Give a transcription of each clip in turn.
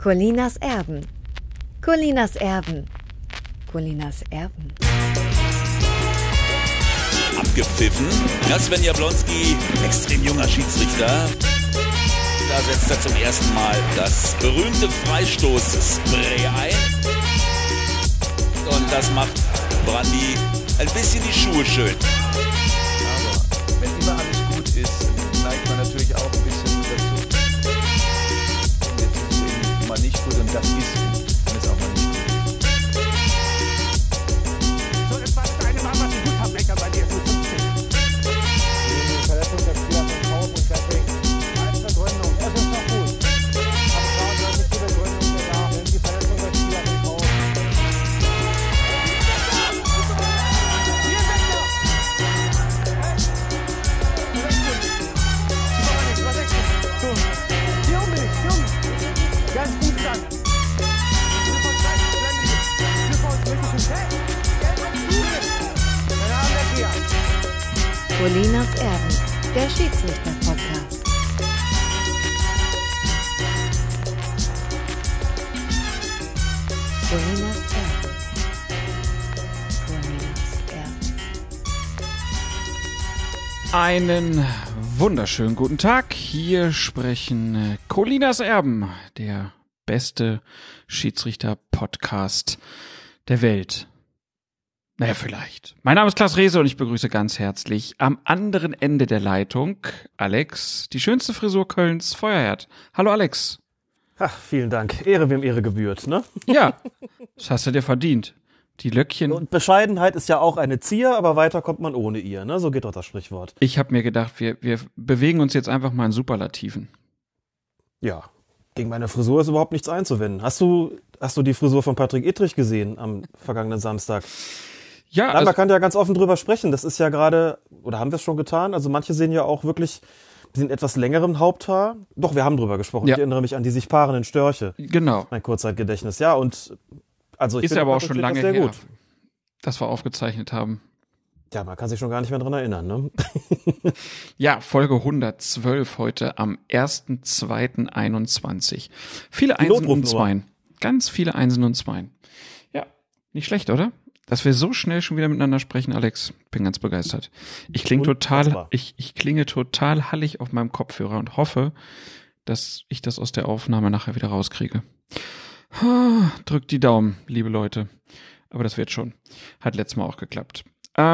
Colinas Erben. Colinas Erben. Colinas Erben. Abgepfiffen. Sven Jablonski, extrem junger Schiedsrichter. Da setzt er zum ersten Mal das berühmte Freistoß-Spray ein. Und das macht Brandi ein bisschen die Schuhe schön. Aber wenn immer alles gut ist, neigt man natürlich auch ein bisschen dazu. Und jetzt ist es eben mal nicht gut und das ist gut, wenn es auch mal nicht gut ist. So, jetzt war das eine Mal, was ich gut habe, Lecker bei dir, so 15. Die Verletzung der Spieler von Kauf und deswegen als Begründung, es ist noch gut. Aber klar, du hast nicht die Begründung gesagt, wenn die Verletzung der Spieler von Kauf. Ganz gut dann. Colinas Erben, der Schiedsrichter-Podcast. Colinas Erben. Colinas Erben. Einen wunderschönen guten Tag. Hier sprechen Colinas Erben, der beste Schiedsrichter-Podcast der Welt. Naja, vielleicht. Mein Name ist Klaas Rehse und ich begrüße ganz herzlich am anderen Ende der Leitung Alex, die schönste Frisur Kölns, Feuerherd. Hallo Alex. Ach, vielen Dank. Ehre, wem Ehre gebührt, ne? Ja, das hast du dir verdient. Die Löckchen. Und Bescheidenheit ist ja auch eine Zier, aber weiter kommt man ohne ihr, ne? So geht doch das Sprichwort. Ich habe mir gedacht, wir bewegen uns jetzt einfach mal in Superlativen. Ja, gegen meine Frisur ist überhaupt nichts einzuwenden. Hast du die Frisur von Patrick Ittrich gesehen am vergangenen Samstag? Ja, Nein, man kann ja ganz offen drüber sprechen. Das ist ja gerade, oder haben wir es schon getan? Also manche sehen ja auch wirklich den etwas längeren Haupthaar. Doch, wir haben drüber gesprochen. Ja. Ich erinnere mich an die sich paarenden Störche. Genau. Mein Kurzzeitgedächtnis. Ja, und also ich Ist finde aber auch Patrick schon Ittrich lange sehr her, gut. dass wir aufgezeichnet haben. Ja, man kann sich schon gar nicht mehr dran erinnern, ne? Ja, Folge 112 heute am 1.2.21. Viele Die Einsen und Notrufnummer. Zweien. Ganz viele Einsen und Zweien. Ja, nicht schlecht, oder? Dass wir so schnell schon wieder miteinander sprechen, Alex. Bin ganz begeistert. Ich klinge Unfassbar. ich klinge total hallig auf meinem Kopfhörer und hoffe, dass ich das aus der Aufnahme nachher wieder rauskriege. Drückt die Daumen, liebe Leute. Aber das wird schon. Hat letztes Mal auch geklappt.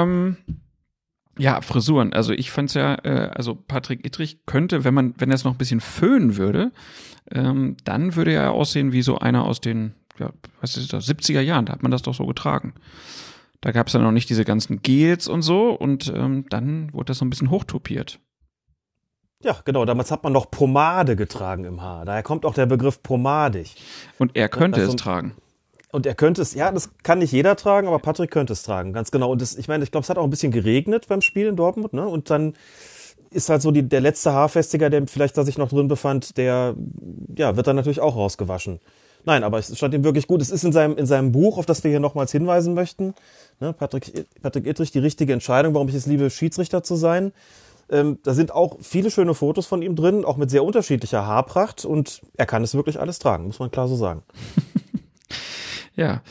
Ja, Frisuren. Also ich fand's ja, also Patrick Ittrich könnte, wenn er es noch ein bisschen föhnen würde, dann würde er aussehen wie so einer aus den, ja, was ist das, 70er Jahren. Da hat man das doch so getragen. Da gab's dann noch nicht diese ganzen Gels und so und dann wurde das so ein bisschen hochtopiert. Ja, genau. Damals hat man noch Pomade getragen im Haar. Daher kommt auch der Begriff pomadig. Und er könnte Das es so- tragen. Und er könnte es, ja, das kann nicht jeder tragen, aber Patrick könnte es tragen, ganz genau. Und ich meine, ich glaube, es hat auch ein bisschen geregnet beim Spiel in Dortmund, ne? Und dann ist halt so der letzte Haarfestiger, der vielleicht da sich noch drin befand, der, ja, wird dann natürlich auch rausgewaschen. Nein, aber es stand ihm wirklich gut. Es ist in seinem Buch, auf das wir hier nochmals hinweisen möchten, ne? Patrick Ittrich, die richtige Entscheidung, warum ich es liebe, Schiedsrichter zu sein. Da sind auch viele schöne Fotos von ihm drin, auch mit sehr unterschiedlicher Haarpracht und er kann es wirklich alles tragen, muss man klar so sagen. Ja,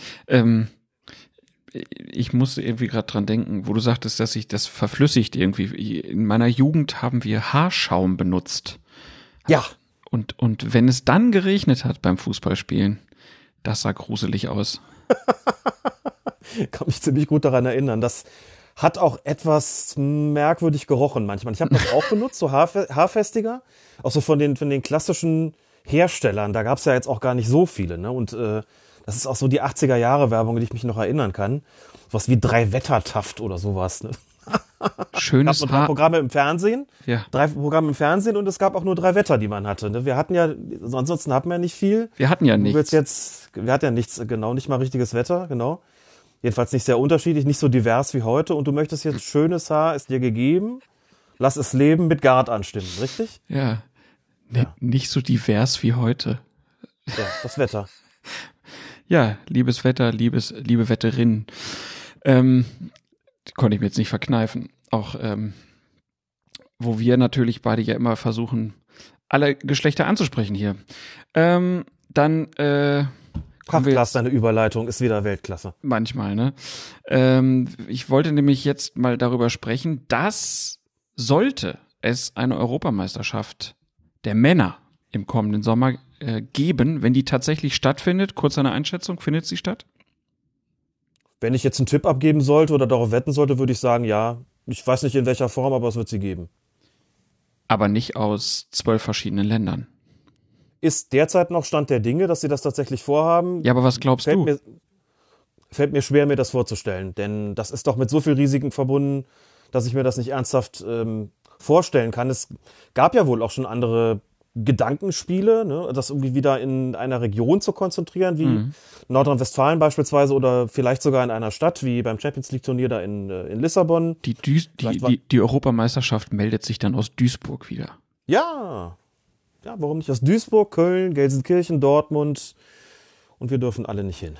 ich muss irgendwie gerade dran denken, wo du sagtest, dass sich das verflüssigt irgendwie. In meiner Jugend haben wir Haarschaum benutzt. Ja. Und wenn es dann geregnet hat beim Fußballspielen, das sah gruselig aus. Kann mich ziemlich gut daran erinnern. Das hat auch etwas merkwürdig gerochen manchmal. Ich habe das auch benutzt, so Haarfestiger, auch so von den klassischen Herstellern. Da gab es ja jetzt auch gar nicht so viele, ne? Und das ist auch so die 80er-Jahre-Werbung, an die ich mich noch erinnern kann. Was wie 3 Wettertaft oder sowas, ne? Schönes Es gab nur 3 Programme im Fernsehen, Ja. 3 Programme im Fernsehen und es gab auch nur 3 Wetter, die man hatte. Ne? Wir hatten ja, ansonsten hatten wir ja nicht viel. Wir hatten ja Du nichts. willst wir hatten ja nichts, genau, nicht mal richtiges Wetter, genau. Jedenfalls nicht sehr unterschiedlich, nicht so divers wie heute. Und du möchtest jetzt schönes Haar, ist dir gegeben. Lass es leben, mit Gard anstimmen, richtig? Ja. Ja. Nicht so divers wie heute. Ja, das Wetter. Ja, liebes Wetter, liebe Wetterinnen. Konnte ich mir jetzt nicht verkneifen. Auch, wo wir natürlich beide ja immer versuchen, alle Geschlechter anzusprechen hier. dann kommen wir Krass, deine Überleitung ist wieder Weltklasse. manchmal, ne? Ich wollte nämlich jetzt mal darüber sprechen, dass sollte es eine Europameisterschaft der Männer im kommenden Sommer geben, wenn die tatsächlich stattfindet, kurz eine Einschätzung, findet sie statt? Wenn ich jetzt einen Tipp abgeben sollte oder darauf wetten sollte, würde ich sagen, ja. Ich weiß nicht in welcher Form, aber es wird sie geben. Aber nicht aus 12 verschiedenen Ländern. Ist derzeit noch Stand der Dinge, dass sie das tatsächlich vorhaben? Ja, aber was glaubst du? Fällt mir schwer, mir das vorzustellen. Denn das ist doch mit so viel Risiken verbunden, dass ich mir das nicht ernsthaft vorstellen kann. Es gab ja wohl auch schon andere Gedankenspiele, ne, das irgendwie wieder in einer Region zu konzentrieren, wie Nordrhein-Westfalen beispielsweise oder vielleicht sogar in einer Stadt, wie beim Champions League Turnier da in Lissabon. Die Europameisterschaft meldet sich dann aus Duisburg wieder. Ja, warum nicht aus Duisburg, Köln, Gelsenkirchen, Dortmund und wir dürfen alle nicht hin.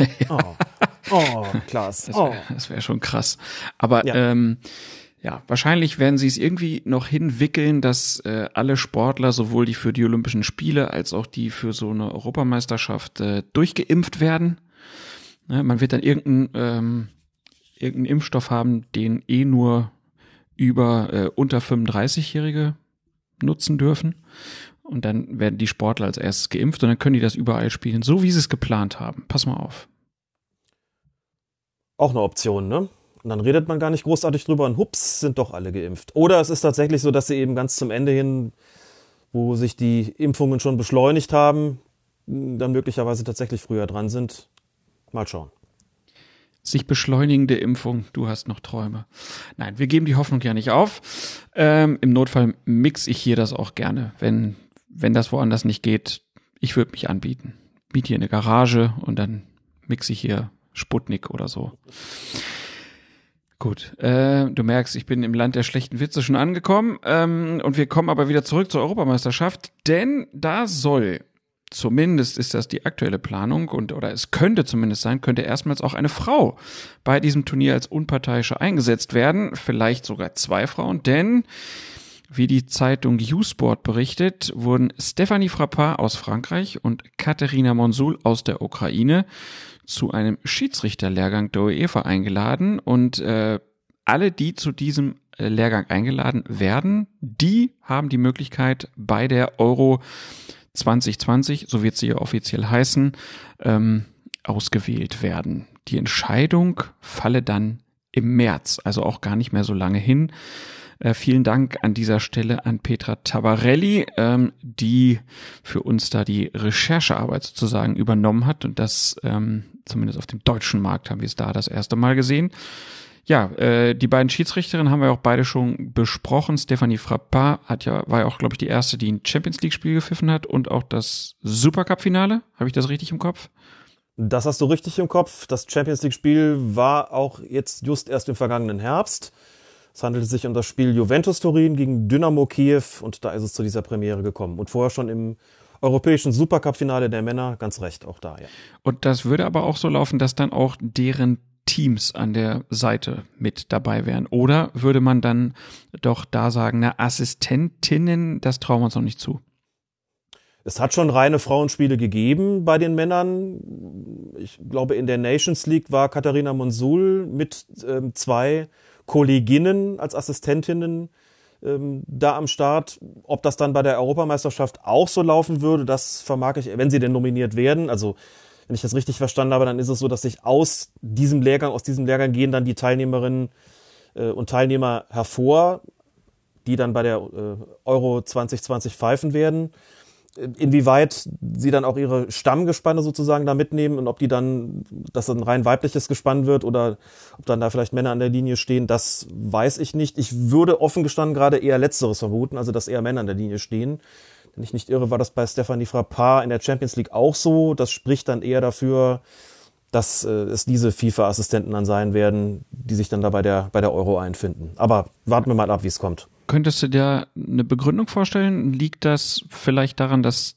Klaas. Das wäre schon krass. Aber Ja. Wahrscheinlich werden sie es irgendwie noch hinwickeln, dass alle Sportler, sowohl die für die Olympischen Spiele als auch die für so eine Europameisterschaft durchgeimpft werden. Man wird dann irgendeinen Impfstoff haben, den nur über unter 35-Jährige nutzen dürfen. Und dann werden die Sportler als erstes geimpft und dann können die das überall spielen, so wie sie es geplant haben. Pass mal auf. Auch eine Option, ne? Und dann redet man gar nicht großartig drüber und hups, sind doch alle geimpft. Oder es ist tatsächlich so, dass sie eben ganz zum Ende hin, wo sich die Impfungen schon beschleunigt haben, dann möglicherweise tatsächlich früher dran sind. Mal schauen. Sich beschleunigende Impfung, du hast noch Träume. Nein, wir geben die Hoffnung ja nicht auf. Im Notfall mixe ich hier das auch gerne. Wenn das woanders nicht geht, ich würde mich anbieten. Miete hier eine Garage und dann mixe ich hier Sputnik oder so. Gut, du merkst, ich bin im Land der schlechten Witze schon angekommen und wir kommen aber wieder zurück zur Europameisterschaft, denn da soll, zumindest ist das die aktuelle Planung oder es könnte zumindest sein, könnte erstmals auch eine Frau bei diesem Turnier als Unparteiische eingesetzt werden, vielleicht sogar 2 Frauen, denn wie die Zeitung U-Sport berichtet, wurden Stéphanie Frappart aus Frankreich und Katerina Monsul aus der Ukraine zu einem Schiedsrichterlehrgang der UEFA eingeladen und alle, die zu diesem Lehrgang eingeladen werden, die haben die Möglichkeit bei der Euro 2020, so wird sie ja offiziell heißen, ausgewählt werden. Die Entscheidung falle dann im März, also auch gar nicht mehr so lange hin. Vielen Dank an dieser Stelle an Petra Tabarelli, die für uns da die Recherchearbeit sozusagen übernommen hat und das zumindest auf dem deutschen Markt haben wir es da das erste Mal gesehen. Ja, die beiden Schiedsrichterinnen haben wir auch beide schon besprochen. Stéphanie Frappart war ja auch, glaube ich, die erste, die ein Champions-League-Spiel gepfiffen hat und auch das Supercup-Finale. Habe ich das richtig im Kopf? Das hast du richtig im Kopf. Das Champions-League-Spiel war auch jetzt just erst im vergangenen Herbst. Es handelte sich um das Spiel Juventus Turin gegen Dynamo Kiew und da ist es zu dieser Premiere gekommen. Und vorher schon im europäischen Supercup-Finale der Männer, ganz recht, auch da, ja. Und das würde aber auch so laufen, dass dann auch deren Teams an der Seite mit dabei wären. Oder würde man dann doch da sagen, Assistentinnen, das trauen wir uns noch nicht zu? Es hat schon reine Frauenspiele gegeben bei den Männern. Ich glaube, in der Nations League war Katerina Monsul mit 2 Kolleginnen als Assistentinnen da am Start. Ob das dann bei der Europameisterschaft auch so laufen würde, das vermag ich, wenn sie denn nominiert werden. Also, wenn ich das richtig verstanden habe, dann ist es so, dass sich aus diesem Lehrgang gehen dann die Teilnehmerinnen und Teilnehmer hervor, die dann bei der Euro 2020 pfeifen werden. Inwieweit sie dann auch ihre Stammgespanne sozusagen da mitnehmen und ob das ein rein weibliches Gespann wird oder ob dann da vielleicht Männer an der Linie stehen, das weiß ich nicht. Ich würde offen gestanden gerade eher Letzteres vermuten, also dass eher Männer an der Linie stehen. Wenn ich nicht irre, war das bei Stéphanie Frappart in der Champions League auch so. Das spricht dann eher dafür, dass es diese FIFA-Assistenten dann sein werden, die sich dann da bei der Euro einfinden. Aber warten wir mal ab, wie es kommt. Könntest du dir eine Begründung vorstellen? Liegt das vielleicht daran, dass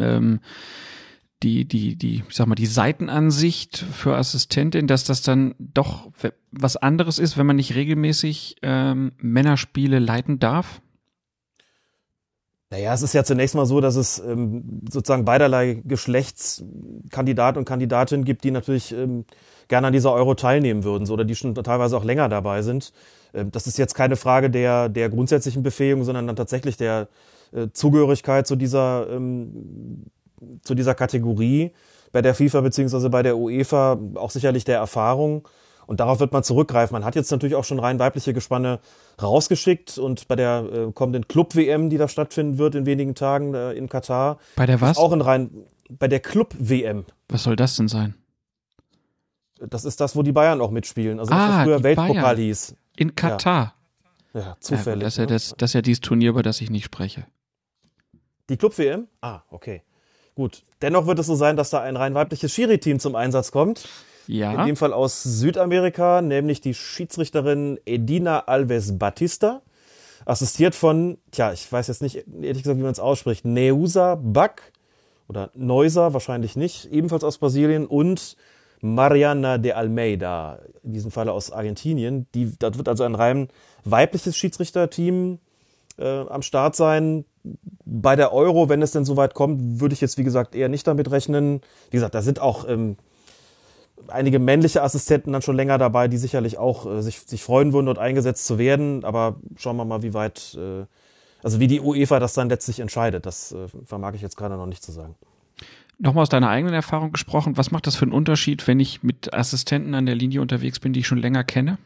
die Seitenansicht für Assistentin, dass das dann doch was anderes ist, wenn man nicht regelmäßig Männerspiele leiten darf? Naja, es ist ja zunächst mal so, dass es sozusagen beiderlei Geschlechtskandidaten und Kandidatinnen gibt, die natürlich gerne an dieser Euro teilnehmen würden, so, oder die schon teilweise auch länger dabei sind. Das ist jetzt keine Frage der grundsätzlichen Befähigung, sondern dann tatsächlich der Zugehörigkeit zu dieser Kategorie bei der FIFA beziehungsweise bei der UEFA, auch sicherlich der Erfahrung. Und darauf wird man zurückgreifen. Man hat jetzt natürlich auch schon rein weibliche Gespanne rausgeschickt und bei der kommenden Club-WM, die da stattfinden wird in wenigen Tagen in Katar. Bei der was? Bei der Club-WM. Was soll das denn sein? Das ist das, wo die Bayern auch mitspielen. Also das, was früher Weltpokal Bayern. hieß. In Katar. Ja, zufällig. Ja, das ist ja dieses Turnier, über das ich nicht spreche. Die Club-WM? Ah, okay. Gut. Dennoch wird es so sein, dass da ein rein weibliches Schiri-Team zum Einsatz kommt. Ja. In dem Fall aus Südamerika, nämlich die Schiedsrichterin Edina Alves Batista. Assistiert von, ich weiß jetzt nicht, ehrlich gesagt, wie man es ausspricht, Neusa Bak oder Neusa, wahrscheinlich nicht, ebenfalls aus Brasilien, und Mariana de Almeida, in diesem Falle aus Argentinien. Das wird also ein rein weibliches Schiedsrichterteam am Start sein. Bei der Euro, wenn es denn soweit kommt, würde ich jetzt, wie gesagt, eher nicht damit rechnen. Wie gesagt, da sind auch einige männliche Assistenten dann schon länger dabei, die sicherlich auch sich freuen würden, dort eingesetzt zu werden. Aber schauen wir mal, wie weit, wie die UEFA das dann letztlich entscheidet. Das vermag ich jetzt gerade noch nicht zu sagen. Nochmal aus deiner eigenen Erfahrung gesprochen, was macht das für einen Unterschied, wenn ich mit Assistenten an der Linie unterwegs bin, die ich schon länger kenne?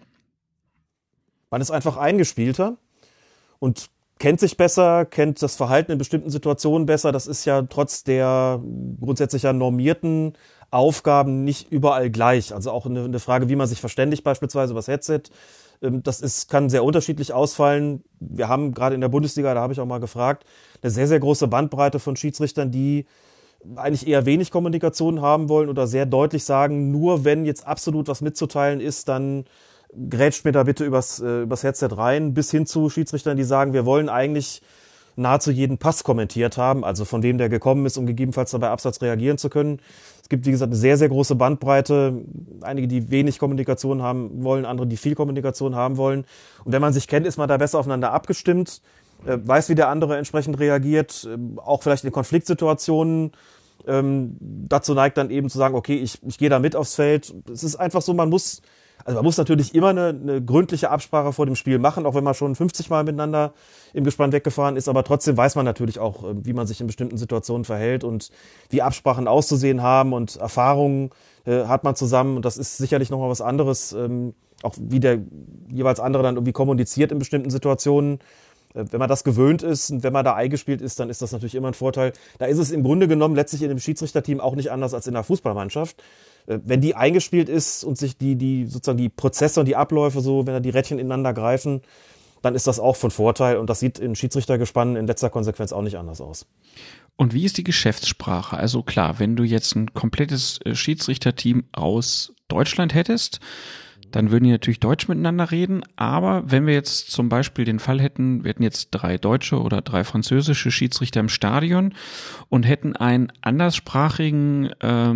Man ist einfach eingespielter und kennt sich besser, kennt das Verhalten in bestimmten Situationen besser. Das ist ja trotz der grundsätzlich ja normierten Aufgaben nicht überall gleich. Also auch eine Frage, wie man sich verständigt, beispielsweise über das Headset. Kann sehr unterschiedlich ausfallen. Wir haben gerade in der Bundesliga, da habe ich auch mal gefragt, eine sehr, sehr große Bandbreite von Schiedsrichtern, die eigentlich eher wenig Kommunikation haben wollen oder sehr deutlich sagen, nur wenn jetzt absolut was mitzuteilen ist, dann grätscht mir da bitte übers Headset rein, bis hin zu Schiedsrichtern, die sagen, wir wollen eigentlich nahezu jeden Pass kommentiert haben, also von wem der gekommen ist, um gegebenenfalls dabei Abseits reagieren zu können. Es gibt, wie gesagt, eine sehr, sehr große Bandbreite. Einige, die wenig Kommunikation haben wollen, andere, die viel Kommunikation haben wollen. Und wenn man sich kennt, ist man da besser aufeinander abgestimmt, weiß, wie der andere entsprechend reagiert, auch vielleicht in Konfliktsituationen dazu neigt dann eben zu sagen, okay, ich gehe da mit aufs Feld. Es ist einfach so, man muss natürlich immer eine gründliche Absprache vor dem Spiel machen, auch wenn man schon 50 Mal miteinander im Gespann weggefahren ist, aber trotzdem weiß man natürlich auch, wie man sich in bestimmten Situationen verhält und wie Absprachen auszusehen haben, und Erfahrungen hat man zusammen, und das ist sicherlich nochmal was anderes, auch wie der jeweils andere dann irgendwie kommuniziert in bestimmten Situationen. Wenn man das gewöhnt ist und wenn man da eingespielt ist, dann ist das natürlich immer ein Vorteil. Da ist es im Grunde genommen letztlich in dem Schiedsrichterteam auch nicht anders als in der Fußballmannschaft. Wenn die eingespielt ist und sich sozusagen die Prozesse und die Abläufe so, wenn da die Rädchen ineinander greifen, dann ist das auch von Vorteil, und das sieht in Schiedsrichtergespannen in letzter Konsequenz auch nicht anders aus. Und wie ist die Geschäftssprache? Also klar, wenn du jetzt ein komplettes Schiedsrichterteam aus Deutschland hättest, dann würden die natürlich Deutsch miteinander reden, aber wenn wir jetzt zum Beispiel den Fall hätten, wir hätten jetzt 3 deutsche oder 3 französische Schiedsrichter im Stadion und hätten einen anderssprachigen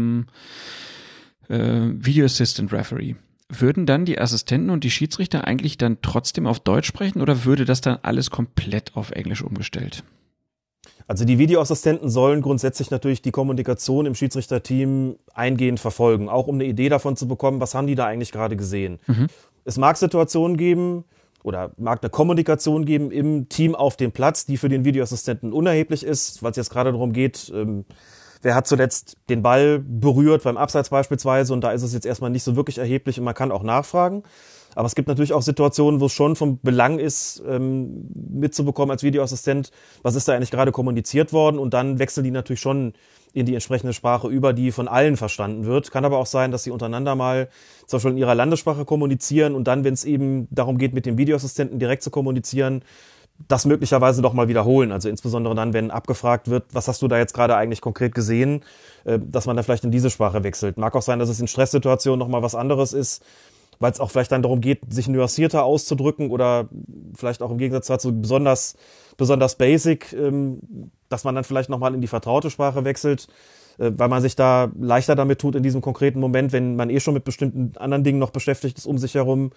Video Assistant Referee, würden dann die Assistenten und die Schiedsrichter eigentlich dann trotzdem auf Deutsch sprechen, oder würde das dann alles komplett auf Englisch umgestellt? Also die Videoassistenten sollen grundsätzlich natürlich die Kommunikation im Schiedsrichterteam eingehend verfolgen, auch um eine Idee davon zu bekommen, was haben die da eigentlich gerade gesehen. Mhm. Es mag Situationen geben oder mag eine Kommunikation geben im Team auf dem Platz, die für den Videoassistenten unerheblich ist, weil es jetzt gerade darum geht, wer hat zuletzt den Ball berührt, beim Abseits beispielsweise, und da ist es jetzt erstmal nicht so wirklich erheblich und man kann auch nachfragen. Aber es gibt natürlich auch Situationen, wo es schon von Belang ist, mitzubekommen als Videoassistent, was ist da eigentlich gerade kommuniziert worden, und dann wechseln die natürlich schon in die entsprechende Sprache über, die von allen verstanden wird. Kann aber auch sein, dass sie untereinander mal zum Beispiel in ihrer Landessprache kommunizieren und dann, wenn es eben darum geht, mit dem Videoassistenten direkt zu kommunizieren, das möglicherweise doch mal wiederholen. Also insbesondere dann, wenn abgefragt wird, was hast du da jetzt gerade eigentlich konkret gesehen, dass man da vielleicht in diese Sprache wechselt. Mag auch sein, dass es in Stresssituationen noch mal was anderes ist, weil es auch vielleicht dann darum geht, sich nuancierter auszudrücken oder vielleicht auch im Gegensatz dazu besonders basic, dass man dann vielleicht nochmal in die vertraute Sprache wechselt, weil man sich da leichter damit tut in diesem konkreten Moment, wenn man schon mit bestimmten anderen Dingen noch beschäftigt ist um sich herum.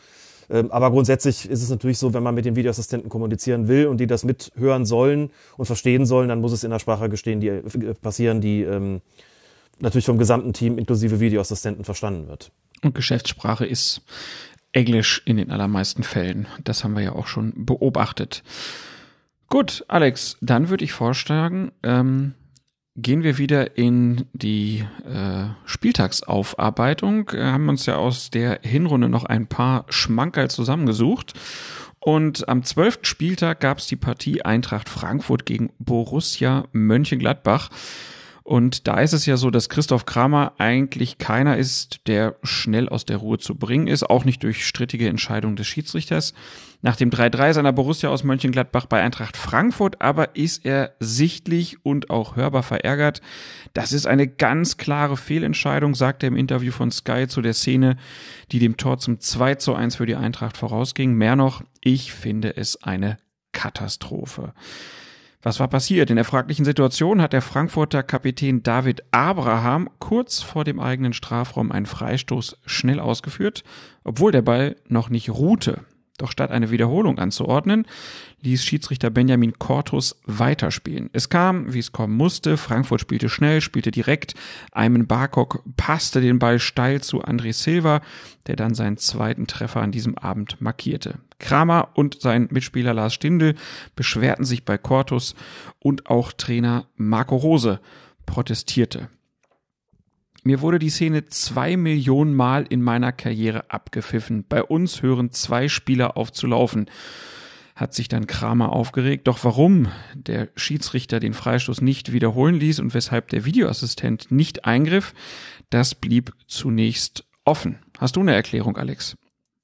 Aber grundsätzlich ist es natürlich so, wenn man mit den Videoassistenten kommunizieren will und die das mithören sollen und verstehen sollen, dann muss es in der Sprache passieren, die natürlich vom gesamten Team inklusive Videoassistenten verstanden wird. Und Geschäftssprache ist Englisch in den allermeisten Fällen. Das haben wir ja auch schon beobachtet. Gut, Alex, dann würde ich vorschlagen, gehen wir wieder in die Spieltagsaufarbeitung. Haben uns ja aus der Hinrunde noch ein paar Schmankerl zusammengesucht. Und am 12. Spieltag gab es die Partie Eintracht Frankfurt gegen Borussia Mönchengladbach. Und da ist es ja so, dass Christoph Kramer eigentlich keiner ist, der schnell aus der Ruhe zu bringen ist, auch nicht durch strittige Entscheidungen des Schiedsrichters. Nach dem 3-3 seiner Borussia aus Mönchengladbach bei Eintracht Frankfurt aber ist er sichtlich und auch hörbar verärgert. Das ist eine ganz klare Fehlentscheidung, sagt er im Interview von Sky zu der Szene, die dem Tor zum 2:1 für die Eintracht vorausging. Mehr noch, ich finde es eine Katastrophe. Was war passiert? In der fraglichen Situation hat der Frankfurter Kapitän David Abraham kurz vor dem eigenen Strafraum einen Freistoß schnell ausgeführt, obwohl der Ball noch nicht ruhte. Doch statt eine Wiederholung anzuordnen, ließ Schiedsrichter Benjamin Cortus weiterspielen. Es kam, wie es kommen musste. Frankfurt spielte schnell, spielte direkt. Ayman Barkok passte den Ball steil zu André Silva, der dann seinen zweiten Treffer an diesem Abend markierte. Kramer und sein Mitspieler Lars Stindl beschwerten sich bei Cortus und auch Trainer Marco Rose protestierte. Mir wurde die Szene 2 Millionen Mal in meiner Karriere abgepfiffen. Bei uns hören 2 Spieler auf zu laufen, hat sich dann Kramer aufgeregt. Doch warum der Schiedsrichter den Freistoß nicht wiederholen ließ und weshalb der Videoassistent nicht eingriff, das blieb zunächst offen. Hast du eine Erklärung, Alex?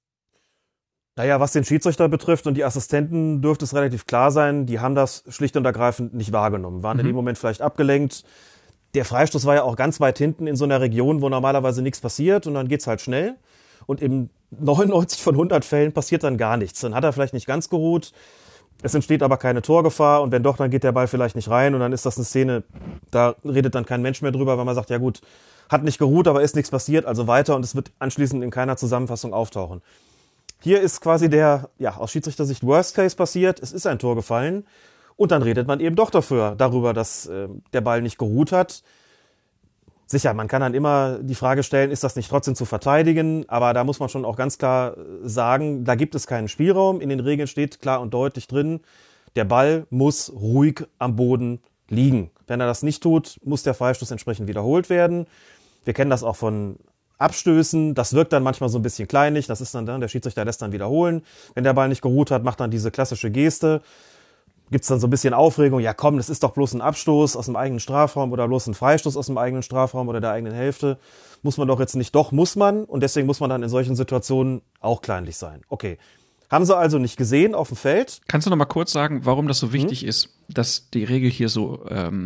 Naja, was den Schiedsrichter betrifft und die Assistenten, dürfte es relativ klar sein, die haben das schlicht und ergreifend nicht wahrgenommen, waren in dem Moment vielleicht abgelenkt. Der Freistoß war ja auch ganz weit hinten in so einer Region, wo normalerweise nichts passiert und dann geht's halt schnell. Und in 99 von 100 Fällen passiert dann gar nichts. Dann hat er vielleicht nicht ganz geruht, es entsteht aber keine Torgefahr und wenn doch, dann geht der Ball vielleicht nicht rein und dann ist das eine Szene, da redet dann kein Mensch mehr drüber, weil man sagt, ja gut, hat nicht geruht, aber ist nichts passiert, also weiter und es wird anschließend in keiner Zusammenfassung auftauchen. Hier ist quasi der, ja, aus Schiedsrichtersicht Worst Case passiert, es ist ein Tor gefallen. Und dann redet man eben doch darüber, dass der Ball nicht geruht hat. Sicher, man kann dann immer die Frage stellen, ist das nicht trotzdem zu verteidigen? Aber da muss man schon auch ganz klar sagen, da gibt es keinen Spielraum. In den Regeln steht klar und deutlich drin, der Ball muss ruhig am Boden liegen. Wenn er das nicht tut, muss der Freistoß entsprechend wiederholt werden. Wir kennen das auch von Abstößen. Das wirkt dann manchmal so ein bisschen kleinlich. Das ist dann, der Schiedsrichter lässt dann wiederholen. Wenn der Ball nicht geruht hat, macht dann diese klassische Geste. Gibt's dann so ein bisschen Aufregung, ja komm, das ist doch bloß ein Abstoß aus dem eigenen Strafraum oder bloß ein Freistoß aus dem eigenen Strafraum oder der eigenen Hälfte. Muss man doch jetzt nicht, doch muss man und deswegen muss man dann in solchen Situationen auch kleinlich sein. Okay, haben sie also nicht gesehen auf dem Feld. Kannst du noch mal kurz sagen, warum das so wichtig ist, dass die Regel hier so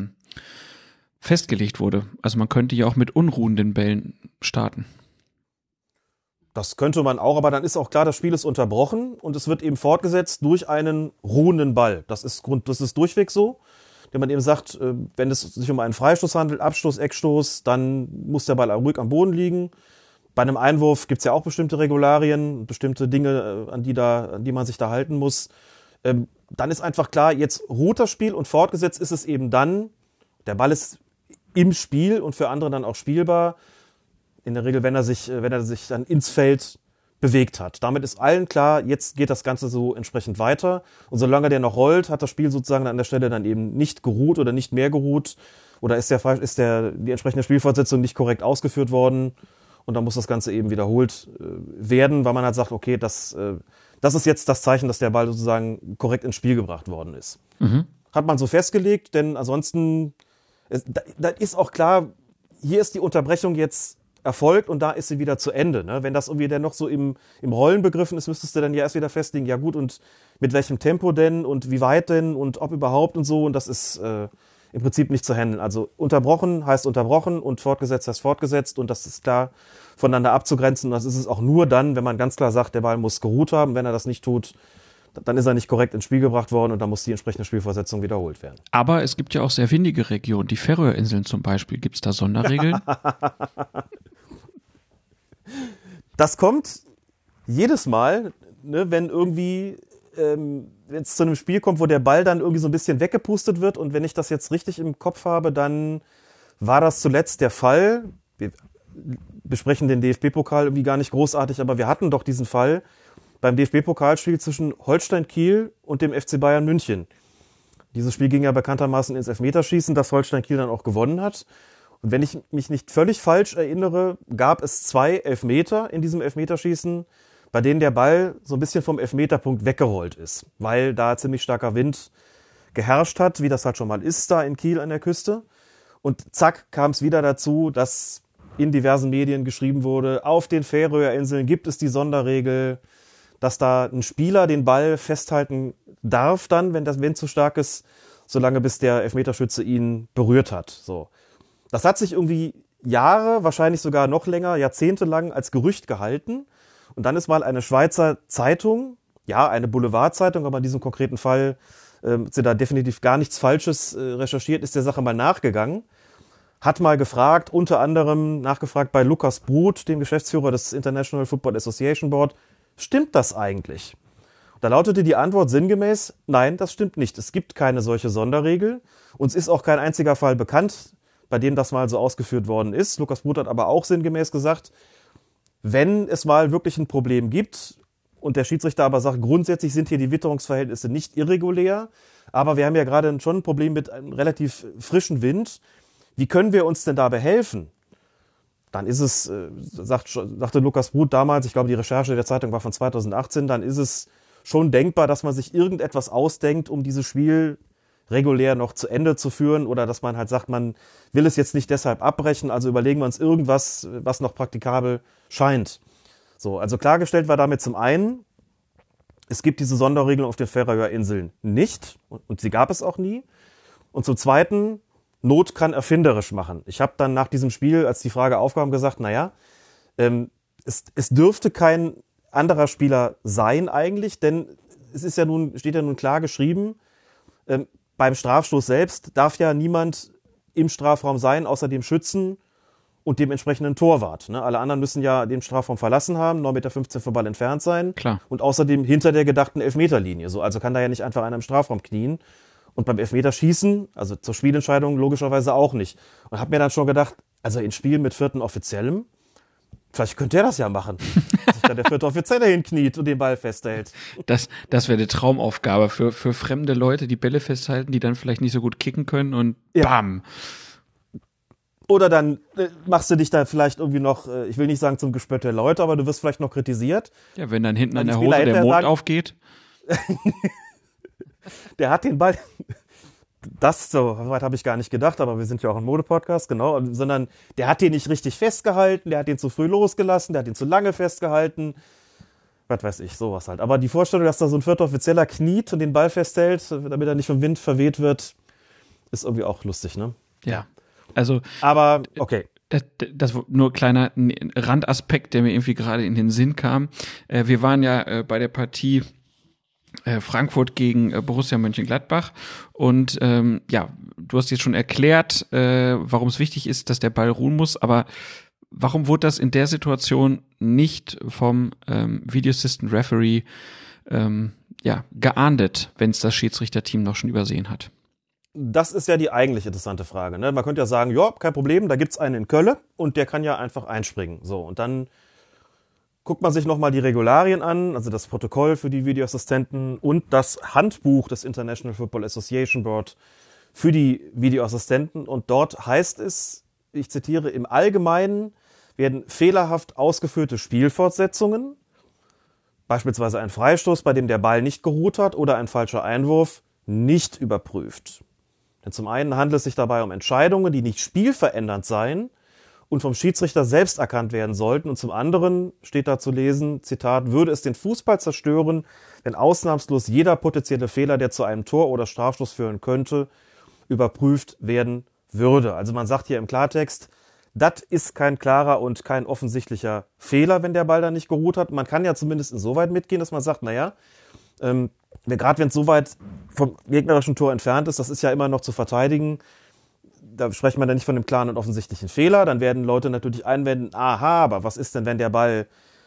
festgelegt wurde? Also man könnte ja auch mit unruhenden Bällen starten. Das könnte man auch, aber dann ist auch klar, das Spiel ist unterbrochen und es wird eben fortgesetzt durch einen ruhenden Ball. Das ist durchweg so, wenn man eben sagt, wenn es sich um einen Freistoß handelt, Abstoß, Eckstoß, dann muss der Ball ruhig am Boden liegen. Bei einem Einwurf gibt's ja auch bestimmte Regularien, bestimmte Dinge, an die man sich da halten muss. Dann ist einfach klar, jetzt ruht das Spiel und fortgesetzt ist es eben dann, der Ball ist im Spiel und für andere dann auch spielbar. In der Regel, wenn er sich dann ins Feld bewegt hat. Damit ist allen klar, jetzt geht das Ganze so entsprechend weiter. Und solange der noch rollt, hat das Spiel sozusagen an der Stelle dann eben nicht geruht oder nicht mehr geruht. Oder ist die entsprechende Spielfortsetzung nicht korrekt ausgeführt worden. Und dann muss das Ganze eben wiederholt werden, weil man halt sagt, okay, das ist jetzt das Zeichen, dass der Ball sozusagen korrekt ins Spiel gebracht worden ist. Hat man so festgelegt, denn ansonsten, da ist auch klar, hier ist die Unterbrechung jetzt erfolgt und da ist sie wieder zu Ende. Ne? Wenn das irgendwie dann noch so im Rollen begriffen ist, müsstest du dann ja erst wieder festlegen, ja gut, und mit welchem Tempo denn und wie weit denn und ob überhaupt und so. Und das ist im Prinzip nicht zu handeln. Also unterbrochen heißt unterbrochen und fortgesetzt heißt fortgesetzt und das ist klar voneinander abzugrenzen. Und das ist es auch nur dann, wenn man ganz klar sagt, der Ball muss geruht haben. Wenn er das nicht tut, dann ist er nicht korrekt ins Spiel gebracht worden und dann muss die entsprechende Spielfortsetzung wiederholt werden. Aber es gibt ja auch sehr windige Regionen, die Färöerinseln zum Beispiel. Gibt es da Sonderregeln? Das kommt jedes Mal, ne, wenn irgendwie, wenn es zu einem Spiel kommt, wo der Ball dann irgendwie so ein bisschen weggepustet wird und wenn ich das jetzt richtig im Kopf habe, dann war das zuletzt der Fall. Wir besprechen den DFB-Pokal irgendwie gar nicht großartig, aber wir hatten doch diesen Fall beim DFB-Pokalspiel zwischen Holstein Kiel und dem FC Bayern München. Dieses Spiel ging ja bekanntermaßen ins Elfmeterschießen, das Holstein Kiel dann auch gewonnen hat. Und wenn ich mich nicht völlig falsch erinnere, gab es 2 Elfmeter in diesem Elfmeterschießen, bei denen der Ball so ein bisschen vom Elfmeterpunkt weggerollt ist, weil da ziemlich starker Wind geherrscht hat, wie das halt schon mal ist da in Kiel an der Küste. Und zack, kam es wieder dazu, dass in diversen Medien geschrieben wurde, auf den Färöerinseln gibt es die Sonderregel, dass da ein Spieler den Ball festhalten darf dann, wenn das Wind zu stark ist, solange bis der Elfmeterschütze ihn berührt hat. So. Das hat sich irgendwie Jahre, wahrscheinlich sogar noch länger, jahrzehntelang als Gerücht gehalten. Und dann ist mal eine Schweizer Zeitung, ja, eine Boulevardzeitung, aber in diesem konkreten Fall sie da definitiv gar nichts Falsches recherchiert, ist der Sache mal nachgegangen. Hat mal gefragt, unter anderem nachgefragt bei Lukas Brut, dem Geschäftsführer des International Football Association Board, stimmt das eigentlich? Da lautete die Antwort sinngemäß, nein, das stimmt nicht. Es gibt keine solche Sonderregel. Uns ist auch kein einziger Fall bekannt, bei dem das mal so ausgeführt worden ist. Lukas Brut hat aber auch sinngemäß gesagt, wenn es mal wirklich ein Problem gibt und der Schiedsrichter aber sagt, grundsätzlich sind hier die Witterungsverhältnisse nicht irregulär, aber wir haben ja gerade schon ein Problem mit einem relativ frischen Wind. Wie können wir uns denn dabei helfen? Dann ist es, sagte Lukas Brut damals, ich glaube, die Recherche der Zeitung war von 2018, dann ist es schon denkbar, dass man sich irgendetwas ausdenkt, um dieses Spiel regulär noch zu Ende zu führen oder dass man halt sagt, man will es jetzt nicht deshalb abbrechen, also überlegen wir uns irgendwas, was noch praktikabel scheint. So, also klargestellt war damit zum einen, es gibt diese Sonderregelung auf den Färöerinseln nicht und sie gab es auch nie. Und zum zweiten, Not kann erfinderisch machen. Ich habe dann nach diesem Spiel, als die Frage aufkam, gesagt, naja, es dürfte kein anderer Spieler sein eigentlich, denn es ist ja nun, steht ja nun klar geschrieben, beim Strafstoß selbst darf ja niemand im Strafraum sein, außer dem Schützen und dem entsprechenden Torwart. Ne? Alle anderen müssen ja den Strafraum verlassen haben, 9,15 Meter vom Ball entfernt sein. Klar. Und außerdem hinter der gedachten Elfmeterlinie. So, also kann da ja nicht einfach einer im Strafraum knien. Und beim Elfmeterschießen, also zur Spielentscheidung logischerweise auch nicht. Und habe mir dann schon gedacht, also in Spielen mit 4. Offiziellem, vielleicht könnte er das ja machen. Dass sich da der 4. Offizielle hinkniet und den Ball festhält. Das wäre eine Traumaufgabe für fremde Leute, die Bälle festhalten, die dann vielleicht nicht so gut kicken können und bam. Oder dann machst du dich da vielleicht irgendwie noch, ich will nicht sagen zum Gespött der Leute, aber du wirst vielleicht noch kritisiert. Ja, wenn dann hinten an der Hose der Mond aufgeht. Der hat den Ball, das so weit habe ich gar nicht gedacht, aber wir sind ja auch ein Modepodcast, genau, sondern der hat den nicht richtig festgehalten, der hat den zu früh losgelassen, der hat den zu lange festgehalten, was weiß ich, sowas halt. Aber die Vorstellung, dass da so ein 4. Offizieller kniet und den Ball festhält, damit er nicht vom Wind verweht wird, ist irgendwie auch lustig, ne? Ja, also. Aber, okay. Das nur kleiner Randaspekt, der mir irgendwie gerade in den Sinn kam. Wir waren ja bei der Partie Frankfurt gegen Borussia Mönchengladbach und ja, du hast jetzt schon erklärt, warum es wichtig ist, dass der Ball ruhen muss, aber warum wurde das in der Situation nicht vom Video Assistant Referee geahndet, wenn es das Schiedsrichterteam noch schon übersehen hat? Das ist ja die eigentlich interessante Frage. Ne? Man könnte ja sagen, ja, kein Problem, da gibt's einen in Köln und der kann ja einfach einspringen. So, und dann guckt man sich nochmal die Regularien an, also das Protokoll für die Videoassistenten und das Handbuch des International Football Association Board für die Videoassistenten. Und dort heißt es, ich zitiere, im Allgemeinen werden fehlerhaft ausgeführte Spielfortsetzungen, beispielsweise ein Freistoß, bei dem der Ball nicht geruht hat oder ein falscher Einwurf, nicht überprüft. Denn zum einen handelt es sich dabei um Entscheidungen, die nicht spielverändernd seien und vom Schiedsrichter selbst erkannt werden sollten. Und zum anderen steht da zu lesen, Zitat, würde es den Fußball zerstören, wenn ausnahmslos jeder potenzielle Fehler, der zu einem Tor oder Strafstoß führen könnte, überprüft werden würde. Also man sagt hier im Klartext, das ist kein klarer und kein offensichtlicher Fehler, wenn der Ball da nicht geruht hat. Man kann ja zumindest insoweit mitgehen, dass man sagt, naja, gerade wenn es so weit vom gegnerischen Tor entfernt ist, das ist ja immer noch zu verteidigen. Da sprechen wir dann nicht von einem klaren und offensichtlichen Fehler. Dann werden Leute natürlich einwenden, aha, aber was ist denn, wenn der Ball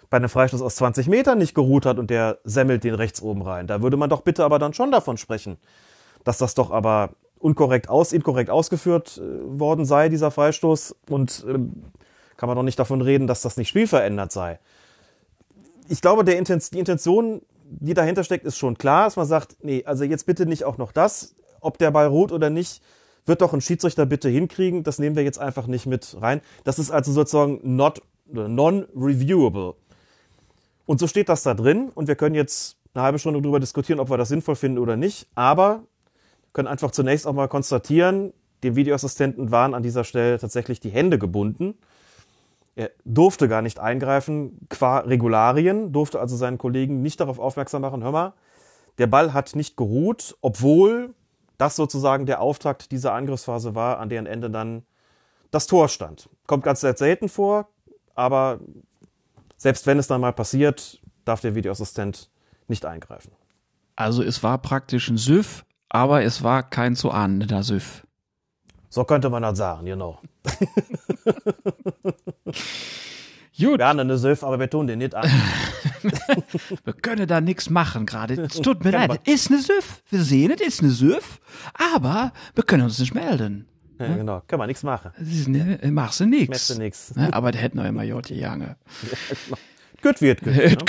bei einem Freistoß aus 20 Metern nicht geruht hat und der semmelt den rechts oben rein. Da würde man doch bitte aber dann schon davon sprechen, dass das doch aber inkorrekt ausgeführt worden sei, dieser Freistoß. Und kann man doch nicht davon reden, dass das nicht spielverändert sei. Ich glaube, die Intention, die dahinter steckt, ist schon klar, dass man sagt, nee, also jetzt bitte nicht auch noch das, ob der Ball ruht oder nicht, wird doch ein Schiedsrichter bitte hinkriegen, das nehmen wir jetzt einfach nicht mit rein. Das ist also sozusagen non-reviewable. Und so steht das da drin und wir können jetzt eine halbe Stunde darüber diskutieren, ob wir das sinnvoll finden oder nicht, aber können einfach zunächst auch mal konstatieren, dem Videoassistenten waren an dieser Stelle tatsächlich die Hände gebunden. Er durfte gar nicht eingreifen qua Regularien, durfte also seinen Kollegen nicht darauf aufmerksam machen, hör mal, der Ball hat nicht geruht, obwohl das sozusagen der Auftakt dieser Angriffsphase war, an deren Ende dann das Tor stand. Kommt ganz selten vor, aber selbst wenn es dann mal passiert, darf der Videoassistent nicht eingreifen. Also es war praktisch ein Süff, aber es war kein zu ahnender Süff. So könnte man das sagen, genau. Gut. Gerne eine Süff, aber wir tun den nicht an. Wir können da nichts machen gerade. Es tut mir leid. Es ist eine Süff. Wir sehen, es ist eine Süff, aber wir können uns nicht melden. Ja, genau, können wir nichts machen. Machst du nichts. Machst du nix. Aber der hätte noch immer J. Jange. Gut wird gut. Ne?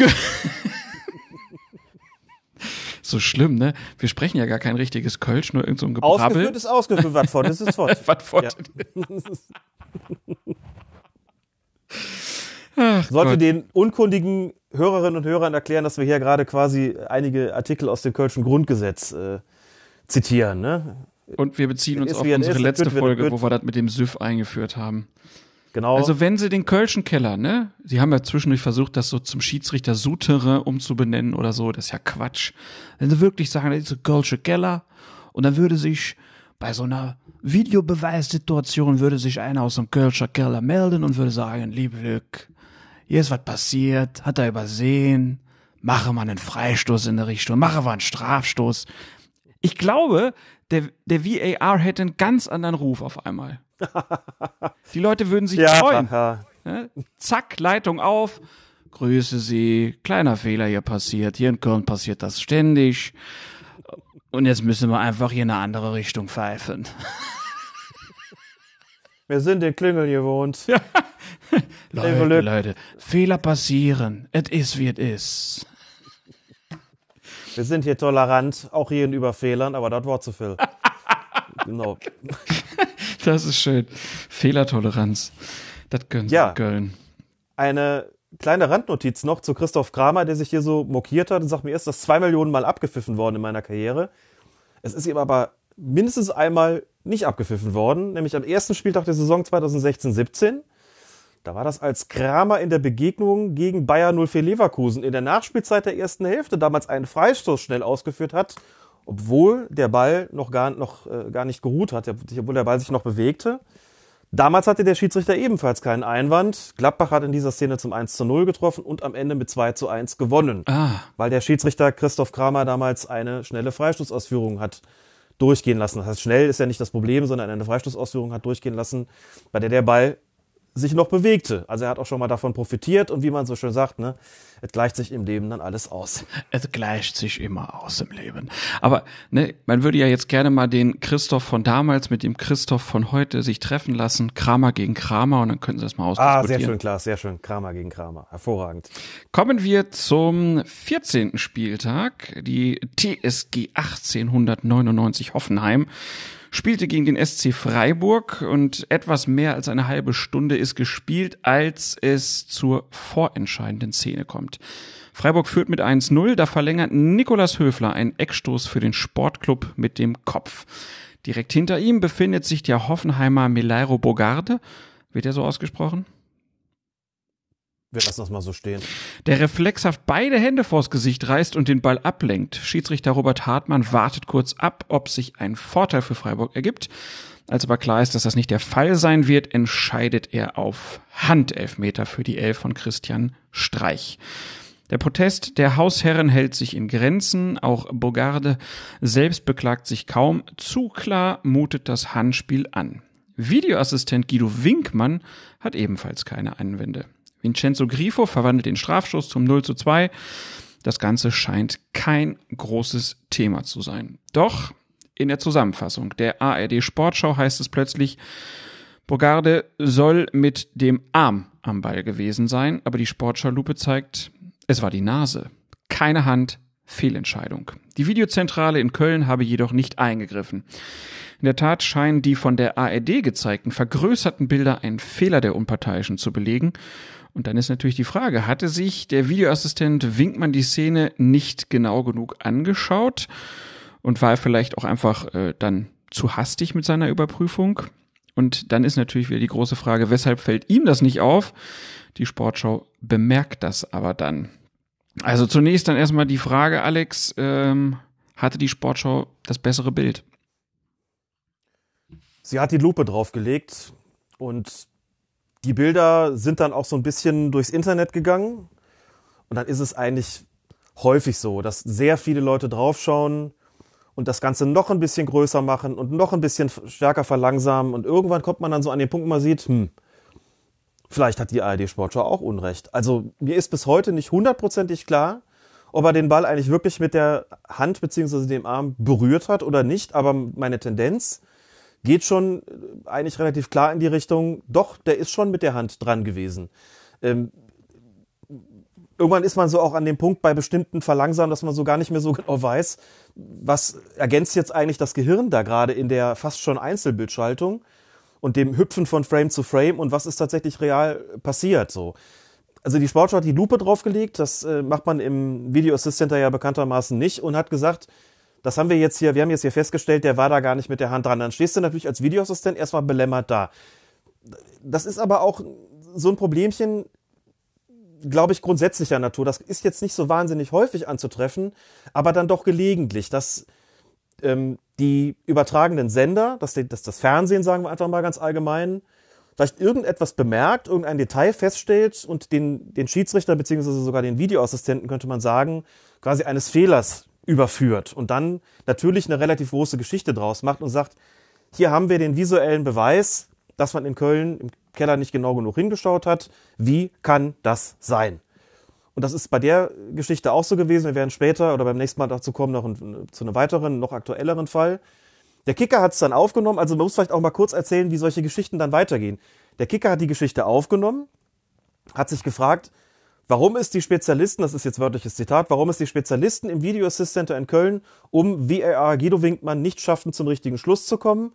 So schlimm, ne? Wir sprechen ja gar kein richtiges Kölsch, nur irgend so ein Gebrabbel. Ausgeführt ist ausgeführt, was fort ist fort. Was fort. Ja. Ach Sollte Gott. den unkundigen Hörerinnen und Hörern erklären, dass wir hier gerade quasi einige Artikel aus dem Kölschen Grundgesetz zitieren, ne? Und wir beziehen uns Ist auf wie es unsere ist, letzte gut, Folge, gut. wo wir das mit dem Süff eingeführt haben. Genau. Also wenn sie den Kölschen Keller, ne? Sie haben ja zwischendurch versucht, das so zum Schiedsrichter Souterrain umzubenennen oder so. Das ist ja Quatsch. Wenn sie wirklich sagen, das ist ein Kölsche Keller und dann würde sich bei so einer Videobeweissituation würde sich einer aus dem Kölscher Keller melden und würde sagen, liebe Lück, hier ist was passiert, hat er übersehen, mache mal einen Freistoß in der Richtung, mache mal einen Strafstoß. Ich glaube, der VAR hätte einen ganz anderen Ruf auf einmal. Die Leute würden sich freuen. Ja. Ne? Zack, Leitung auf. Grüße Sie, kleiner Fehler hier passiert. Hier in Köln passiert das ständig. Und jetzt müssen wir einfach hier in eine andere Richtung pfeifen. Wir sind in Klüngel gewohnt. Ja. Leute, Fehler passieren. Es ist, wie es ist. Wir sind hier tolerant, auch gegenüber Fehlern, aber das Wort zu viel. Genau. Das ist schön. Fehlertoleranz. Das gönnen sie in Köln. Eine kleine Randnotiz noch zu Christoph Kramer, der sich hier so mokiert hat und sagt, mir ist das 2 Millionen Mal abgepfiffen worden in meiner Karriere. Es ist ihm aber mindestens einmal nicht abgepfiffen worden, nämlich am ersten Spieltag der Saison 2016/17. Da war das, als Kramer in der Begegnung gegen Bayer 04 Leverkusen in der Nachspielzeit der ersten Hälfte damals einen Freistoß schnell ausgeführt hat, obwohl der Ball noch gar nicht geruht hat, obwohl der Ball sich noch bewegte. Damals hatte der Schiedsrichter ebenfalls keinen Einwand. Gladbach hat in dieser Szene zum 1:0 getroffen und am Ende mit 2:1 gewonnen. Weil der Schiedsrichter Christoph Kramer damals eine schnelle Freistoßausführung hat durchgehen lassen. Das heißt, schnell ist ja nicht das Problem, sondern eine Freistoßausführung hat durchgehen lassen, bei der Ball sich noch bewegte. Also er hat auch schon mal davon profitiert und wie man so schön sagt, ne, es gleicht sich im Leben dann alles aus. Es gleicht sich immer aus im Leben. Aber ne, man würde ja jetzt gerne mal den Christoph von damals mit dem Christoph von heute sich treffen lassen. Kramer gegen Kramer und dann könnten sie das mal ausdiskutieren. Sehr schön, klar, sehr schön. Kramer gegen Kramer. Hervorragend. Kommen wir zum 14. Spieltag. Die TSG 1899 Hoffenheim spielte gegen den SC Freiburg und etwas mehr als eine halbe Stunde ist gespielt, als es zur vorentscheidenden Szene kommt. Freiburg führt mit 1:0, da verlängert Nikolas Höfler einen Eckstoß für den Sportclub mit dem Kopf. Direkt hinter ihm befindet sich der Hoffenheimer Melairo Bogarde. Wird er so ausgesprochen? Wir lassen das mal so stehen. Der reflexhaft beide Hände vors Gesicht reißt und den Ball ablenkt. Schiedsrichter Robert Hartmann wartet kurz ab, ob sich ein Vorteil für Freiburg ergibt. Als aber klar ist, dass das nicht der Fall sein wird, entscheidet er auf Handelfmeter für die 11 von Christian Streich. Der Protest der Hausherren hält sich in Grenzen. Auch Bogarde selbst beklagt sich kaum. Zu klar mutet das Handspiel an. Videoassistent Guido Winkmann hat ebenfalls keine Einwände. Vincenzo Grifo verwandelt den Strafstoß zum 0:2. Das Ganze scheint kein großes Thema zu sein. Doch in der Zusammenfassung der ARD Sportschau heißt es plötzlich, Bogarde soll mit dem Arm am Ball gewesen sein, aber die Sportschau-Lupe zeigt, es war die Nase. Keine Hand, Fehlentscheidung. Die Videozentrale in Köln habe jedoch nicht eingegriffen. In der Tat scheinen die von der ARD gezeigten vergrößerten Bilder einen Fehler der Unparteiischen zu belegen. Und dann ist natürlich die Frage, hatte sich der Videoassistent Winkmann die Szene nicht genau genug angeschaut und war er vielleicht auch einfach dann zu hastig mit seiner Überprüfung? Und dann ist natürlich wieder die große Frage, weshalb fällt ihm das nicht auf? Die Sportschau bemerkt das aber dann. Also zunächst dann erstmal die Frage, Alex, hatte die Sportschau das bessere Bild? Sie hat die Lupe draufgelegt und die Bilder sind dann auch so ein bisschen durchs Internet gegangen. Und dann ist es eigentlich häufig so, dass sehr viele Leute draufschauen und das Ganze noch ein bisschen größer machen und noch ein bisschen stärker verlangsamen. Und irgendwann kommt man dann so an den Punkt, wo man sieht, vielleicht hat die ARD-Sportschau auch Unrecht. Also mir ist bis heute nicht 100%ig klar, ob er den Ball eigentlich wirklich mit der Hand bzw. dem Arm berührt hat oder nicht. Aber meine Tendenz geht schon eigentlich relativ klar in die Richtung, doch, der ist schon mit der Hand dran gewesen. Irgendwann ist man so auch an dem Punkt bei bestimmten Verlangsamen, dass man so gar nicht mehr so genau weiß, was ergänzt jetzt eigentlich das Gehirn da gerade in der fast schon Einzelbildschaltung und dem Hüpfen von Frame zu Frame und was ist tatsächlich real passiert. So. Also die Sportschau hat die Lupe draufgelegt, das macht man im Video Assist Center ja bekanntermaßen nicht und hat gesagt, wir haben jetzt hier festgestellt, der war da gar nicht mit der Hand dran. Dann stehst du natürlich als Videoassistent erstmal belämmert da. Das ist aber auch so ein Problemchen, glaube ich, grundsätzlicher Natur. Das ist jetzt nicht so wahnsinnig häufig anzutreffen, aber dann doch gelegentlich, dass die übertragenen Sender, dass das Fernsehen, sagen wir einfach mal ganz allgemein, vielleicht irgendetwas bemerkt, irgendein Detail feststellt und den Schiedsrichter beziehungsweise sogar den Videoassistenten, könnte man sagen, quasi eines Fehlers überführt und dann natürlich eine relativ große Geschichte draus macht und sagt, hier haben wir den visuellen Beweis, dass man in Köln im Keller nicht genau genug hingeschaut hat. Wie kann das sein? Und das ist bei der Geschichte auch so gewesen. Wir werden später oder beim nächsten Mal dazu kommen, noch zu einem weiteren, noch aktuelleren Fall. Der Kicker hat es dann aufgenommen, also man muss vielleicht auch mal kurz erzählen, wie solche Geschichten dann weitergehen. Der Kicker hat die Geschichte aufgenommen, hat sich gefragt, warum ist die Spezialisten, das ist jetzt wörtliches Zitat, warum es die Spezialisten im Video Assist Center in Köln um VAR Guido Winkmann nicht schaffen, zum richtigen Schluss zu kommen?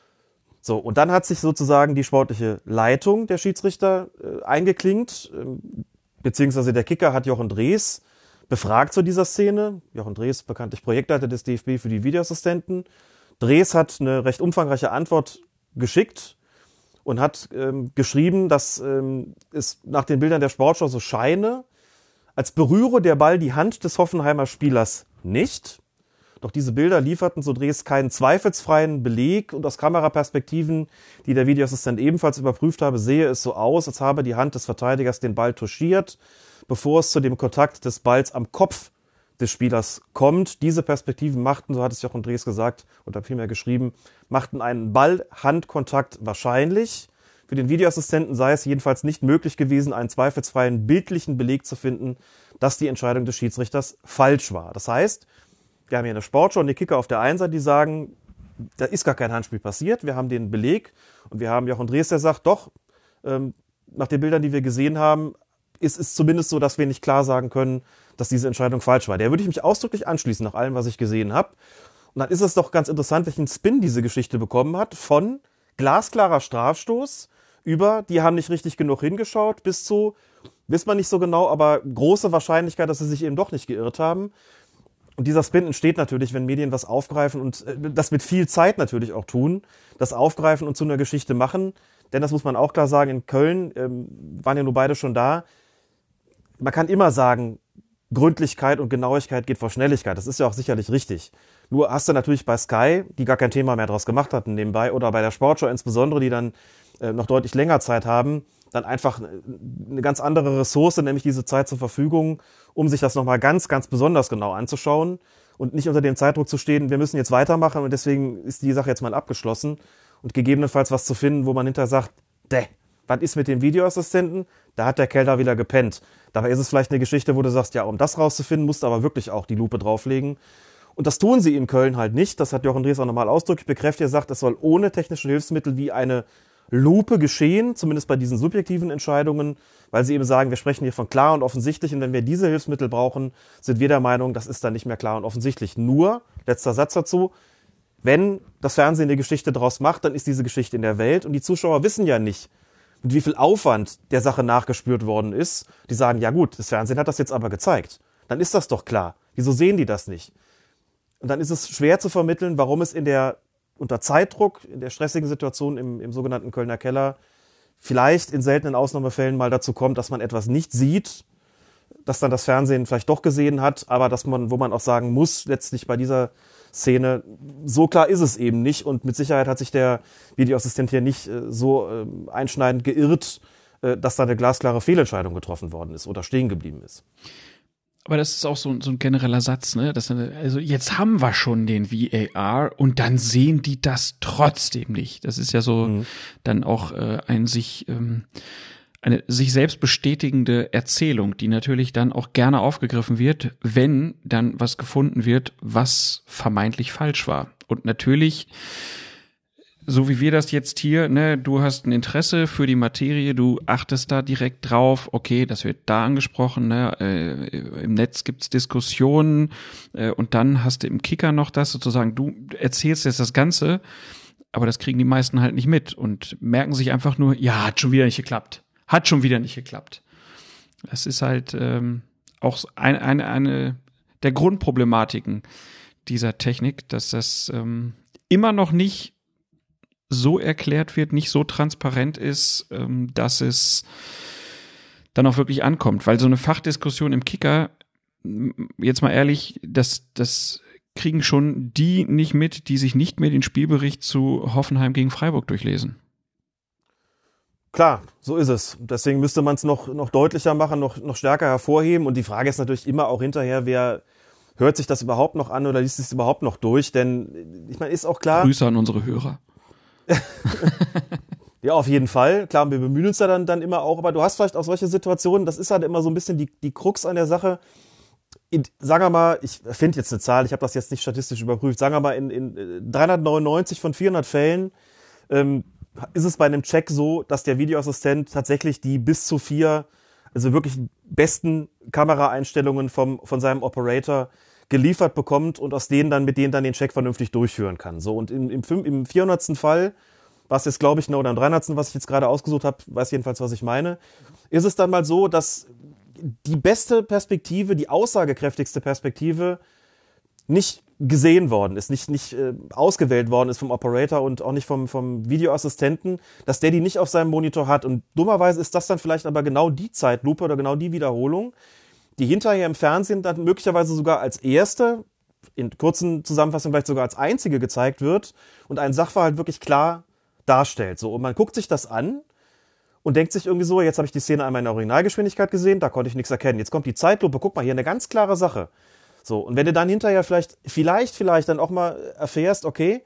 So, und dann hat sich sozusagen die sportliche Leitung der Schiedsrichter eingeklinkt, beziehungsweise der Kicker hat Jochen Drees befragt zu dieser Szene. Jochen Drees, bekanntlich Projektleiter des DFB für die Videoassistenten. Drees hat eine recht umfangreiche Antwort geschickt und hat geschrieben, dass es nach den Bildern der Sportschau so scheine, als berühre der Ball die Hand des Hoffenheimer Spielers nicht. Doch diese Bilder lieferten, so Drees, keinen zweifelsfreien Beleg und aus Kameraperspektiven, die der Videoassistent ebenfalls überprüft habe, sehe es so aus, als habe die Hand des Verteidigers den Ball touchiert, bevor es zu dem Kontakt des Balls am Kopf des Spielers kommt. Diese Perspektiven machten, so hat es Jochen Drees gesagt oder vielmehr geschrieben, machten einen Ball-Hand-Kontakt wahrscheinlich. Für den Videoassistenten sei es jedenfalls nicht möglich gewesen, einen zweifelsfreien bildlichen Beleg zu finden, dass die Entscheidung des Schiedsrichters falsch war. Das heißt, wir haben hier eine Sportschau und die Kicker auf der einen Seite, die sagen, da ist gar kein Handspiel passiert, wir haben den Beleg und wir haben Jochen Drees, der sagt, doch, nach den Bildern, die wir gesehen haben, ist es zumindest so, dass wir nicht klar sagen können, dass diese Entscheidung falsch war. Der würde ich mich ausdrücklich anschließen nach allem, was ich gesehen habe. Und dann ist es doch ganz interessant, welchen Spin diese Geschichte bekommen hat, von glasklarer Strafstoß über, die haben nicht richtig genug hingeschaut, bis zu, wissen wir nicht so genau, aber große Wahrscheinlichkeit, dass sie sich eben doch nicht geirrt haben. Und dieser Spin entsteht natürlich, wenn Medien was aufgreifen und das mit viel Zeit natürlich auch tun, das aufgreifen und zu einer Geschichte machen. Denn das muss man auch klar sagen, in Köln waren ja nur beide schon da. Man kann immer sagen, Gründlichkeit und Genauigkeit geht vor Schnelligkeit. Das ist ja auch sicherlich richtig. Nur hast du natürlich bei Sky, die gar kein Thema mehr draus gemacht hatten nebenbei, oder bei der Sportschau insbesondere, die dann noch deutlich länger Zeit haben, dann einfach eine ganz andere Ressource, nämlich diese Zeit zur Verfügung, um sich das nochmal ganz, ganz besonders genau anzuschauen und nicht unter dem Zeitdruck zu stehen, wir müssen jetzt weitermachen und deswegen ist die Sache jetzt mal abgeschlossen und gegebenenfalls was zu finden, wo man hinterher sagt, was ist mit dem Videoassistenten? Da hat der Kerl da wieder gepennt. Dabei ist es vielleicht eine Geschichte, wo du sagst, ja, um das rauszufinden, musst du aber wirklich auch die Lupe drauflegen. Und das tun sie in Köln halt nicht. Das hat Jochen Drees auch nochmal ausdrücklich bekräftigt. Er sagt, es soll ohne technische Hilfsmittel wie eine Lupe geschehen, zumindest bei diesen subjektiven Entscheidungen, weil sie eben sagen, wir sprechen hier von klar und offensichtlich und wenn wir diese Hilfsmittel brauchen, sind wir der Meinung, das ist dann nicht mehr klar und offensichtlich. Nur, letzter Satz dazu, wenn das Fernsehen eine Geschichte draus macht, dann ist diese Geschichte in der Welt und die Zuschauer wissen ja nicht, mit wie viel Aufwand der Sache nachgespürt worden ist. Die sagen, ja gut, das Fernsehen hat das jetzt aber gezeigt. Dann ist das doch klar. Wieso sehen die das nicht? Und dann ist es schwer zu vermitteln, warum es unter Zeitdruck, in der stressigen Situation im sogenannten Kölner Keller, vielleicht in seltenen Ausnahmefällen mal dazu kommt, dass man etwas nicht sieht, das dann das Fernsehen vielleicht doch gesehen hat, aber wo man auch sagen muss, letztlich bei dieser Szene, so klar ist es eben nicht und mit Sicherheit hat sich der Videoassistent hier nicht so einschneidend geirrt, dass da eine glasklare Fehlentscheidung getroffen worden ist oder stehen geblieben ist. Aber das ist auch so ein genereller Satz, ne? Also jetzt haben wir schon den VAR und dann sehen die das trotzdem nicht. Das ist ja so dann auch eine sich selbst bestätigende Erzählung, die natürlich dann auch gerne aufgegriffen wird, wenn dann was gefunden wird, was vermeintlich falsch war. Und natürlich, so wie wir das jetzt hier, ne, du hast ein Interesse für die Materie, du achtest da direkt drauf, okay, das wird da angesprochen, ne, im Netz gibt's Diskussionen und dann hast du im Kicker noch das sozusagen, du erzählst jetzt das Ganze, aber das kriegen die meisten halt nicht mit und merken sich einfach nur, ja, hat schon wieder nicht geklappt. Das ist halt auch eine der Grundproblematiken dieser Technik, dass das immer noch nicht so erklärt wird, nicht so transparent ist, dass es dann auch wirklich ankommt. Weil so eine Fachdiskussion im Kicker, jetzt mal ehrlich, das kriegen schon die nicht mit, die sich nicht mehr den Spielbericht zu Hoffenheim gegen Freiburg durchlesen. Klar, so ist es. Deswegen müsste man es noch deutlicher machen, noch stärker hervorheben. Und die Frage ist natürlich immer auch hinterher, wer hört sich das überhaupt noch an oder liest es überhaupt noch durch? Denn ich meine, ist auch klar. Grüße an unsere Hörer. Ja, auf jeden Fall. Klar, wir bemühen uns da dann immer auch. Aber du hast vielleicht auch solche Situationen, das ist halt immer so ein bisschen die Krux an der Sache. Sagen wir mal, ich finde jetzt eine Zahl, ich habe das jetzt nicht statistisch überprüft, sagen wir mal, in 399 von 400 Fällen ist es bei einem Check so, dass der Videoassistent tatsächlich die bis zu 4, also wirklich besten Kameraeinstellungen von seinem Operator geliefert bekommt und mit denen dann den Check vernünftig durchführen kann. So, und im 400. Fall, was jetzt glaube ich, oder im 300. was ich jetzt gerade ausgesucht habe, weiß jedenfalls, was ich meine, ist es dann mal so, dass die beste Perspektive, die aussagekräftigste Perspektive nicht gesehen worden ist, nicht ausgewählt worden ist vom Operator und auch nicht vom Videoassistenten, dass der die nicht auf seinem Monitor hat. Und dummerweise ist das dann vielleicht aber genau die Zeitlupe oder genau die Wiederholung, die hinterher im Fernsehen dann möglicherweise sogar als erste, in kurzen Zusammenfassungen vielleicht sogar als einzige gezeigt wird und einen Sachverhalt wirklich klar darstellt. So, und man guckt sich das an und denkt sich irgendwie so, jetzt habe ich die Szene einmal in der Originalgeschwindigkeit gesehen, da konnte ich nichts erkennen. Jetzt kommt die Zeitlupe, guck mal, hier eine ganz klare Sache. So, und wenn du dann hinterher vielleicht dann auch mal erfährst, okay,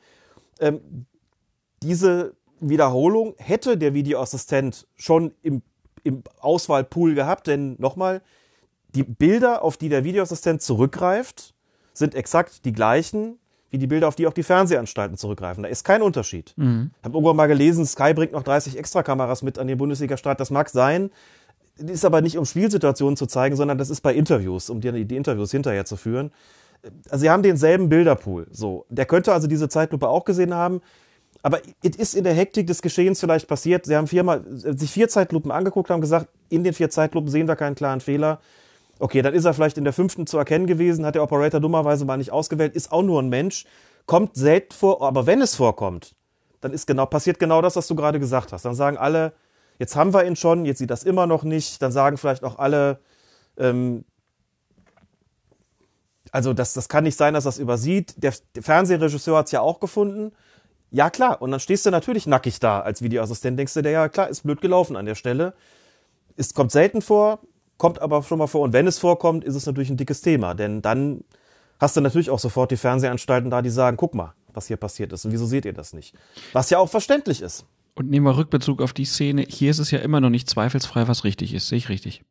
diese Wiederholung hätte der Videoassistent schon im Auswahlpool gehabt, denn nochmal, die Bilder, auf die der Videoassistent zurückgreift, sind exakt die gleichen wie die Bilder, auf die auch die Fernsehanstalten zurückgreifen. Da ist kein Unterschied. Ich habe irgendwann mal gelesen, Sky bringt noch 30 Extrakameras mit an den Bundesliga-Start. Das mag sein, ist aber nicht, um Spielsituationen zu zeigen, sondern das ist bei Interviews, um die Interviews hinterher zu führen. Also sie haben denselben Bilderpool. So, der könnte also diese Zeitlupe auch gesehen haben. Aber es ist in der Hektik des Geschehens vielleicht passiert. Sie haben sich 4 Zeitlupen angeguckt, haben gesagt, in den 4 Zeitlupen sehen wir keinen klaren Fehler. Okay, dann ist er vielleicht in der 5. zu erkennen gewesen, hat der Operator dummerweise mal nicht ausgewählt, ist auch nur ein Mensch, kommt selten vor, aber wenn es vorkommt, dann passiert genau das, was du gerade gesagt hast. Dann sagen alle, jetzt haben wir ihn schon, jetzt sieht das immer noch nicht. Dann sagen vielleicht auch alle, also das kann nicht sein, dass das übersieht. Der Fernsehregisseur hat es ja auch gefunden. Ja, klar. Und dann stehst du natürlich nackig da als Videoassistent, denkst du dir, ja klar, ist blöd gelaufen an der Stelle. Es kommt selten vor, kommt aber schon mal vor. Und wenn es vorkommt, ist es natürlich ein dickes Thema. Denn dann hast du natürlich auch sofort die Fernsehanstalten da, die sagen, guck mal, was hier passiert ist. Und wieso seht ihr das nicht? Was ja auch verständlich ist. Und nehmen wir Rückbezug auf die Szene. Hier ist es ja immer noch nicht zweifelsfrei, was richtig ist. Sehe ich richtig?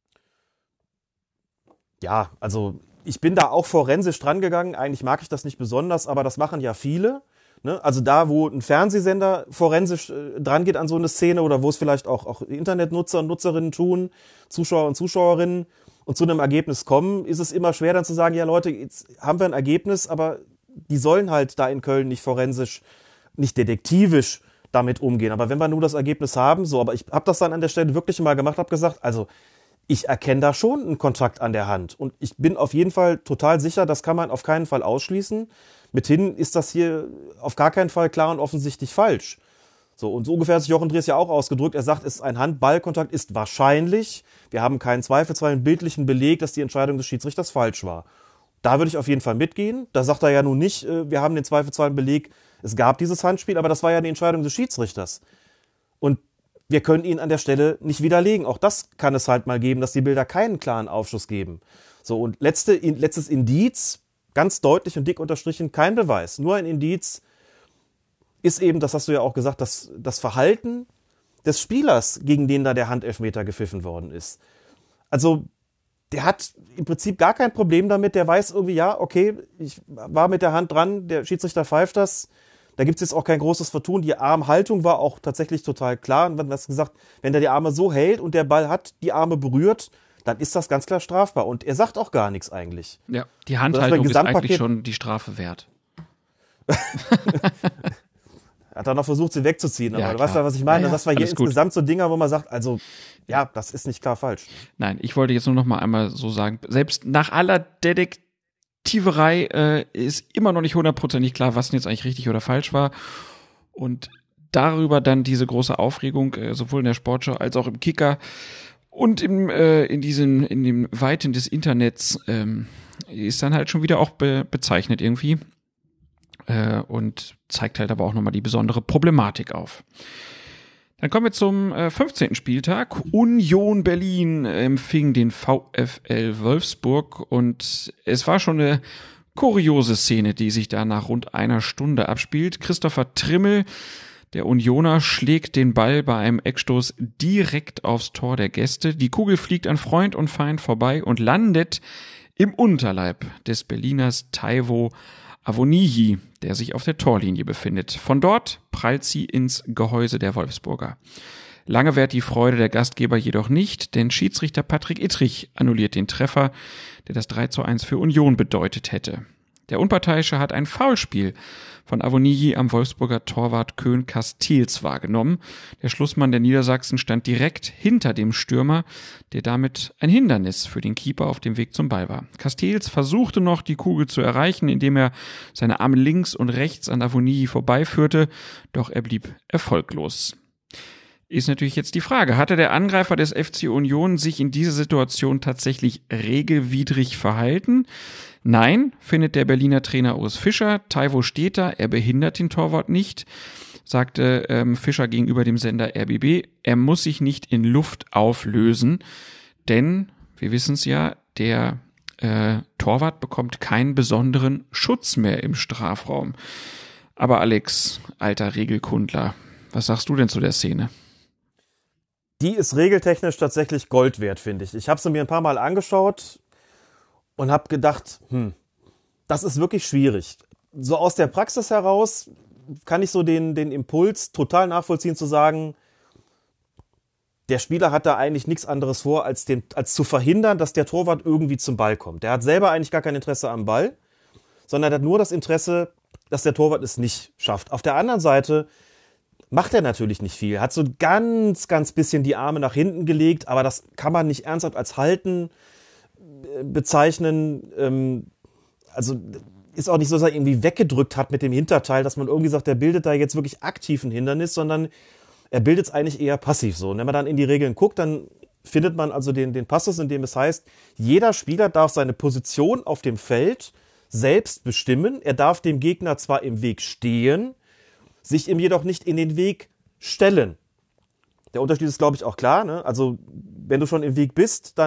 Ja, also ich bin da auch forensisch dran gegangen. Eigentlich mag ich das nicht besonders, aber das machen ja viele. Ne? Also da, wo ein Fernsehsender forensisch dran geht an so eine Szene oder wo es vielleicht auch Internetnutzer und Nutzerinnen tun, Zuschauer und Zuschauerinnen und zu einem Ergebnis kommen, ist es immer schwer dann zu sagen, ja Leute, jetzt haben wir ein Ergebnis, aber die sollen halt da in Köln nicht forensisch, nicht detektivisch damit umgehen. Aber wenn wir nur das Ergebnis haben, so, aber ich habe das dann an der Stelle wirklich mal gemacht, habe gesagt, also ich erkenne da schon einen Kontakt an der Hand und ich bin auf jeden Fall total sicher, das kann man auf keinen Fall ausschließen. Mithin ist das hier auf gar keinen Fall klar und offensichtlich falsch. So, und so ungefähr hat sich Jochen Drees ja auch ausgedrückt. Er sagt, es ist ein Hand-Ball-Kontakt, ist wahrscheinlich. Wir haben keinen zweifelsfreien bildlichen Beleg, dass die Entscheidung des Schiedsrichters falsch war. Da würde ich auf jeden Fall mitgehen. Da sagt er ja nun nicht, wir haben den zweifelsfreien Beleg, es gab dieses Handspiel, aber das war ja die Entscheidung des Schiedsrichters. Und wir können ihn an der Stelle nicht widerlegen. Auch das kann es halt mal geben, dass die Bilder keinen klaren Aufschluss geben. So, und letztes Indiz, ganz deutlich und dick unterstrichen, kein Beweis, nur ein Indiz, ist eben, das hast du ja auch gesagt, das Verhalten des Spielers, gegen den da der Handelfmeter gepfiffen worden ist. Also, der hat im Prinzip gar kein Problem damit, der weiß irgendwie, ja, okay, ich war mit der Hand dran, der Schiedsrichter pfeift das, da gibt's jetzt auch kein großes Vertun, die Armhaltung war auch tatsächlich total klar, und man hat gesagt, wenn der die Arme so hält und der Ball hat die Arme berührt, dann ist das ganz klar strafbar und er sagt auch gar nichts eigentlich. Ja, die Handhaltung ist eigentlich schon die Strafe wert. Hat er noch versucht, sie wegzuziehen, aber Ja, du weißt klar. ja, was ich meine. Ja, Das war hier alles gut. insgesamt so Dinger, wo man sagt, also, ja, das ist nicht klar falsch. Nein, ich wollte jetzt nur noch mal einmal so sagen, selbst nach aller Detektiverei ist immer noch nicht hundertprozentig klar, was denn jetzt eigentlich richtig oder falsch war. Und darüber dann diese große Aufregung, sowohl in der Sportschau als auch im Kicker und in den Weiten des Internets, ist dann halt schon wieder auch bezeichnet irgendwie. Und zeigt halt aber auch nochmal die besondere Problematik auf. Dann kommen wir zum 15. Spieltag. Union Berlin empfing den VfL Wolfsburg und es war schon eine kuriose Szene, die sich da nach rund einer Stunde abspielt. Christopher Trimmel, der Unioner, schlägt den Ball bei einem Eckstoß direkt aufs Tor der Gäste. Die Kugel fliegt an Freund und Feind vorbei und landet im Unterleib des Berliners Taiwo Avoniyi, der sich auf der Torlinie befindet. Von dort prallt sie ins Gehäuse der Wolfsburger. Lange währt die Freude der Gastgeber jedoch nicht, denn Schiedsrichter Patrick Ittrich annulliert den Treffer, der das 3:1 für Union bedeutet hätte. Der Unparteiische hat ein Foulspiel von Avoniyi am Wolfsburger Torwart Koen Casteels wahrgenommen. Der Schlussmann der Niedersachsen stand direkt hinter dem Stürmer, der damit ein Hindernis für den Keeper auf dem Weg zum Ball war. Casteels versuchte noch, die Kugel zu erreichen, indem er seine Arme links und rechts an Avoniyi vorbeiführte, doch er blieb erfolglos. Ist natürlich jetzt die Frage, hatte der Angreifer des FC Union sich in dieser Situation tatsächlich regelwidrig verhalten? Nein, findet der Berliner Urs Fischer. Taiwo steht da, er behindert den Torwart nicht, sagte Fischer gegenüber dem Sender RBB. Er muss sich nicht in Luft auflösen, denn, wir wissen es ja, der Torwart bekommt keinen besonderen Schutz mehr im Strafraum. Aber Alex, alter Regelkundler, was sagst du denn zu der Szene? Die ist regeltechnisch tatsächlich Gold wert, finde ich. Ich habe sie mir ein paar Mal angeschaut und habe gedacht, das ist wirklich schwierig. So aus der Praxis heraus kann ich so den Impuls total nachvollziehen, zu sagen, der Spieler hat da eigentlich nichts anderes vor, als zu verhindern, dass der Torwart irgendwie zum Ball kommt. Der hat selber eigentlich gar kein Interesse am Ball, sondern hat nur das Interesse, dass der Torwart es nicht schafft. Auf der anderen Seite macht er natürlich nicht viel. Hat so ganz, ganz bisschen die Arme nach hinten gelegt, aber das kann man nicht ernsthaft als Halten bezeichnen. Also ist auch nicht so, dass er irgendwie weggedrückt hat mit dem Hinterteil, dass man irgendwie sagt, der bildet da jetzt wirklich aktiv ein Hindernis, sondern er bildet es eigentlich eher passiv so. Und wenn man dann in die Regeln guckt, dann findet man also den Passus, in dem es heißt, jeder Spieler darf seine Position auf dem Feld selbst bestimmen. Er darf dem Gegner zwar im Weg stehen, sich ihm jedoch nicht in den Weg stellen. Der Unterschied ist, glaube ich, auch klar. Ne? Also wenn du schon im Weg bist, dann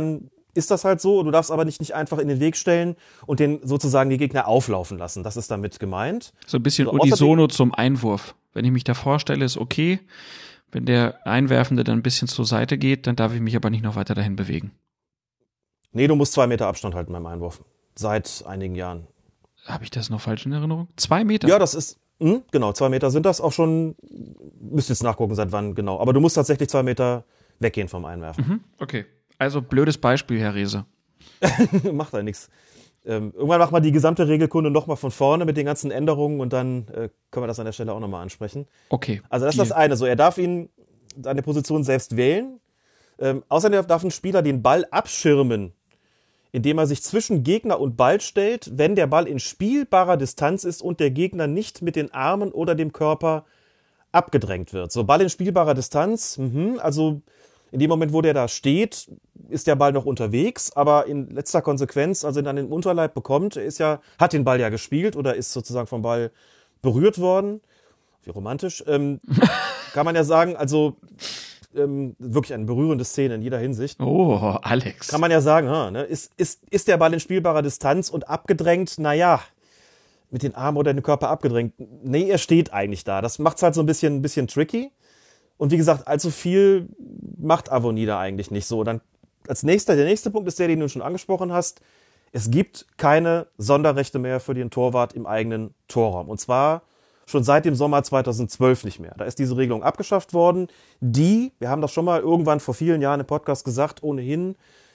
ist das halt so. Du darfst aber nicht einfach in den Weg stellen und den sozusagen die Gegner auflaufen lassen. Das ist damit gemeint. So ein bisschen Also unisono zum Einwurf. Wenn ich mich da vorstelle, ist okay. Wenn der Einwerfende dann ein bisschen zur Seite geht, dann darf ich mich aber nicht noch weiter dahin bewegen. Nee, du musst 2 Meter Abstand halten beim Einwurf. Seit einigen Jahren. Habe ich das noch falsch in Erinnerung? 2 Meter? Ja, das ist, genau, 2 Meter sind das auch schon. Müsst jetzt nachgucken, seit wann genau. Aber du musst tatsächlich 2 Meter weggehen vom Einwerfen. Okay. Also blödes Beispiel, Herr Rehse. Macht da nichts. Irgendwann machen wir die gesamte Regelkunde nochmal von vorne mit den ganzen Änderungen und dann können wir das an der Stelle auch nochmal ansprechen. Okay. Also das ist das eine. So, er darf seine Position selbst wählen. Außerdem darf ein Spieler den Ball abschirmen, indem er sich zwischen Gegner und Ball stellt, wenn der Ball in spielbarer Distanz ist und der Gegner nicht mit den Armen oder dem Körper abgedrängt wird. So, Ball in spielbarer Distanz, also in dem Moment, wo der da steht, ist der Ball noch unterwegs, aber in letzter Konsequenz, also dann den Unterleib bekommt, hat den Ball ja gespielt oder ist sozusagen vom Ball berührt worden. Wie romantisch. Kann man ja sagen, also wirklich eine berührende Szene in jeder Hinsicht. Oh, Alex. Kann man ja sagen, ne? Ist der Ball in spielbarer Distanz und abgedrängt? Naja, mit den Armen oder dem Körper abgedrängt. Nee, er steht eigentlich da. Das macht's halt so ein bisschen tricky. Und wie gesagt, allzu viel macht Avonie da eigentlich nicht so. Dann der nächste Punkt ist der, den du schon angesprochen hast. Es gibt keine Sonderrechte mehr für den Torwart im eigenen Torraum. Und zwar schon seit dem Sommer 2012 nicht mehr. Da ist diese Regelung abgeschafft worden, die, wir haben das schon mal irgendwann vor vielen Jahren im Podcast gesagt, ohnehin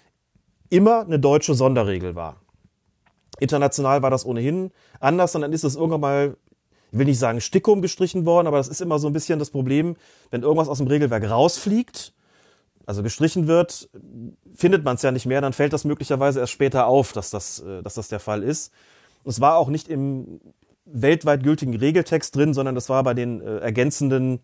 immer eine deutsche Sonderregel war. International war das ohnehin anders und dann ist es irgendwann mal, ich will nicht sagen Stickum gestrichen worden, aber das ist immer so ein bisschen das Problem, wenn irgendwas aus dem Regelwerk rausfliegt, also gestrichen wird, findet man es ja nicht mehr, dann fällt das möglicherweise erst später auf, dass das der Fall ist. Und es war auch nicht im weltweit gültigen Regeltext drin, sondern das war bei den Ergänzungen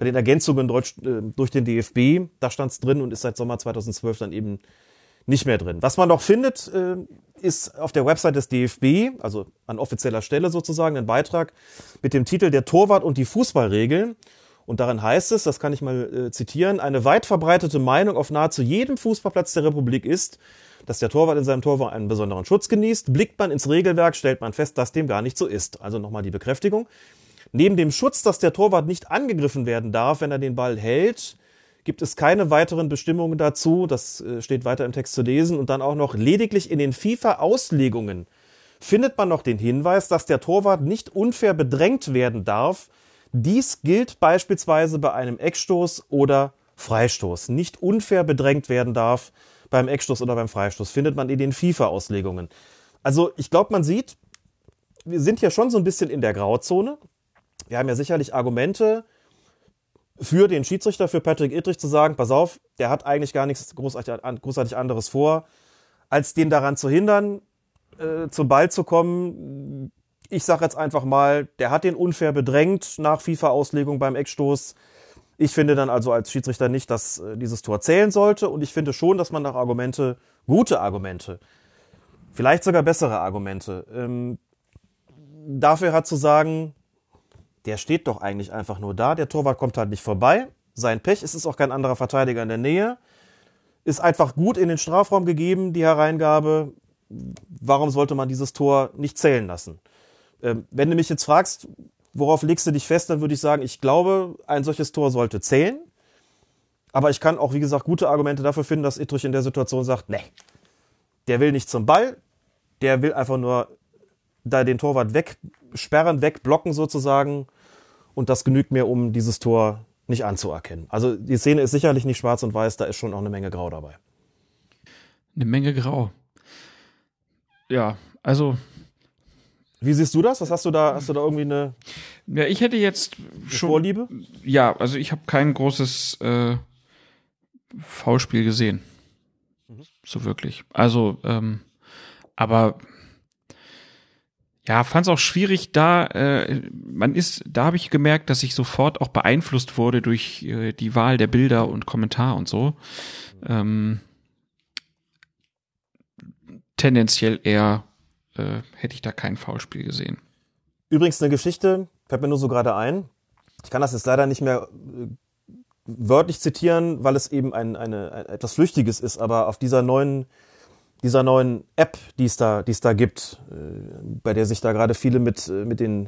durch den DFB, da stand es drin und ist seit Sommer 2012 dann eben nicht mehr drin. Was man noch findet, ist auf der Website des DFB, also an offizieller Stelle sozusagen, ein Beitrag mit dem Titel Der Torwart und die Fußballregeln. Und darin heißt es, das kann ich mal zitieren, eine weit verbreitete Meinung auf nahezu jedem Fußballplatz der Republik ist, dass der Torwart in seinem Tor einen besonderen Schutz genießt. Blickt man ins Regelwerk, stellt man fest, dass dem gar nicht so ist. Also nochmal die Bekräftigung. Neben dem Schutz, dass der Torwart nicht angegriffen werden darf, wenn er den Ball hält, gibt es keine weiteren Bestimmungen dazu. Das steht weiter im Text zu lesen. Und dann auch noch lediglich in den FIFA-Auslegungen findet man noch den Hinweis, dass der Torwart nicht unfair bedrängt werden darf. Dies gilt beispielsweise bei einem Eckstoß oder Freistoß. Nicht unfair bedrängt werden darf beim Eckstoß oder beim Freistoß, findet man in den FIFA-Auslegungen. Also ich glaube, man sieht, wir sind hier schon so ein bisschen in der Grauzone. Wir haben ja sicherlich Argumente für den Schiedsrichter, für Patrick Ittrich zu sagen, pass auf, der hat eigentlich gar nichts großartig anderes vor, als den daran zu hindern, zum Ball zu kommen. Ich sage jetzt einfach mal, der hat den unfair bedrängt nach FIFA-Auslegung beim Eckstoß. Ich finde dann also als Schiedsrichter nicht, dass dieses Tor zählen sollte. Und ich finde schon, dass man nach gute Argumente, vielleicht sogar bessere Argumente, dafür hat zu sagen, der steht doch eigentlich einfach nur da. Der Torwart kommt halt nicht vorbei. Sein Pech, es ist auch kein anderer Verteidiger in der Nähe. Ist einfach gut in den Strafraum gegeben, die Hereingabe. Warum sollte man dieses Tor nicht zählen lassen? Wenn du mich jetzt fragst, worauf legst du dich fest, dann würde ich sagen, ich glaube, ein solches Tor sollte zählen. Aber ich kann auch, wie gesagt, gute Argumente dafür finden, dass Ittrich in der Situation sagt, nee, der will nicht zum Ball, der will einfach nur da den Torwart wegsperren, wegblocken sozusagen. Und das genügt mir, um dieses Tor nicht anzuerkennen. Also die Szene ist sicherlich nicht schwarz und weiß, da ist schon auch eine Menge Grau dabei. Eine Menge Grau. Ja, also... Wie siehst du das? Hast du da irgendwie eine Ja, ich hätte jetzt schon Vorliebe? Ja, also ich habe kein großes Foulspiel gesehen. So wirklich. Also, aber ja, fand es auch schwierig, da habe ich gemerkt, dass ich sofort auch beeinflusst wurde durch die Wahl der Bilder und Kommentar und so. Tendenziell eher hätte ich da kein Foulspiel gesehen. Übrigens eine Geschichte, fällt mir nur so gerade ein. Ich kann das jetzt leider nicht mehr wörtlich zitieren, weil es eben ein etwas Flüchtiges ist, aber auf dieser neuen dieser neuen App, die es da gibt, bei der sich da gerade viele mit den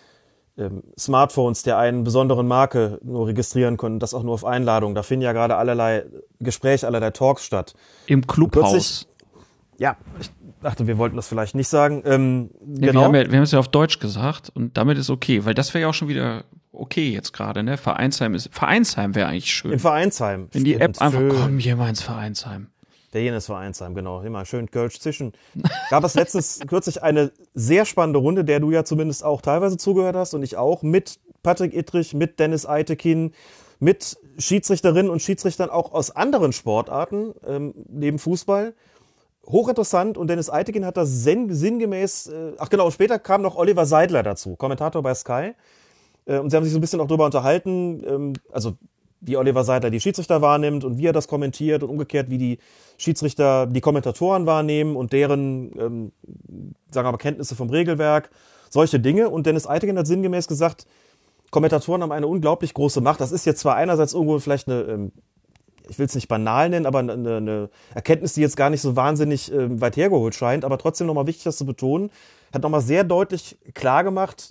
Smartphones der einen besonderen Marke nur registrieren können, das auch nur auf Einladung. Da finden ja gerade allerlei Gespräche, allerlei Talks statt. Im Clubhaus. Ja, ich dachte, wir wollten das vielleicht nicht sagen. Ja, Genau. wir haben es ja auf Deutsch gesagt und damit ist okay, weil das wäre ja auch schon wieder okay jetzt gerade, ne? Vereinsheim wäre eigentlich schön. Im Vereinsheim. Wenn die App einfach, schön. komm, geh mal ins Vereinsheim. Der jenes Vereinsheim, genau. Immer schön Kölsch zischen. Gab es kürzlich eine sehr spannende Runde, der du ja zumindest auch teilweise zugehört hast und ich auch, mit Patrick Ittrich, mit Dennis Eitekin, mit Schiedsrichterinnen und Schiedsrichtern auch aus anderen Sportarten, neben Fußball. Hochinteressant, und Dennis Eitekin hat das sinngemäß, später kam noch Oliver Seidler dazu, Kommentator bei Sky. Und sie haben sich so ein bisschen auch darüber unterhalten, wie Oliver Seidler die Schiedsrichter wahrnimmt und wie er das kommentiert und umgekehrt, wie die Schiedsrichter die Kommentatoren wahrnehmen und deren, Kenntnisse vom Regelwerk, solche Dinge. Und Dennis Eitekin hat sinngemäß gesagt, Kommentatoren haben eine unglaublich große Macht. Das ist jetzt zwar einerseits irgendwo vielleicht eine, ich will es nicht banal nennen, aber eine Erkenntnis, die jetzt gar nicht so wahnsinnig weit hergeholt scheint, aber trotzdem nochmal wichtig, das zu betonen, hat nochmal sehr deutlich klar gemacht,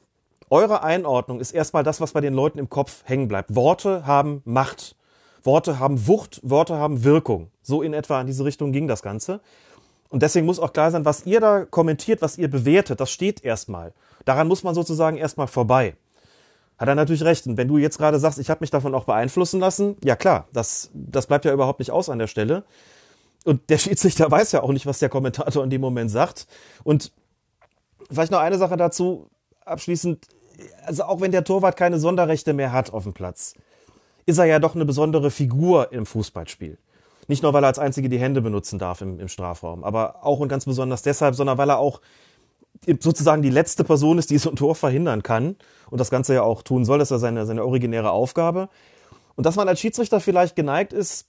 eure Einordnung ist erstmal das, was bei den Leuten im Kopf hängen bleibt. Worte haben Macht. Worte haben Wucht, Worte haben Wirkung. So in etwa in diese Richtung ging das Ganze. Und deswegen muss auch klar sein, was ihr da kommentiert, was ihr bewertet, das steht erstmal. Daran muss man sozusagen erstmal vorbei. Hat er natürlich recht. Und wenn du jetzt gerade sagst, ich habe mich davon auch beeinflussen lassen, ja klar, das bleibt ja überhaupt nicht aus an der Stelle. Und der Schiedsrichter weiß ja auch nicht, was der Kommentator in dem Moment sagt. Und vielleicht noch eine Sache dazu, abschließend, also auch wenn der Torwart keine Sonderrechte mehr hat auf dem Platz, ist er ja doch eine besondere Figur im Fußballspiel. Nicht nur, weil er als Einzige die Hände benutzen darf im Strafraum, aber auch und ganz besonders deshalb, sondern weil er auch sozusagen die letzte Person ist, die so ein Tor verhindern kann und das Ganze ja auch tun soll. Das ist ja seine originäre Aufgabe. Und dass man als Schiedsrichter vielleicht geneigt ist,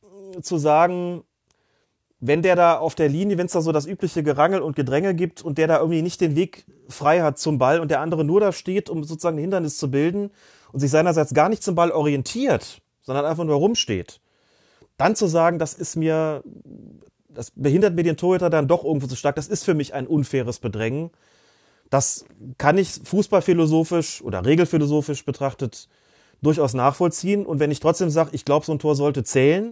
zu sagen, wenn der da auf der Linie, wenn es da so das übliche Gerangel und Gedränge gibt und der da irgendwie nicht den Weg frei hat zum Ball und der andere nur da steht, um sozusagen ein Hindernis zu bilden und sich seinerseits gar nicht zum Ball orientiert, sondern einfach nur rumsteht, dann zu sagen, das behindert mir den Torhüter dann doch irgendwo zu stark, das ist für mich ein unfaires Bedrängen. Das kann ich fußballphilosophisch oder regelphilosophisch betrachtet durchaus nachvollziehen. Und wenn ich trotzdem sage, ich glaube, so ein Tor sollte zählen,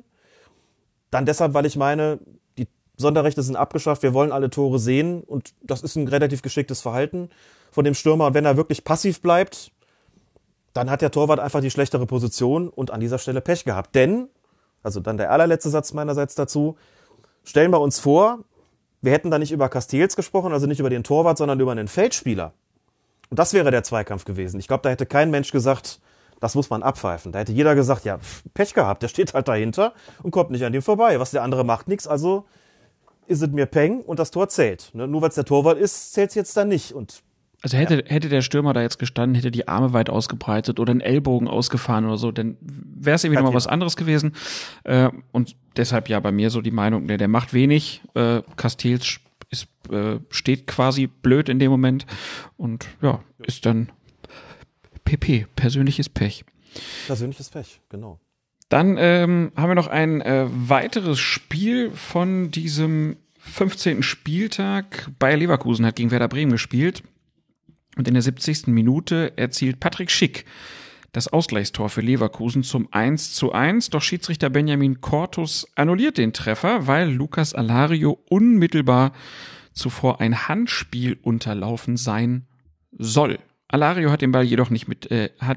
dann deshalb, weil ich meine, die Sonderrechte sind abgeschafft, wir wollen alle Tore sehen und das ist ein relativ geschicktes Verhalten von dem Stürmer. Und wenn er wirklich passiv bleibt, dann hat der Torwart einfach die schlechtere Position und an dieser Stelle Pech gehabt. Denn, also dann der allerletzte Satz meinerseits dazu, stellen wir uns vor, wir hätten da nicht über Castells gesprochen, also nicht über den Torwart, sondern über einen Feldspieler. Und das wäre der Zweikampf gewesen. Ich glaube, da hätte kein Mensch gesagt, das muss man abpfeifen. Da hätte jeder gesagt, ja, Pech gehabt, der steht halt dahinter und kommt nicht an dem vorbei. Was der andere macht, nichts, also ist es mir Peng und das Tor zählt. Nur weil es der Torwart ist, zählt es jetzt dann nicht. Und also hätte der Stürmer da jetzt gestanden, hätte die Arme weit ausgebreitet oder einen Ellbogen ausgefahren oder so, dann wäre es irgendwie nochmal was anderes gewesen. Und deshalb ja bei mir so die Meinung, der macht wenig. Castells steht quasi blöd in dem Moment und ja, ist dann PP, persönliches Pech. Persönliches Pech, genau. Dann haben wir noch ein weiteres Spiel von diesem 15. Spieltag. Bayer Leverkusen hat gegen Werder Bremen gespielt. Und in der 70. Minute erzielt Patrick Schick das Ausgleichstor für Leverkusen zum 1:1. Doch Schiedsrichter Benjamin Cortus annulliert den Treffer, weil Lucas Alario unmittelbar zuvor ein Handspiel unterlaufen sein soll. Alario hat den Ball jedoch nicht mit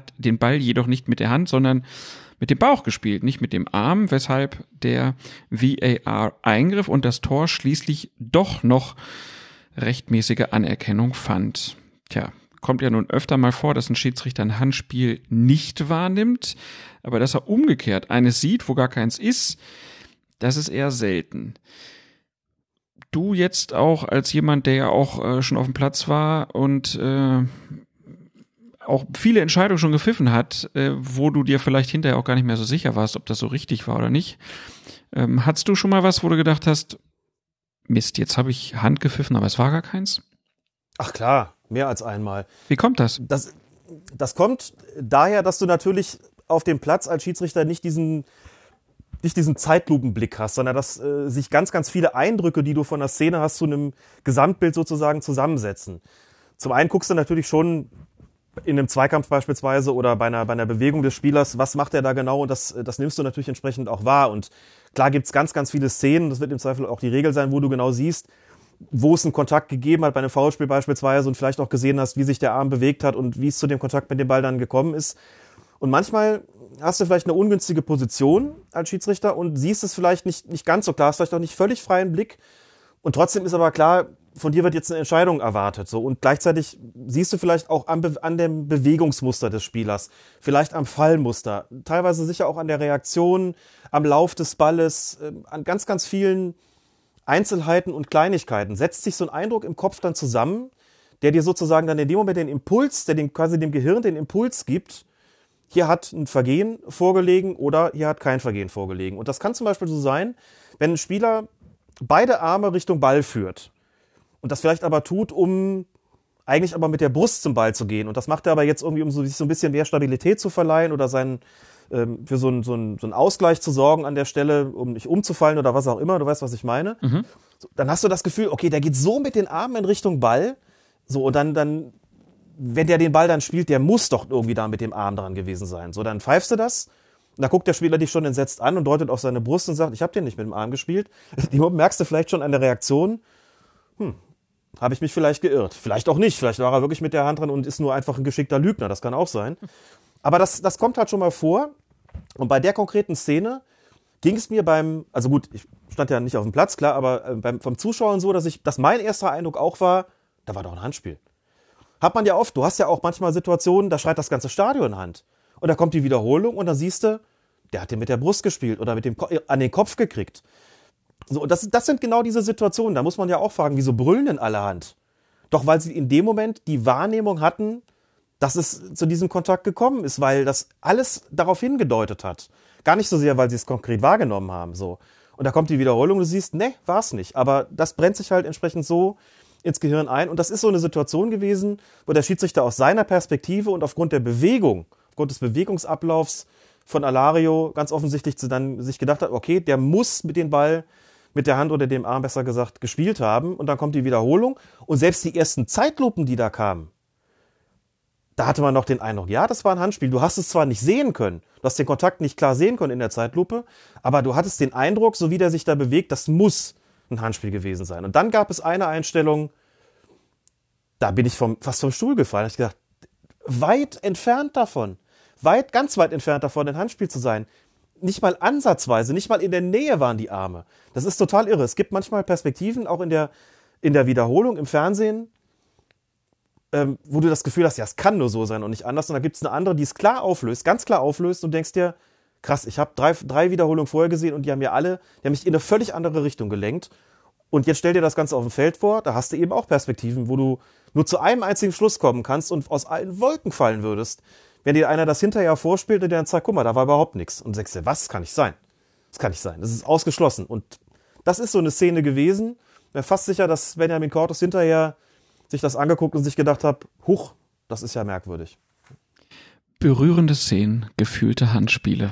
der Hand, sondern mit dem Bauch gespielt, nicht mit dem Arm, weshalb der VAR eingriff und das Tor schließlich doch noch rechtmäßige Anerkennung fand. Tja, kommt ja nun öfter mal vor, dass ein Schiedsrichter ein Handspiel nicht wahrnimmt, aber dass er umgekehrt eines sieht, wo gar keins ist, das ist eher selten. Du jetzt auch als jemand, der ja auch schon auf dem Platz war und auch viele Entscheidungen schon gepfiffen hat, wo du dir vielleicht hinterher auch gar nicht mehr so sicher warst, ob das so richtig war oder nicht. Hattest du schon mal was, wo du gedacht hast, Mist, jetzt habe ich Hand gepfiffen, aber es war gar keins? Ach klar, mehr als einmal. Wie kommt das? Das kommt daher, dass du natürlich auf dem Platz als Schiedsrichter nicht diesen nicht diesen Zeitlupenblick hast, sondern dass sich ganz, ganz viele Eindrücke, die du von der Szene hast, zu einem Gesamtbild sozusagen zusammensetzen. Zum einen guckst du natürlich schon in einem Zweikampf beispielsweise oder bei einer Bewegung des Spielers, was macht er da genau, und das nimmst du natürlich entsprechend auch wahr. Und klar gibt's ganz, ganz viele Szenen, das wird im Zweifel auch die Regel sein, wo du genau siehst, wo es einen Kontakt gegeben hat, bei einem Foulspiel beispielsweise, und vielleicht auch gesehen hast, wie sich der Arm bewegt hat und wie es zu dem Kontakt mit dem Ball dann gekommen ist. Und manchmal hast du vielleicht eine ungünstige Position als Schiedsrichter und siehst es vielleicht nicht ganz so klar, hast vielleicht auch nicht völlig freien Blick. Und trotzdem ist aber klar, von dir wird jetzt eine Entscheidung erwartet. So. Und gleichzeitig siehst du vielleicht auch an dem Bewegungsmuster des Spielers, vielleicht am Fallmuster, teilweise sicher auch an der Reaktion, am Lauf des Balles, an ganz, ganz vielen Einzelheiten und Kleinigkeiten. Setzt sich so ein Eindruck im Kopf dann zusammen, der dir sozusagen dann in dem Moment den Impuls, der quasi dem Gehirn den Impuls gibt, hier hat ein Vergehen vorgelegen oder hier hat kein Vergehen vorgelegen. Und das kann zum Beispiel so sein, wenn ein Spieler beide Arme Richtung Ball führt und das vielleicht aber tut, um eigentlich aber mit der Brust zum Ball zu gehen. Und das macht er aber jetzt irgendwie, um sich so ein bisschen mehr Stabilität zu verleihen oder für so einen Ausgleich zu sorgen an der Stelle, um nicht umzufallen oder was auch immer. Du weißt, was ich meine. Mhm. So, dann hast du das Gefühl, okay, der geht so mit den Armen in Richtung Ball. So, und dann, wenn der den Ball dann spielt, der muss doch irgendwie da mit dem Arm dran gewesen sein. So, dann pfeifst du das. Und da guckt der Spieler dich schon entsetzt an und deutet auf seine Brust und sagt, ich habe den nicht mit dem Arm gespielt. Die merkst du vielleicht schon an der Reaktion, habe ich mich vielleicht geirrt. Vielleicht auch nicht. Vielleicht war er wirklich mit der Hand dran und ist nur einfach ein geschickter Lügner. Das kann auch sein. Aber das kommt halt schon mal vor. Und bei der konkreten Szene ging es mir also gut, ich stand ja nicht auf dem Platz, klar, aber vom Zuschauen so, dass mein erster Eindruck auch war, da war doch ein Handspiel. Hat man ja oft. Du hast ja auch manchmal Situationen, da schreit das ganze Stadion Hand. Und da kommt die Wiederholung und dann siehst du, der hat den mit der Brust gespielt oder an den Kopf gekriegt. So, das sind genau diese Situationen. Da muss man ja auch fragen, wieso brüllen denn alle Hand? Doch weil sie in dem Moment die Wahrnehmung hatten, dass es zu diesem Kontakt gekommen ist, weil das alles darauf hingedeutet hat. Gar nicht so sehr, weil sie es konkret wahrgenommen haben. So. Und da kommt die Wiederholung und du siehst, ne, war es nicht. Aber das brennt sich halt entsprechend so ins Gehirn ein. Und das ist so eine Situation gewesen, wo der Schiedsrichter aus seiner Perspektive und aufgrund der Bewegung, aufgrund des Bewegungsablaufs von Alario ganz offensichtlich dann sich gedacht hat, okay, der muss mit dem Ball, mit der Hand oder dem Arm besser gesagt, gespielt haben. Und dann kommt die Wiederholung. Und selbst die ersten Zeitlupen, die da kamen, da hatte man noch den Eindruck, ja, das war ein Handspiel. Du hast es zwar nicht sehen können, du hast den Kontakt nicht klar sehen können in der Zeitlupe, aber du hattest den Eindruck, so wie der sich da bewegt, das muss ein Handspiel gewesen sein. Und dann gab es eine Einstellung, da bin ich fast vom Stuhl gefallen. Da habe ich gedacht, ganz weit entfernt davon, ein Handspiel zu sein. Nicht mal ansatzweise, nicht mal in der Nähe waren die Arme. Das ist total irre. Es gibt manchmal Perspektiven, auch in der Wiederholung im Fernsehen, wo du das Gefühl hast, ja, es kann nur so sein und nicht anders. Und da gibt es eine andere, die es klar auflöst, ganz klar auflöst und denkst dir, krass, ich habe drei Wiederholungen vorher gesehen und die haben mich in eine völlig andere Richtung gelenkt. Und jetzt stell dir das Ganze auf dem Feld vor, da hast du eben auch Perspektiven, wo du nur zu einem einzigen Schluss kommen kannst und aus allen Wolken fallen würdest, wenn dir einer das hinterher vorspielt und dir dann sagt, guck mal, da war überhaupt nichts. Und du sagst dir, was? Das kann nicht sein. Das kann nicht sein. Das ist ausgeschlossen. Und das ist so eine Szene gewesen. Ich bin fast sicher, dass Benjamin Cortus hinterher sich das angeguckt und sich gedacht hat, huch, das ist ja merkwürdig. Berührende Szenen, gefühlte Handspiele.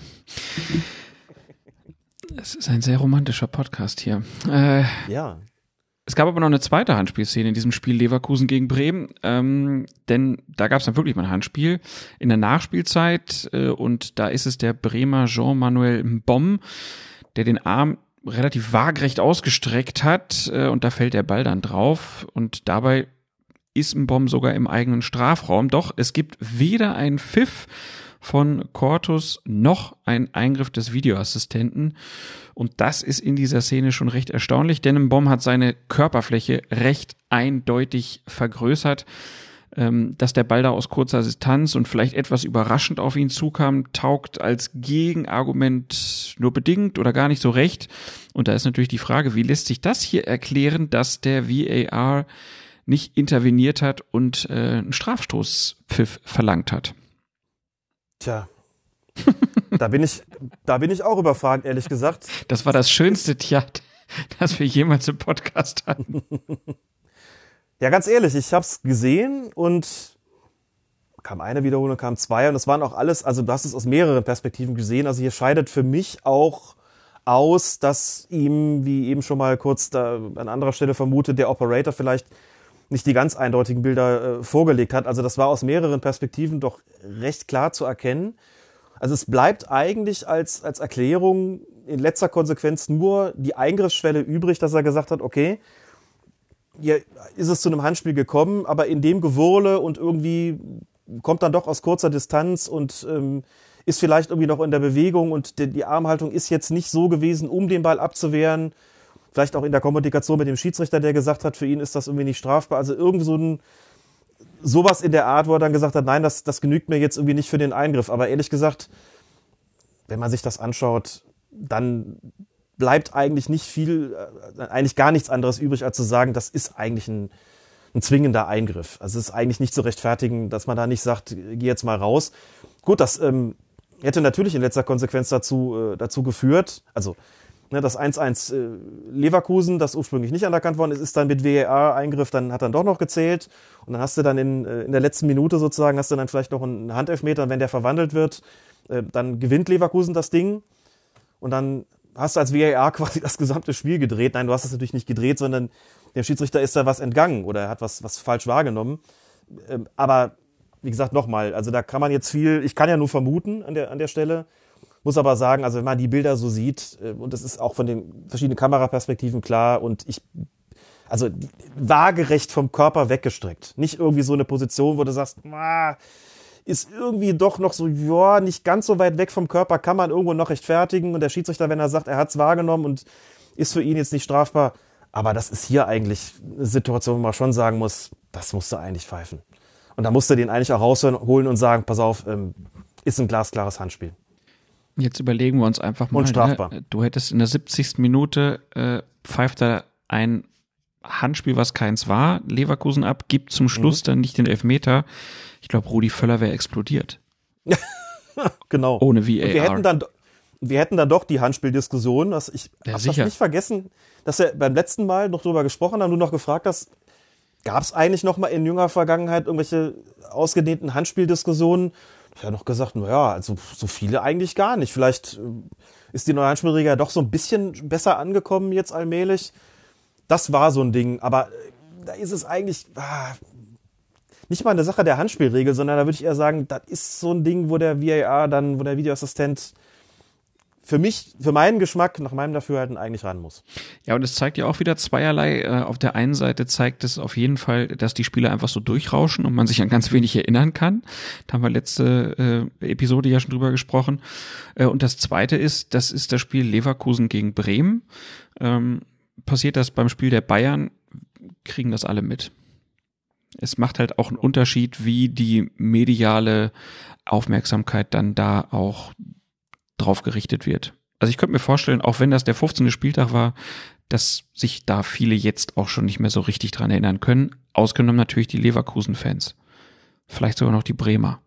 Es ist ein sehr romantischer Podcast hier. Ja. Es gab aber noch eine zweite Handspielszene in diesem Spiel Leverkusen gegen Bremen, denn da gab es dann wirklich mal ein Handspiel in der Nachspielzeit und da ist es der Bremer Jean-Manuel Mbom, der den Arm relativ waagerecht ausgestreckt hat und da fällt der Ball dann drauf und dabei ist Mbom sogar im eigenen Strafraum. Doch es gibt weder einen Pfiff von Cortus noch einen Eingriff des Videoassistenten. Und das ist in dieser Szene schon recht erstaunlich, denn Mbom hat seine Körperfläche recht eindeutig vergrößert. Dass der Ball da aus kurzer Distanz und vielleicht etwas überraschend auf ihn zukam, taugt als Gegenargument nur bedingt oder gar nicht so recht. Und da ist natürlich die Frage, wie lässt sich das hier erklären, dass der VAR nicht interveniert hat und einen Strafstoßpfiff verlangt hat? Tja, da bin ich auch überfragt, ehrlich gesagt. Das war das schönste Tja, das wir jemals im Podcast hatten. Ja, ganz ehrlich, ich hab's gesehen und kam eine Wiederholung, kam zwei und das waren auch alles, also du hast es aus mehreren Perspektiven gesehen, also hier scheidet für mich auch aus, dass ihm, wie eben schon mal kurz da an anderer Stelle vermutet, der Operator vielleicht nicht die ganz eindeutigen Bilder vorgelegt hat. Also das war aus mehreren Perspektiven doch recht klar zu erkennen. Also es bleibt eigentlich als Erklärung in letzter Konsequenz nur die Eingriffsschwelle übrig, dass er gesagt hat, okay, hier ist es zu einem Handspiel gekommen, aber in dem Gewurle und irgendwie kommt dann doch aus kurzer Distanz und ist vielleicht irgendwie noch in der Bewegung und die Armhaltung ist jetzt nicht so gewesen, um den Ball abzuwehren. Vielleicht auch in der Kommunikation mit dem Schiedsrichter, der gesagt hat, für ihn ist das irgendwie nicht strafbar. Also irgendwie sowas in der Art, wo er dann gesagt hat, nein, das genügt mir jetzt irgendwie nicht für den Eingriff. Aber ehrlich gesagt, wenn man sich das anschaut, dann bleibt eigentlich nicht viel, eigentlich gar nichts anderes übrig, als zu sagen, das ist eigentlich ein zwingender Eingriff. Also es ist eigentlich nicht zu rechtfertigen, dass man da nicht sagt, geh jetzt mal raus. Gut, das hätte natürlich in letzter Konsequenz dazu geführt, also das 1-1 Leverkusen, das ursprünglich nicht anerkannt worden ist dann mit VAR-Eingriff, dann hat dann doch noch gezählt und dann hast du dann in der letzten Minute sozusagen, hast du dann vielleicht noch einen Handelfmeter und wenn der verwandelt wird, dann gewinnt Leverkusen das Ding und dann hast du als VAR quasi das gesamte Spiel gedreht. Nein, du hast es natürlich nicht gedreht, sondern dem Schiedsrichter ist da was entgangen oder er hat was falsch wahrgenommen. Aber wie gesagt, nochmal, also da kann man jetzt ich kann ja nur vermuten an der Stelle, muss aber sagen, also wenn man die Bilder so sieht, und das ist auch von den verschiedenen Kameraperspektiven klar und also waagerecht vom Körper weggestreckt. Nicht irgendwie so eine Position, wo du sagst, ist irgendwie doch noch so, ja, nicht ganz so weit weg vom Körper, kann man irgendwo noch rechtfertigen und der Schiedsrichter, wenn er sagt, er hat es wahrgenommen und ist für ihn jetzt nicht strafbar, aber das ist hier eigentlich eine Situation, wo man schon sagen muss, das musst du eigentlich pfeifen. Und da musst du den eigentlich auch rausholen und sagen, pass auf, ist ein glasklares Handspiel. Jetzt überlegen wir uns einfach mal. Unstrafbar. Ne? Du hättest in der 70. Minute pfeift er ein Handspiel, was keins war, Leverkusen ab, gibt zum Schluss dann nicht den Elfmeter. Ich glaube, Rudi Völler wäre explodiert. Genau. Ohne VAR. Und wir hätten dann doch die Handspieldiskussion. Ich habe das nicht vergessen, dass wir beim letzten Mal noch drüber gesprochen haben, du noch gefragt hast, gab es eigentlich noch mal in jüngerer Vergangenheit irgendwelche ausgedehnten Handspieldiskussionen? Ich habe noch gesagt, naja, also so viele eigentlich gar nicht. Vielleicht ist die neue Handspielregel ja doch so ein bisschen besser angekommen jetzt allmählich. Das war so ein Ding, aber da ist es eigentlich nicht mal eine Sache der Handspielregel, sondern da würde ich eher sagen, das ist so ein Ding, wo der VAR wo der Videoassistent für meinen Geschmack, nach meinem Dafürhalten eigentlich ran muss. Ja, und es zeigt ja auch wieder zweierlei. Auf der einen Seite zeigt es auf jeden Fall, dass die Spieler einfach so durchrauschen und man sich an ganz wenig erinnern kann. Da haben wir letzte Episode ja schon drüber gesprochen. Und das Zweite ist, das ist das Spiel Leverkusen gegen Bremen. Passiert das beim Spiel der Bayern, kriegen das alle mit. Es macht halt auch einen Unterschied, wie die mediale Aufmerksamkeit dann da auch drauf gerichtet wird. Also ich könnte mir vorstellen, auch wenn das der 15. Spieltag war, dass sich da viele jetzt auch schon nicht mehr so richtig dran erinnern können. Ausgenommen natürlich die Leverkusen-Fans. Vielleicht sogar noch die Bremer.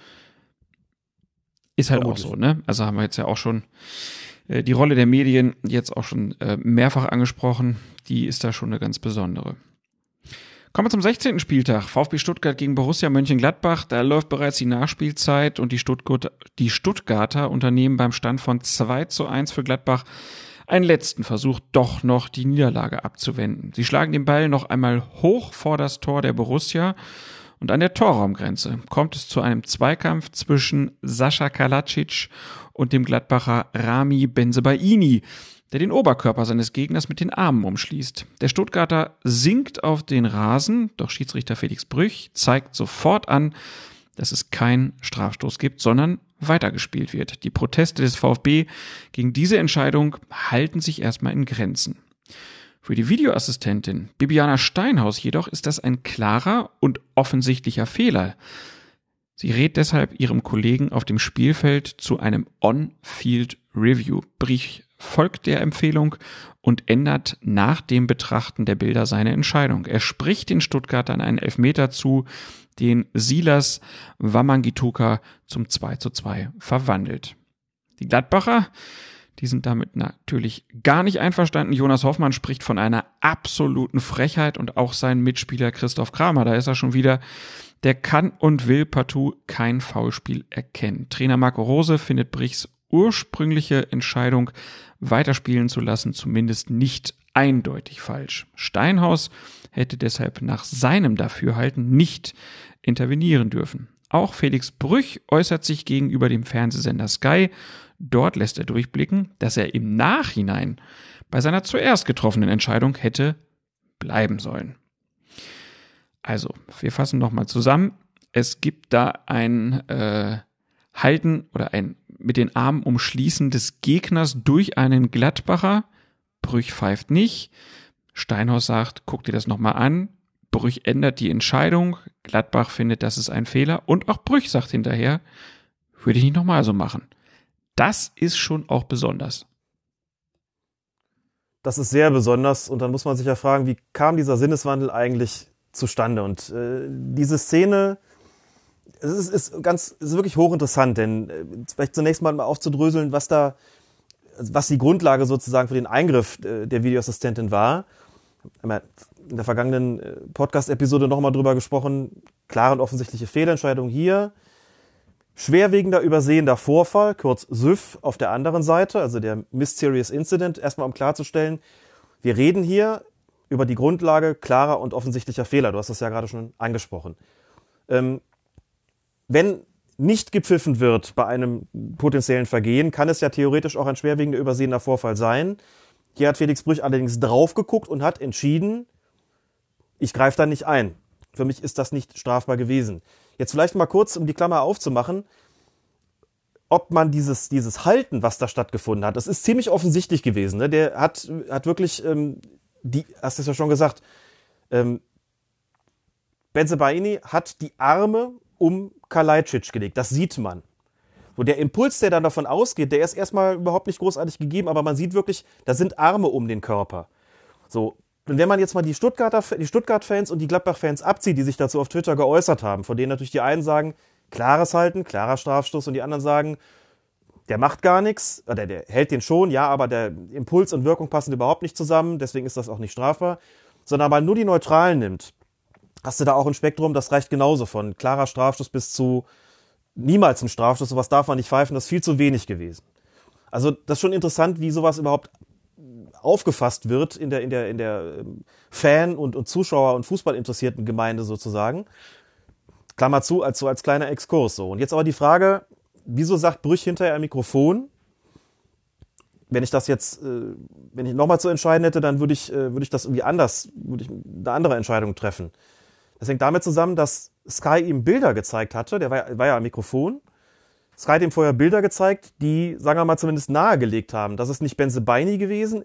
Ist halt auch so, ne? Also haben wir jetzt ja auch schon die Rolle der Medien jetzt auch schon mehrfach angesprochen. Die ist da schon eine ganz besondere. Kommen wir zum 16. Spieltag. VfB Stuttgart gegen Borussia Mönchengladbach. Da läuft bereits die Nachspielzeit und die Stuttgarter unternehmen beim Stand von 2:1 für Gladbach einen letzten Versuch, doch noch die Niederlage abzuwenden. Sie schlagen den Ball noch einmal hoch vor das Tor der Borussia und an der Torraumgrenze kommt es zu einem Zweikampf zwischen Sascha Kalacic und dem Gladbacher Rami Bensebaini, der den Oberkörper seines Gegners mit den Armen umschließt. Der Stuttgarter sinkt auf den Rasen, doch Schiedsrichter Felix Brüch zeigt sofort an, dass es keinen Strafstoß gibt, sondern weitergespielt wird. Die Proteste des VfB gegen diese Entscheidung halten sich erstmal in Grenzen. Für die Videoassistentin Bibiana Steinhaus jedoch ist das ein klarer und offensichtlicher Fehler. Sie rät deshalb ihrem Kollegen auf dem Spielfeld zu einem On-Field-Review. Brüch folgt der Empfehlung und ändert nach dem Betrachten der Bilder seine Entscheidung. Er spricht den Stuttgartern einen Elfmeter zu, den Silas Wamangituka zum 2:2 verwandelt. Die Gladbacher, die sind damit natürlich gar nicht einverstanden. Jonas Hoffmann spricht von einer absoluten Frechheit und auch sein Mitspieler Christoph Kramer, da ist er schon wieder, der kann und will partout kein Foulspiel erkennen. Trainer Marco Rose findet Brichs ursprüngliche Entscheidung, weiterspielen zu lassen, zumindest nicht eindeutig falsch. Steinhaus hätte deshalb nach seinem Dafürhalten nicht intervenieren dürfen. Auch Felix Brüch äußert sich gegenüber dem Fernsehsender Sky. Dort lässt er durchblicken, dass er im Nachhinein bei seiner zuerst getroffenen Entscheidung hätte bleiben sollen. Also, wir fassen nochmal zusammen. Es gibt da ein Halten oder ein mit den Armen Umschließen des Gegners durch einen Gladbacher. Brüch pfeift nicht. Steinhaus sagt, guck dir das nochmal an. Brüch ändert die Entscheidung. Gladbach findet, das ist ein Fehler. Und auch Brüch sagt hinterher, würde ich nicht nochmal so machen. Das ist schon auch besonders. Das ist sehr besonders. Und dann muss man sich ja fragen, wie kam dieser Sinneswandel eigentlich zustande? Und diese Szene, es ist wirklich hochinteressant, denn vielleicht zunächst mal aufzudröseln, was die Grundlage sozusagen für den Eingriff der Videoassistentin war. Wir haben in der vergangenen Podcast-Episode nochmal drüber gesprochen, klare und offensichtliche Fehlentscheidung hier. Schwerwiegender übersehender Vorfall, kurz SÜV auf der anderen Seite, also der Mysterious Incident, erstmal um klarzustellen, wir reden hier über die Grundlage klarer und offensichtlicher Fehler. Du hast das ja gerade schon angesprochen. Wenn nicht gepfiffen wird bei einem potenziellen Vergehen, kann es ja theoretisch auch ein schwerwiegender übersehender Vorfall sein. Hier hat Felix Brüch allerdings drauf geguckt und hat entschieden, ich greife da nicht ein. Für mich ist das nicht strafbar gewesen. Jetzt vielleicht mal kurz, um die Klammer aufzumachen, ob man dieses Halten, was da stattgefunden hat, das ist ziemlich offensichtlich gewesen. Ne? Der hat wirklich, hast du es ja schon gesagt, Bensebaini hat die Arme um Kalajdzic gelegt. Das sieht man. Wo der Impuls, der dann davon ausgeht, der ist erstmal überhaupt nicht großartig gegeben, aber man sieht wirklich, da sind Arme um den Körper. So. Und wenn man jetzt mal die Stuttgart-Fans und die Gladbach-Fans abzieht, die sich dazu auf Twitter geäußert haben, von denen natürlich die einen sagen, klares Halten, klarer Strafstoß, und die anderen sagen, der macht gar nichts, oder der hält den schon, ja, aber der Impuls und Wirkung passen überhaupt nicht zusammen, deswegen ist das auch nicht strafbar, sondern mal nur die Neutralen nimmt, hast du da auch ein Spektrum, das reicht genauso von klarer Strafstoß bis zu niemals ein Strafstoß, sowas darf man nicht pfeifen, das ist viel zu wenig gewesen. Also das ist schon interessant, wie sowas überhaupt aufgefasst wird in der Fan- und Zuschauer- und Fußballinteressierten Gemeinde sozusagen. Klammer zu, als kleiner Exkurs so. Und jetzt aber die Frage, wieso sagt Brüch hinterher am Mikrofon, wenn ich nochmal zu entscheiden hätte, dann würde ich das irgendwie anders, würde ich eine andere Entscheidung treffen. Das hängt damit zusammen, dass Sky ihm Bilder gezeigt hatte, der war ja am Mikrofon. Sky hat ihm vorher Bilder gezeigt, die, sagen wir mal, zumindest nahegelegt haben, dass es nicht Bensebaini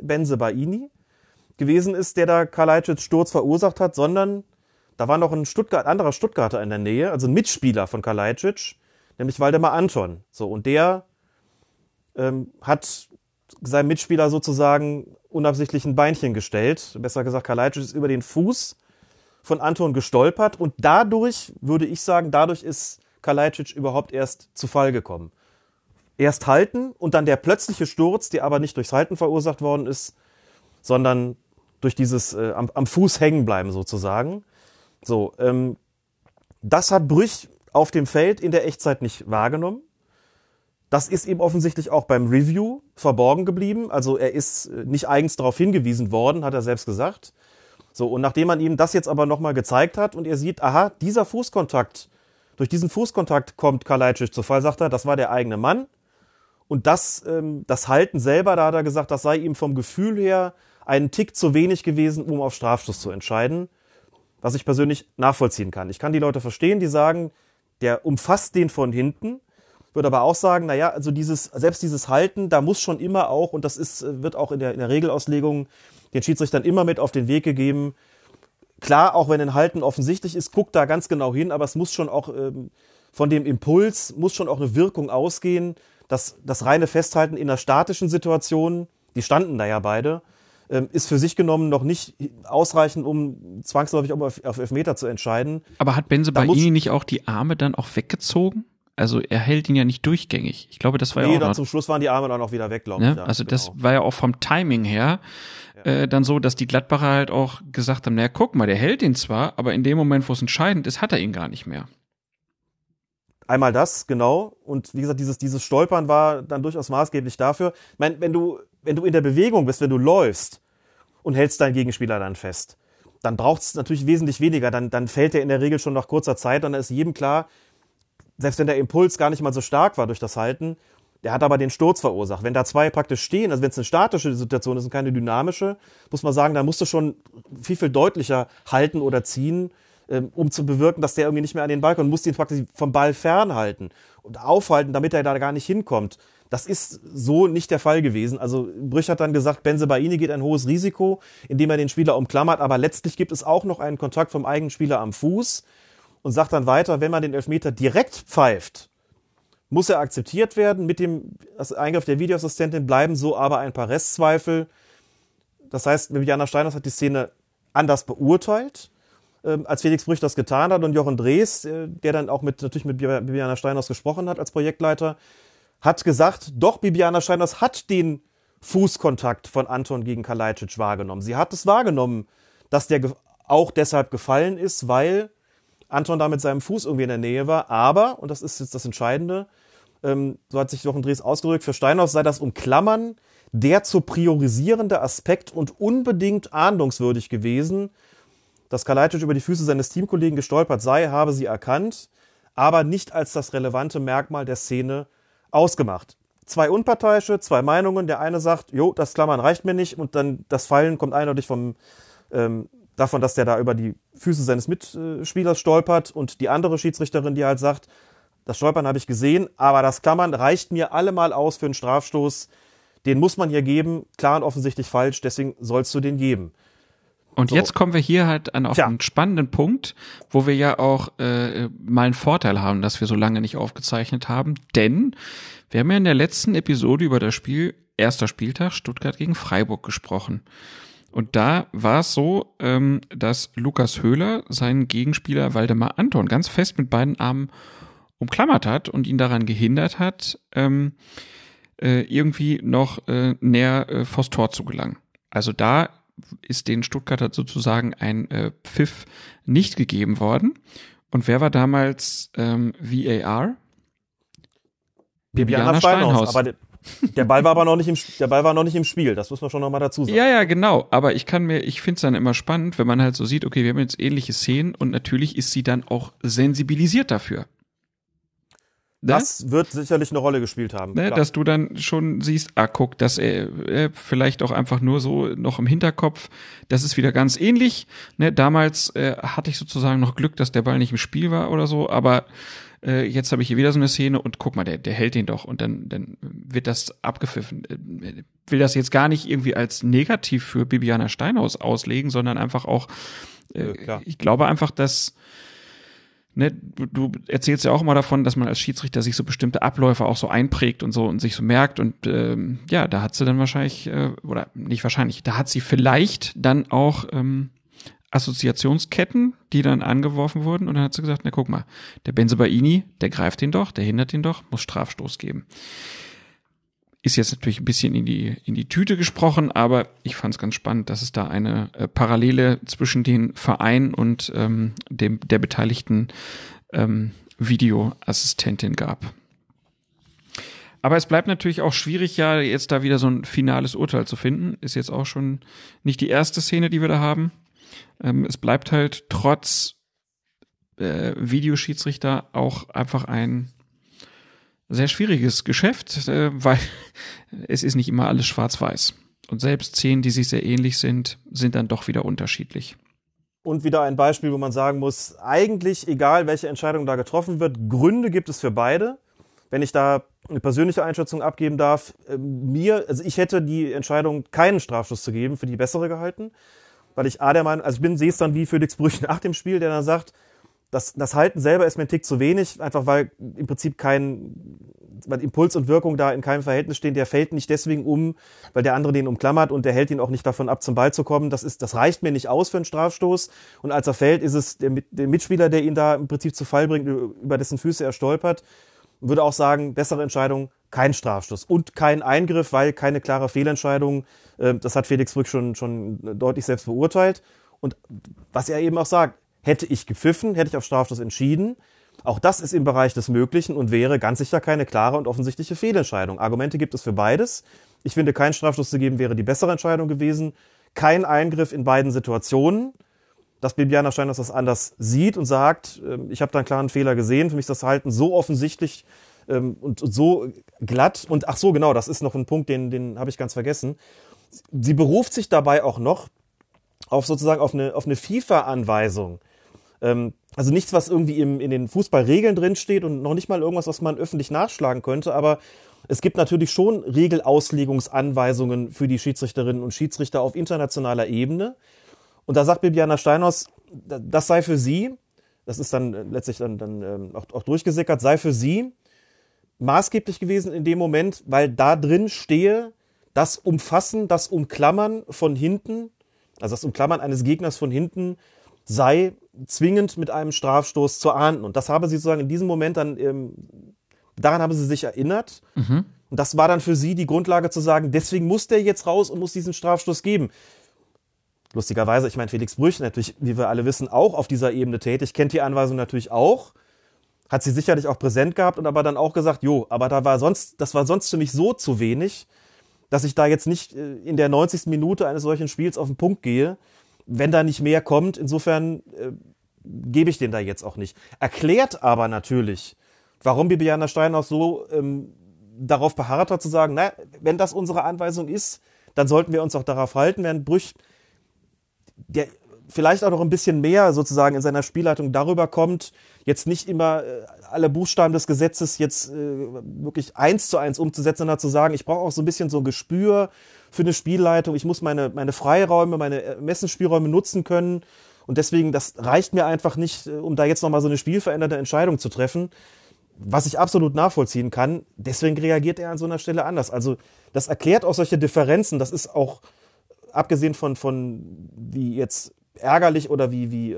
gewesen ist, der da Kalajdzic Sturz verursacht hat, sondern da war noch ein anderer Stuttgarter in der Nähe, also ein Mitspieler von Kalajdzic, nämlich Waldemar Anton. So, und der hat seinem Mitspieler sozusagen unabsichtlich ein Beinchen gestellt. Besser gesagt, Kalajdzic ist über den Fuß von Anton gestolpert und dadurch, würde ich sagen, ist Kalajdzic überhaupt erst zu Fall gekommen. Erst halten und dann der plötzliche Sturz, der aber nicht durchs Halten verursacht worden ist, sondern durch dieses am Fuß hängen bleiben sozusagen. So, das hat Brüch auf dem Feld in der Echtzeit nicht wahrgenommen. Das ist ihm offensichtlich auch beim Review verborgen geblieben. Also er ist nicht eigens darauf hingewiesen worden, hat er selbst gesagt. So, und nachdem man ihm das jetzt aber nochmal gezeigt hat und er sieht, aha, durch diesen Fußkontakt kommt Kalajdzic zu Fall, sagt er, das war der eigene Mann. Und das Halten selber, da hat er gesagt, das sei ihm vom Gefühl her einen Tick zu wenig gewesen, um auf Strafstoß zu entscheiden. Was ich persönlich nachvollziehen kann. Ich kann die Leute verstehen, die sagen, der umfasst den von hinten. Würde aber auch sagen, naja, also selbst dieses Halten, da muss schon immer auch, und das wird auch in der Regelauslegung den Schiedsrichtern immer mit auf den Weg gegeben. Klar, auch wenn ein Halten offensichtlich ist, guckt da ganz genau hin, aber es muss schon auch von dem Impuls, muss schon auch eine Wirkung ausgehen. Das reine Festhalten in einer statischen Situation, die standen da ja beide, ist für sich genommen noch nicht ausreichend, um zwangsläufig auf Elfmeter zu entscheiden. Aber hat Bensebaini nicht auch die Arme dann auch weggezogen? Also er hält ihn ja nicht durchgängig. Ich glaube, das war ja auch dann zum Schluss waren die Arme dann auch wieder weg, glaube ich. Ja, also genau. Das war ja auch vom Timing her dann so, dass die Gladbacher halt auch gesagt haben, naja, guck mal, der hält ihn zwar, aber in dem Moment, wo es entscheidend ist, hat er ihn gar nicht mehr. Einmal das, genau. Und wie gesagt, dieses Stolpern war dann durchaus maßgeblich dafür. Ich meine, wenn du in der Bewegung bist, wenn du läufst und hältst deinen Gegenspieler dann fest, dann braucht es natürlich wesentlich weniger. Dann fällt er in der Regel schon nach kurzer Zeit. Und dann ist jedem klar, selbst wenn der Impuls gar nicht mal so stark war durch das Halten, der hat aber den Sturz verursacht. Wenn da zwei praktisch stehen, also wenn es eine statische Situation ist und keine dynamische, muss man sagen, dann musst du schon viel, viel deutlicher halten oder ziehen, um zu bewirken, dass der irgendwie nicht mehr an den Ball kommt. Du musst ihn praktisch vom Ball fernhalten und aufhalten, damit er da gar nicht hinkommt. Das ist so nicht der Fall gewesen. Also Brüch hat dann gesagt, Bensebaini geht ein hohes Risiko, indem er den Spieler umklammert, aber letztlich gibt es auch noch einen Kontakt vom eigenen Spieler am Fuß und sagt dann weiter, wenn man den Elfmeter direkt pfeift, muss er akzeptiert werden. Mit dem Eingriff der Videoassistentin bleiben so aber ein paar Restzweifel. Das heißt, Bibiana Steinhaus hat die Szene anders beurteilt, als Felix Brüch das getan hat. Und Jochen Drees, der dann auch natürlich mit Bibiana Steinhaus gesprochen hat als Projektleiter, hat gesagt, doch, Bibiana Steinhaus hat den Fußkontakt von Anton gegen Kalajdzic wahrgenommen. Sie hat es wahrgenommen, dass der auch deshalb gefallen ist, weil Anton da mit seinem Fuß irgendwie in der Nähe war. Aber, und das ist jetzt das Entscheidende, so hat sich Jochen Drees ausgedrückt, für Steinhaus sei das Umklammern der zu priorisierende Aspekt und unbedingt ahndungswürdig gewesen. Dass Kalajdzic über die Füße seines Teamkollegen gestolpert sei, habe sie erkannt, aber nicht als das relevante Merkmal der Szene ausgemacht. Zwei Unparteiische, zwei Meinungen. Der eine sagt, jo, das Klammern reicht mir nicht, und dann das Fallen kommt eindeutig davon, dass der da über die Füße seines Mitspielers stolpert, und die andere Schiedsrichterin, die halt sagt, das Stolpern habe ich gesehen, aber das Klammern reicht mir allemal aus für einen Strafstoß. Den muss man hier geben, klar und offensichtlich falsch, deswegen sollst du den geben. Und so. Jetzt kommen wir hier halt auf einen spannenden Punkt, wo wir ja auch mal einen Vorteil haben, dass wir so lange nicht aufgezeichnet haben, denn wir haben ja in der letzten Episode über das Spiel, erster Spieltag, Stuttgart gegen Freiburg gesprochen. Und da war es so, dass Lukas Höhler seinen Gegenspieler Waldemar Anton ganz fest mit beiden Armen umklammert hat und ihn daran gehindert hat, irgendwie noch näher vors Tor zu gelangen. Also da ist den Stuttgarter sozusagen ein Pfiff nicht gegeben worden. Und wer war damals VAR? Bibiana Steinhaus. Aber der Ball war aber noch nicht im Spiel. Das muss man schon noch mal dazu sagen. Ja, genau. Aber ich finde es dann immer spannend, wenn man halt so sieht, okay, wir haben jetzt ähnliche Szenen, und natürlich ist sie dann auch sensibilisiert dafür. Das wird sicherlich eine Rolle gespielt haben. Dass du dann schon siehst, guck, dass er vielleicht auch einfach nur so noch im Hinterkopf, das ist wieder ganz ähnlich. Ne, damals hatte ich sozusagen noch Glück, dass der Ball nicht im Spiel war oder so, aber jetzt habe ich hier wieder so eine Szene, und guck mal, der hält den doch, und dann wird das abgepfiffen. Will das jetzt gar nicht irgendwie als negativ für Bibiana Steinhaus auslegen, sondern einfach auch, ich glaube einfach, dass du erzählst ja auch immer davon, dass man als Schiedsrichter sich so bestimmte Abläufe auch so einprägt und so und sich so merkt, und da hat sie dann wahrscheinlich, oder nicht wahrscheinlich, da hat sie vielleicht dann auch Assoziationsketten, die dann angeworfen wurden, und dann hat sie gesagt, na guck mal, der Bensebaini, der greift den doch, der hindert den doch, muss Strafstoß geben. Ist jetzt natürlich ein bisschen in die Tüte gesprochen, aber ich fand es ganz spannend, dass es da eine Parallele zwischen den Verein und der beteiligten Videoassistentin gab. Aber es bleibt natürlich auch schwierig, ja, jetzt da wieder so ein finales Urteil zu finden. Ist jetzt auch schon nicht die erste Szene, die wir da haben. Es bleibt halt trotz Videoschiedsrichter auch einfach ein sehr schwieriges Geschäft, weil es ist nicht immer alles schwarz-weiß. Und selbst Szenen, die sich sehr ähnlich sind dann doch wieder unterschiedlich. Und wieder ein Beispiel, wo man sagen muss, eigentlich egal, welche Entscheidung da getroffen wird, Gründe gibt es für beide. Wenn ich da eine persönliche Einschätzung abgeben darf, ich hätte die Entscheidung, keinen Strafstoß zu geben, für die bessere gehalten. Weil ich der Meinung, sehe es dann wie Felix Brüch nach dem Spiel, der dann sagt, das Halten selber ist mir ein Tick zu wenig, einfach weil im Prinzip weil Impuls und Wirkung da in keinem Verhältnis stehen. Der fällt nicht deswegen um, weil der andere den umklammert, und der hält ihn auch nicht davon ab, zum Ball zu kommen. Das reicht mir nicht aus für einen Strafstoß. Und als er fällt, ist es der Mitspieler, der ihn da im Prinzip zu Fall bringt, über dessen Füße er stolpert. Und würde auch sagen, bessere Entscheidung, kein Strafstoß und kein Eingriff, weil keine klare Fehlentscheidung. Das hat Felix Brüch schon deutlich selbst beurteilt. Und was er eben auch sagt, hätte ich gepfiffen, hätte ich auf Strafstoß entschieden, Auch das ist im Bereich des Möglichen und wäre ganz sicher keine klare und offensichtliche Fehlentscheidung. Argumente gibt es für beides. Ich finde, keinen Strafstoß zu geben wäre die bessere Entscheidung gewesen. Kein Eingriff in beiden Situationen. Dass Bibiana Steinhaus das anders sieht und sagt, ich habe da einen klaren Fehler gesehen. Für mich ist das Verhalten so offensichtlich und so glatt. Und ach so, genau, das ist noch ein Punkt, den habe ich ganz vergessen. Sie beruft sich dabei auch noch auf sozusagen auf eine FIFA-Anweisung. Also nichts, was irgendwie in den Fußballregeln drin steht und noch nicht mal irgendwas, was man öffentlich nachschlagen könnte, aber es gibt natürlich schon Regelauslegungsanweisungen für die Schiedsrichterinnen und Schiedsrichter auf internationaler Ebene. Und da sagt Bibiana Steinhaus, das sei für sie, das ist dann letztlich dann auch durchgesickert, sei für sie maßgeblich gewesen in dem Moment, weil da drin stehe, das Umfassen, das Umklammern von hinten, also das Umklammern eines Gegners von hinten, sei zwingend mit einem Strafstoß zu ahnden. Und das habe sie sozusagen in diesem Moment dann, daran haben sie sich erinnert. Und das war dann für sie die Grundlage zu sagen, deswegen muss der jetzt raus und muss diesen Strafstoß geben. Lustigerweise, ich meine, Felix Brüch natürlich, wie wir alle wissen, auch auf dieser Ebene tätig, kennt die Anweisung natürlich auch, hat sie sicherlich auch präsent gehabt und aber dann auch gesagt, aber das war sonst für mich so zu wenig, dass ich da jetzt nicht in der 90. Minute eines solchen Spiels auf den Punkt gehe, wenn da nicht mehr kommt. Insofern gebe ich den da jetzt auch nicht. Erklärt aber natürlich, warum Bibiana Steinhaus so darauf beharrt hat zu sagen, wenn das unsere Anweisung ist, dann sollten wir uns auch darauf halten, während Brüch, der vielleicht auch noch ein bisschen mehr sozusagen in seiner Spielleitung darüber kommt, jetzt nicht immer alle Buchstaben des Gesetzes jetzt wirklich 1:1 umzusetzen, sondern zu sagen, ich brauche auch so ein bisschen so ein Gespür für eine Spielleitung, ich muss meine Freiräume, meine Ermessensspielräume nutzen können und deswegen, das reicht mir einfach nicht, um da jetzt nochmal so eine spielverändernde Entscheidung zu treffen, was ich absolut nachvollziehen kann. Deswegen reagiert er an so einer Stelle anders. Also das erklärt auch solche Differenzen, das ist auch abgesehen von wie jetzt ärgerlich oder wie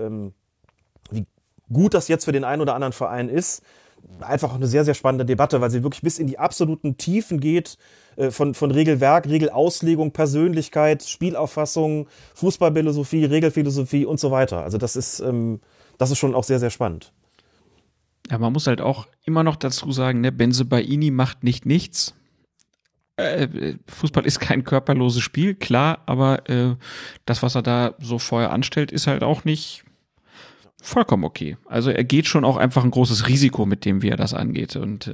gut das jetzt für den einen oder anderen Verein ist, einfach auch eine sehr, sehr spannende Debatte, weil sie wirklich bis in die absoluten Tiefen geht, von Regelwerk, Regelauslegung, Persönlichkeit, Spielauffassung, Fußballphilosophie, Regelphilosophie und so weiter. Also das ist schon auch sehr, sehr spannend. Ja, man muss halt auch immer noch dazu sagen, ne, Bensebaini macht nicht nichts. Fußball ist kein körperloses Spiel, klar, aber das, was er da so vorher anstellt, ist halt auch nicht vollkommen okay. Also er geht schon auch einfach ein großes Risiko mit dem, wie er das angeht. Und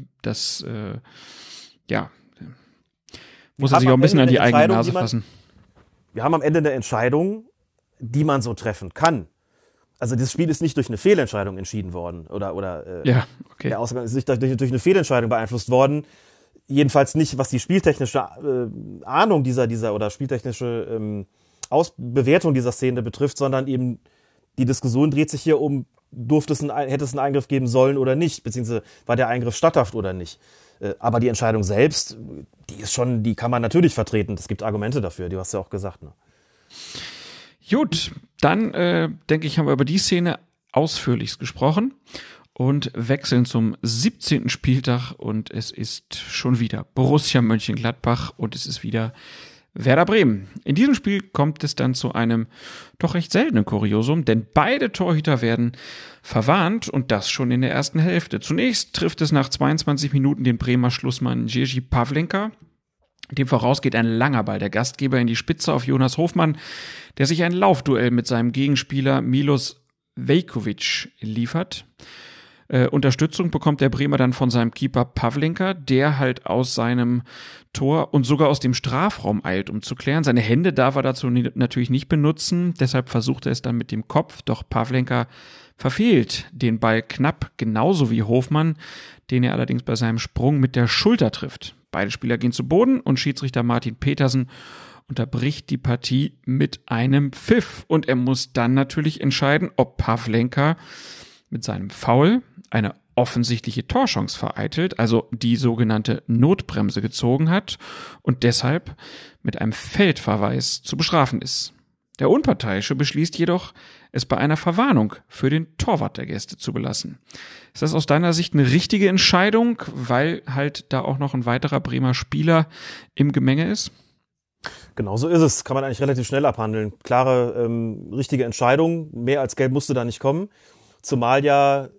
muss er sich auch ein bisschen an die eigene Nase fassen. Wir haben am Ende eine Entscheidung, die man so treffen kann. Also das Spiel ist nicht durch eine Fehlentscheidung entschieden worden. Der Ausgang ist nicht durch eine Fehlentscheidung beeinflusst worden. Jedenfalls nicht, was die spieltechnische Ahnung dieser oder spieltechnische Bewertung dieser Szene betrifft, sondern eben die Diskussion dreht sich hier um, hätte es einen Eingriff geben sollen oder nicht, beziehungsweise war der Eingriff statthaft oder nicht. Aber die Entscheidung selbst, die kann man natürlich vertreten. Es gibt Argumente dafür, die hast du ja auch gesagt. Ne? Gut, dann denke ich, haben wir über die Szene ausführlichst gesprochen. Und wechseln zum 17. Spieltag und es ist schon wieder Borussia Mönchengladbach und es ist wieder Werder Bremen. In diesem Spiel kommt es dann zu einem doch recht seltenen Kuriosum, denn beide Torhüter werden verwarnt und das schon in der ersten Hälfte. Zunächst trifft es nach 22 Minuten den Bremer Schlussmann Jerzy Pavlenka. Dem vorausgeht ein langer Ball der Gastgeber in die Spitze auf Jonas Hofmann, der sich ein Laufduell mit seinem Gegenspieler Milos Veljković liefert. Unterstützung bekommt der Bremer dann von seinem Keeper Pavlenka, der halt aus seinem Tor und sogar aus dem Strafraum eilt, um zu klären. Seine Hände darf er dazu natürlich nicht benutzen, deshalb versucht er es dann mit dem Kopf, doch Pavlenka verfehlt den Ball knapp, genauso wie Hofmann, den er allerdings bei seinem Sprung mit der Schulter trifft. Beide Spieler gehen zu Boden und Schiedsrichter Martin Petersen unterbricht die Partie mit einem Pfiff und er muss dann natürlich entscheiden, ob Pavlenka mit seinem Foul eine offensichtliche Torchance vereitelt, also die sogenannte Notbremse gezogen hat und deshalb mit einem Feldverweis zu bestrafen ist. Der Unparteiische beschließt jedoch, es bei einer Verwarnung für den Torwart der Gäste zu belassen. Ist das aus deiner Sicht eine richtige Entscheidung, weil halt da auch noch ein weiterer Bremer Spieler im Gemenge ist? Genau so ist es. Kann man eigentlich relativ schnell abhandeln. Klare, richtige Entscheidung. Mehr als Gelb musste da nicht kommen. Zumal ja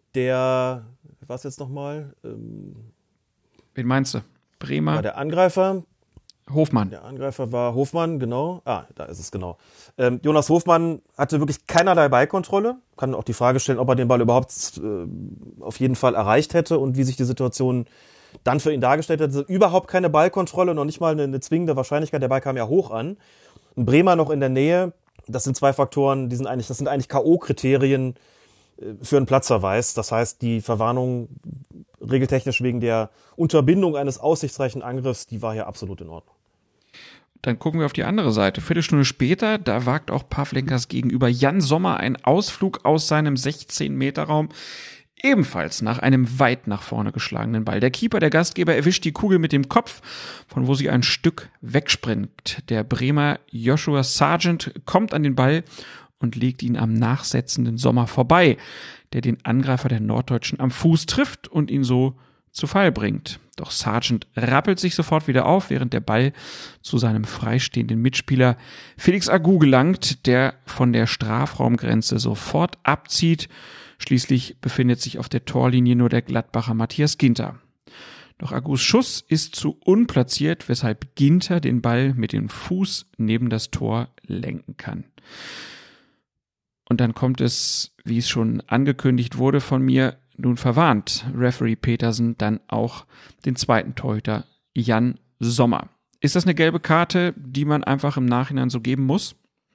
was jetzt nochmal? Wen meinst du? Bremer? War der Angreifer? Hofmann. Der Angreifer war Hofmann, genau. Da ist es genau. Jonas Hofmann hatte wirklich keinerlei Ballkontrolle. Kann auch die Frage stellen, ob er den Ball überhaupt auf jeden Fall erreicht hätte und wie sich die Situation dann für ihn dargestellt hat. Also überhaupt keine Ballkontrolle, noch nicht mal eine zwingende Wahrscheinlichkeit. Der Ball kam ja hoch an. Und Bremer noch in der Nähe. Das sind zwei Faktoren, das sind eigentlich K.O.-Kriterien für einen Platzverweis. Das heißt, die Verwarnung regeltechnisch wegen der Unterbindung eines aussichtsreichen Angriffs, die war hier absolut in Ordnung. Dann gucken wir auf die andere Seite. Viertelstunde später, da wagt auch Pavlenkas gegenüber Jan Sommer einen Ausflug aus seinem 16-Meter-Raum. Ebenfalls nach einem weit nach vorne geschlagenen Ball. Der Keeper, der Gastgeber, erwischt die Kugel mit dem Kopf, von wo sie ein Stück wegspringt. Der Bremer Joshua Sargent kommt an den Ball und legt ihn am nachsetzenden Sommer vorbei, der den Angreifer der Norddeutschen am Fuß trifft und ihn so zu Fall bringt. Doch Sargent rappelt sich sofort wieder auf, während der Ball zu seinem freistehenden Mitspieler Felix Agu gelangt, der von der Strafraumgrenze sofort abzieht. Schließlich befindet sich auf der Torlinie nur der Gladbacher Matthias Ginter. Doch Agus Schuss ist zu unplatziert, weshalb Ginter den Ball mit dem Fuß neben das Tor lenken kann. Und dann kommt es, wie es schon angekündigt wurde von mir, nun verwarnt Referee Petersen dann auch den zweiten Torhüter Jan Sommer. Ist das eine gelbe Karte, die man einfach im Nachhinein so geben muss?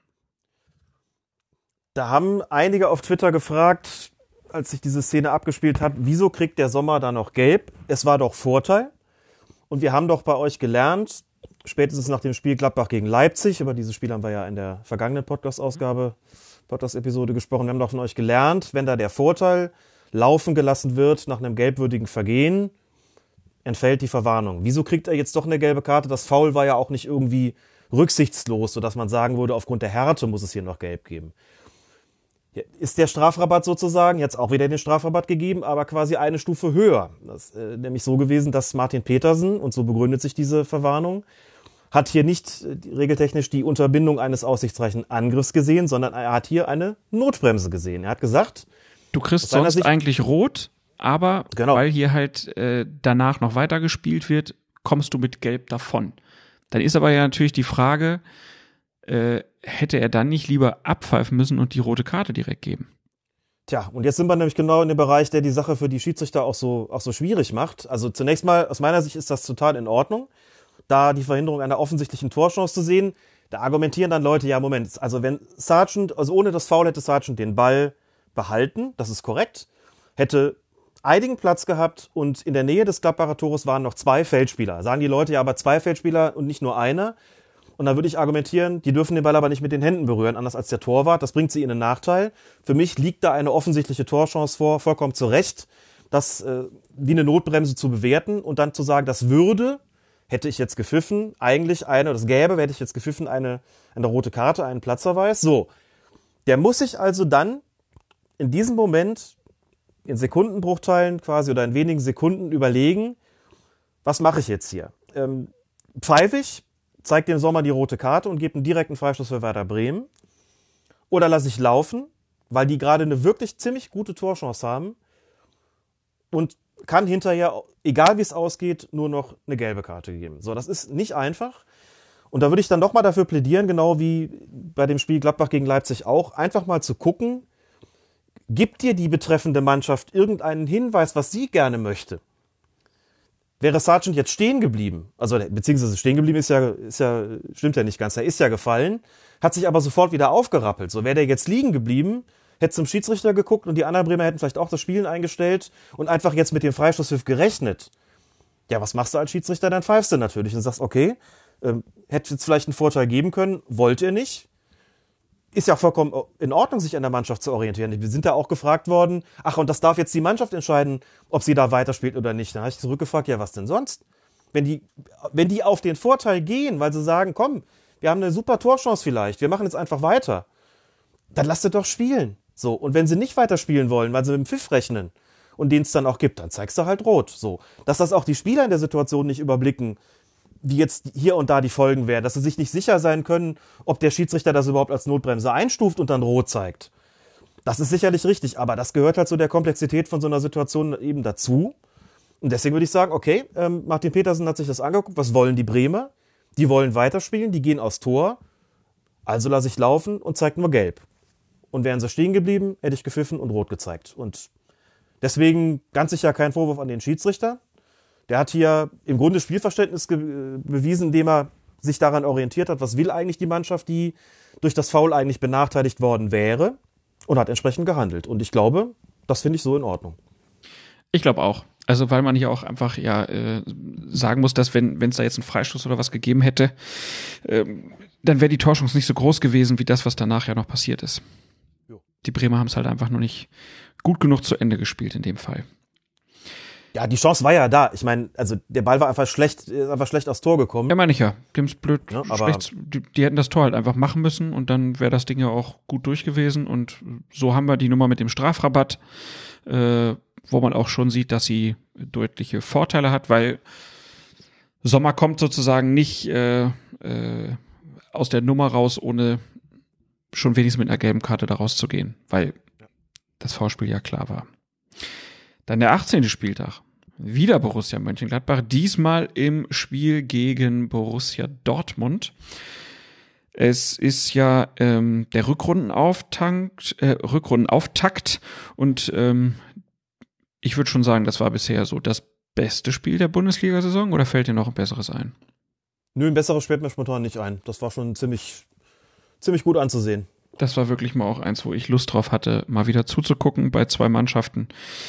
Da haben einige auf Twitter gefragt, als sich diese Szene abgespielt hat, wieso kriegt der Sommer da noch gelb? Es war doch Vorteil. Und wir haben doch bei euch gelernt, spätestens nach dem Spiel Gladbach gegen Leipzig, über dieses Spiel haben wir ja in der vergangenen Podcast-Episode gesprochen, wir haben doch von euch gelernt, wenn da der Vorteil laufen gelassen wird nach einem gelbwürdigen Vergehen, entfällt die Verwarnung. Wieso kriegt er jetzt doch eine gelbe Karte? Das Foul war ja auch nicht irgendwie rücksichtslos, sodass man sagen würde, aufgrund der Härte muss es hier noch gelb geben. Ist der Strafrabatt sozusagen, jetzt auch wieder den Strafrabatt gegeben, aber quasi eine Stufe höher. Das ist nämlich so gewesen, dass Martin Petersen, und so begründet sich diese Verwarnung, hat hier nicht regeltechnisch die Unterbindung eines aussichtsreichen Angriffs gesehen, sondern er hat hier eine Notbremse gesehen. Er hat gesagt, du kriegst sonst eigentlich rot, aber genau, weil hier halt danach noch weiter gespielt wird, kommst du mit Gelb davon. Dann ist aber ja natürlich die Frage, hätte er dann nicht lieber abpfeifen müssen und die rote Karte direkt geben? Tja, und jetzt sind wir nämlich genau in dem Bereich, der die Sache für die Schiedsrichter auch so schwierig macht. Also zunächst mal, aus meiner Sicht ist das total in Ordnung, da die Verhinderung einer offensichtlichen Torchance zu sehen. Da argumentieren dann Leute, ja Moment, also wenn Sargent, also ohne das Foul hätte Sargent den Ball behalten, das ist korrekt, hätte einigen Platz gehabt und in der Nähe des Gladbacher Tores waren noch 2 Feldspieler. Sagen die Leute, ja, aber 2 Feldspieler und nicht nur einer. Und dann würde ich argumentieren, die dürfen den Ball aber nicht mit den Händen berühren, anders als der Torwart. Das bringt sie in einen Nachteil. Für mich liegt da eine offensichtliche Torchance vor, vollkommen zu Recht, das wie eine Notbremse zu bewerten und dann zu sagen, das würde, hätte ich jetzt gepfiffen, eigentlich hätte ich jetzt gepfiffen, eine rote Karte, einen Platzverweis. So, der muss sich also dann in diesem Moment in Sekundenbruchteilen quasi oder in wenigen Sekunden überlegen, was mache ich jetzt hier? Pfeife ich, zeige dem Sommer die rote Karte und gebe einen direkten Freistoß für Werder Bremen? Oder lasse ich laufen, weil die gerade eine wirklich ziemlich gute Torchance haben und kann hinterher, egal wie es ausgeht, nur noch eine gelbe Karte geben. So, das ist nicht einfach. Und da würde ich dann doch mal dafür plädieren, genau wie bei dem Spiel Gladbach gegen Leipzig auch, einfach mal zu gucken, gibt dir die betreffende Mannschaft irgendeinen Hinweis, was sie gerne möchte? Wäre Sargent jetzt stehen geblieben, also beziehungsweise stehen geblieben ist ja, stimmt ja nicht ganz, er ist ja gefallen, hat sich aber sofort wieder aufgerappelt. So, wäre der jetzt liegen geblieben, hätte zum Schiedsrichter geguckt und die anderen Bremer hätten vielleicht auch das Spielen eingestellt und einfach jetzt mit dem Freistoßpfiff gerechnet. Ja, was machst du als Schiedsrichter? Dann pfeifst du natürlich und sagst, okay, hätte jetzt vielleicht einen Vorteil geben können, wollt ihr nicht. Ist ja vollkommen in Ordnung, sich an der Mannschaft zu orientieren. Wir sind da auch gefragt worden, und das darf jetzt die Mannschaft entscheiden, ob sie da weiterspielt oder nicht. Dann habe ich zurückgefragt, ja, was denn sonst? Wenn die auf den Vorteil gehen, weil sie sagen, komm, wir haben eine super Torchance vielleicht, wir machen jetzt einfach weiter, dann lasst ihr doch spielen. So, und wenn sie nicht weiterspielen wollen, weil sie mit dem Pfiff rechnen und den es dann auch gibt, dann zeigst du halt rot. So, dass das auch die Spieler in der Situation nicht überblicken, wie jetzt hier und da die Folgen wären, dass sie sich nicht sicher sein können, ob der Schiedsrichter das überhaupt als Notbremse einstuft und dann rot zeigt. Das ist sicherlich richtig, aber das gehört halt zu der Komplexität von so einer Situation eben dazu. Und deswegen würde ich sagen, okay, Martin Petersen hat sich das angeguckt, was wollen die Bremer? Die wollen weiterspielen, die gehen aufs Tor, also lasse ich laufen und zeigt nur gelb. Und wären sie stehen geblieben, hätte ich gepfiffen und rot gezeigt. Und deswegen ganz sicher kein Vorwurf an den Schiedsrichter. Der hat hier im Grunde Spielverständnis bewiesen, indem er sich daran orientiert hat, was will eigentlich die Mannschaft, die durch das Foul eigentlich benachteiligt worden wäre, und hat entsprechend gehandelt. Und ich glaube, das finde ich so in Ordnung. Ich glaube auch. Also weil man hier auch einfach sagen muss, dass wenn es da jetzt einen Freistoß oder was gegeben hätte, dann wäre die Torchance nicht so groß gewesen wie das, was danach ja noch passiert ist. Jo. Die Bremer haben es halt einfach noch nicht gut genug zu Ende gespielt in dem Fall. Ja, die Chance war ja da. Ich meine, also der Ball war einfach schlecht aufs Tor gekommen. Ja, meine ich ja. Die haben's blöd, Ja, aber- schlecht, die hätten das Tor halt einfach machen müssen und dann wäre das Ding ja auch gut durch gewesen. Und so haben wir die Nummer mit dem Strafrabatt, wo man auch schon sieht, dass sie deutliche Vorteile hat, weil Sommer kommt sozusagen nicht aus der Nummer raus, ohne schon wenigstens mit einer gelben Karte da rauszugehen, weil das Foulspiel ja klar war. Dann der 18. Spieltag. Wieder Borussia Mönchengladbach, diesmal im Spiel gegen Borussia Dortmund. Es ist ja der Rückrundenauftakt und ich würde schon sagen, das war bisher so das beste Spiel der Bundesliga-Saison, oder fällt dir noch ein besseres ein? Nö, ein besseres fällt mir spontan nicht ein. Das war schon ziemlich gut anzusehen. Das war wirklich mal auch eins, wo ich Lust drauf hatte, mal wieder zuzugucken bei zwei Mannschaften,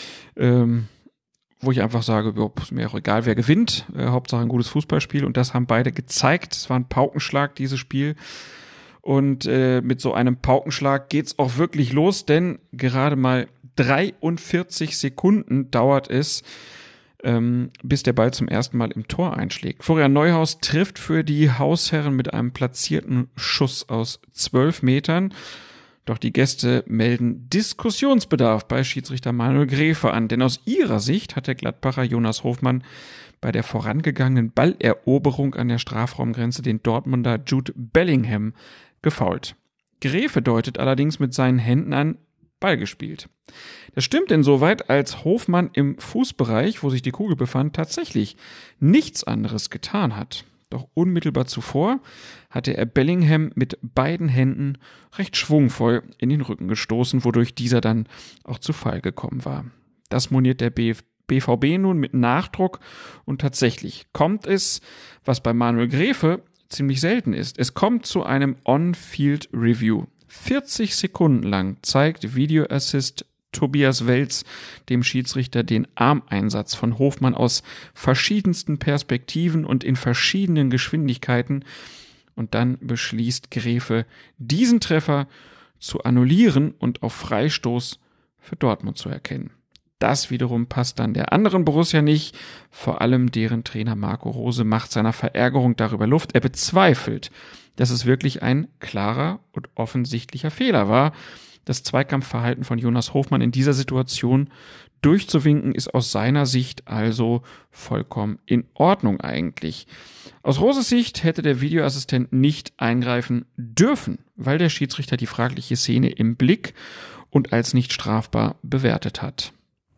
wo ich einfach sage, ist mir auch egal, wer gewinnt, Hauptsache ein gutes Fußballspiel, und das haben beide gezeigt. Es war ein Paukenschlag, dieses Spiel, und mit so einem Paukenschlag geht's auch wirklich los, denn gerade mal 43 Sekunden dauert es, bis der Ball zum ersten Mal im Tor einschlägt. Florian Neuhaus trifft für die Hausherren mit einem platzierten Schuss aus 12 Metern. Doch die Gäste melden Diskussionsbedarf bei Schiedsrichter Manuel Gräfe an, denn aus ihrer Sicht hat der Gladbacher Jonas Hofmann bei der vorangegangenen Balleroberung an der Strafraumgrenze den Dortmunder Jude Bellingham gefoult. Gräfe deutet allerdings mit seinen Händen an Ball gespielt. Das stimmt insoweit, als Hofmann im Fußbereich, wo sich die Kugel befand, tatsächlich nichts anderes getan hat. Doch unmittelbar zuvor hatte er Bellingham mit beiden Händen recht schwungvoll in den Rücken gestoßen, wodurch dieser dann auch zu Fall gekommen war. Das moniert der BVB nun mit Nachdruck, und tatsächlich kommt es, was bei Manuel Gräfe ziemlich selten ist. Es kommt zu einem On-Field-Review. 40 Sekunden lang zeigt Video Assist Tobias Welz dem Schiedsrichter den Armeinsatz von Hofmann aus verschiedensten Perspektiven und in verschiedenen Geschwindigkeiten, und dann beschließt Gräfe, diesen Treffer zu annullieren und auf Freistoß für Dortmund zu erkennen. Das wiederum passt dann der anderen Borussia nicht, vor allem deren Trainer Marco Rose macht seiner Verärgerung darüber Luft. Er bezweifelt, dass es wirklich ein klarer und offensichtlicher Fehler war. Das Zweikampfverhalten von Jonas Hofmann in dieser Situation durchzuwinken ist aus seiner Sicht also vollkommen in Ordnung eigentlich. Aus Roses Sicht hätte der Videoassistent nicht eingreifen dürfen, weil der Schiedsrichter die fragliche Szene im Blick und als nicht strafbar bewertet hat.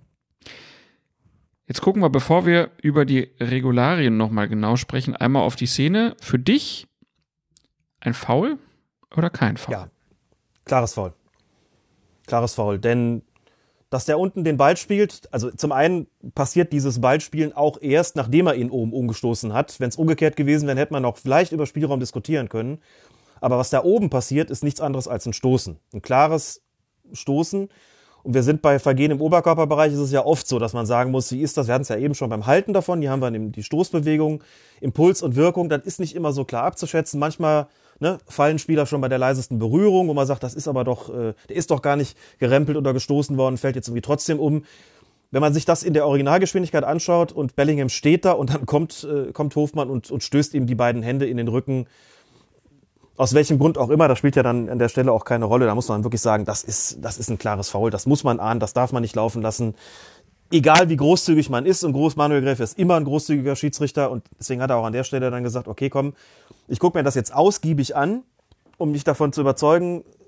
Jetzt gucken wir, bevor wir über die Regularien nochmal genau sprechen, einmal auf die Szene. Für dich ein Foul oder kein Foul? Ja, klares Foul. Klares Foul, denn dass der unten den Ball spielt, also zum einen passiert dieses Ballspielen auch erst, nachdem er ihn oben umgestoßen hat. Wenn es umgekehrt gewesen wäre, hätte man noch vielleicht über Spielraum diskutieren können. Aber was da oben passiert, ist nichts anderes als ein Stoßen. Ein klares Stoßen. Und wir sind bei Vergehen im Oberkörperbereich, ist es ja oft so, dass man sagen muss, wie ist das? Wir hatten es ja eben schon beim Halten davon, hier haben wir die Stoßbewegung, Impuls und Wirkung, das ist nicht immer so klar abzuschätzen. Manchmal fallen Spieler schon bei der leisesten Berührung, wo man sagt, das ist aber doch, der ist doch gar nicht gerempelt oder gestoßen worden, fällt jetzt irgendwie trotzdem um. Wenn man sich das in der Originalgeschwindigkeit anschaut und Bellingham steht da und dann kommt Hofmann und stößt ihm die beiden Hände in den Rücken, aus welchem Grund auch immer, das spielt ja dann an der Stelle auch keine Rolle, da muss man wirklich sagen, das ist ein klares Foul, das muss man ahnen, das darf man nicht laufen lassen. Egal wie großzügig man ist, und Manuel Gräfe ist immer ein großzügiger Schiedsrichter, und deswegen hat er auch an der Stelle dann gesagt, okay, komm, ich gucke mir das jetzt ausgiebig an, um mich davon zu überzeugen,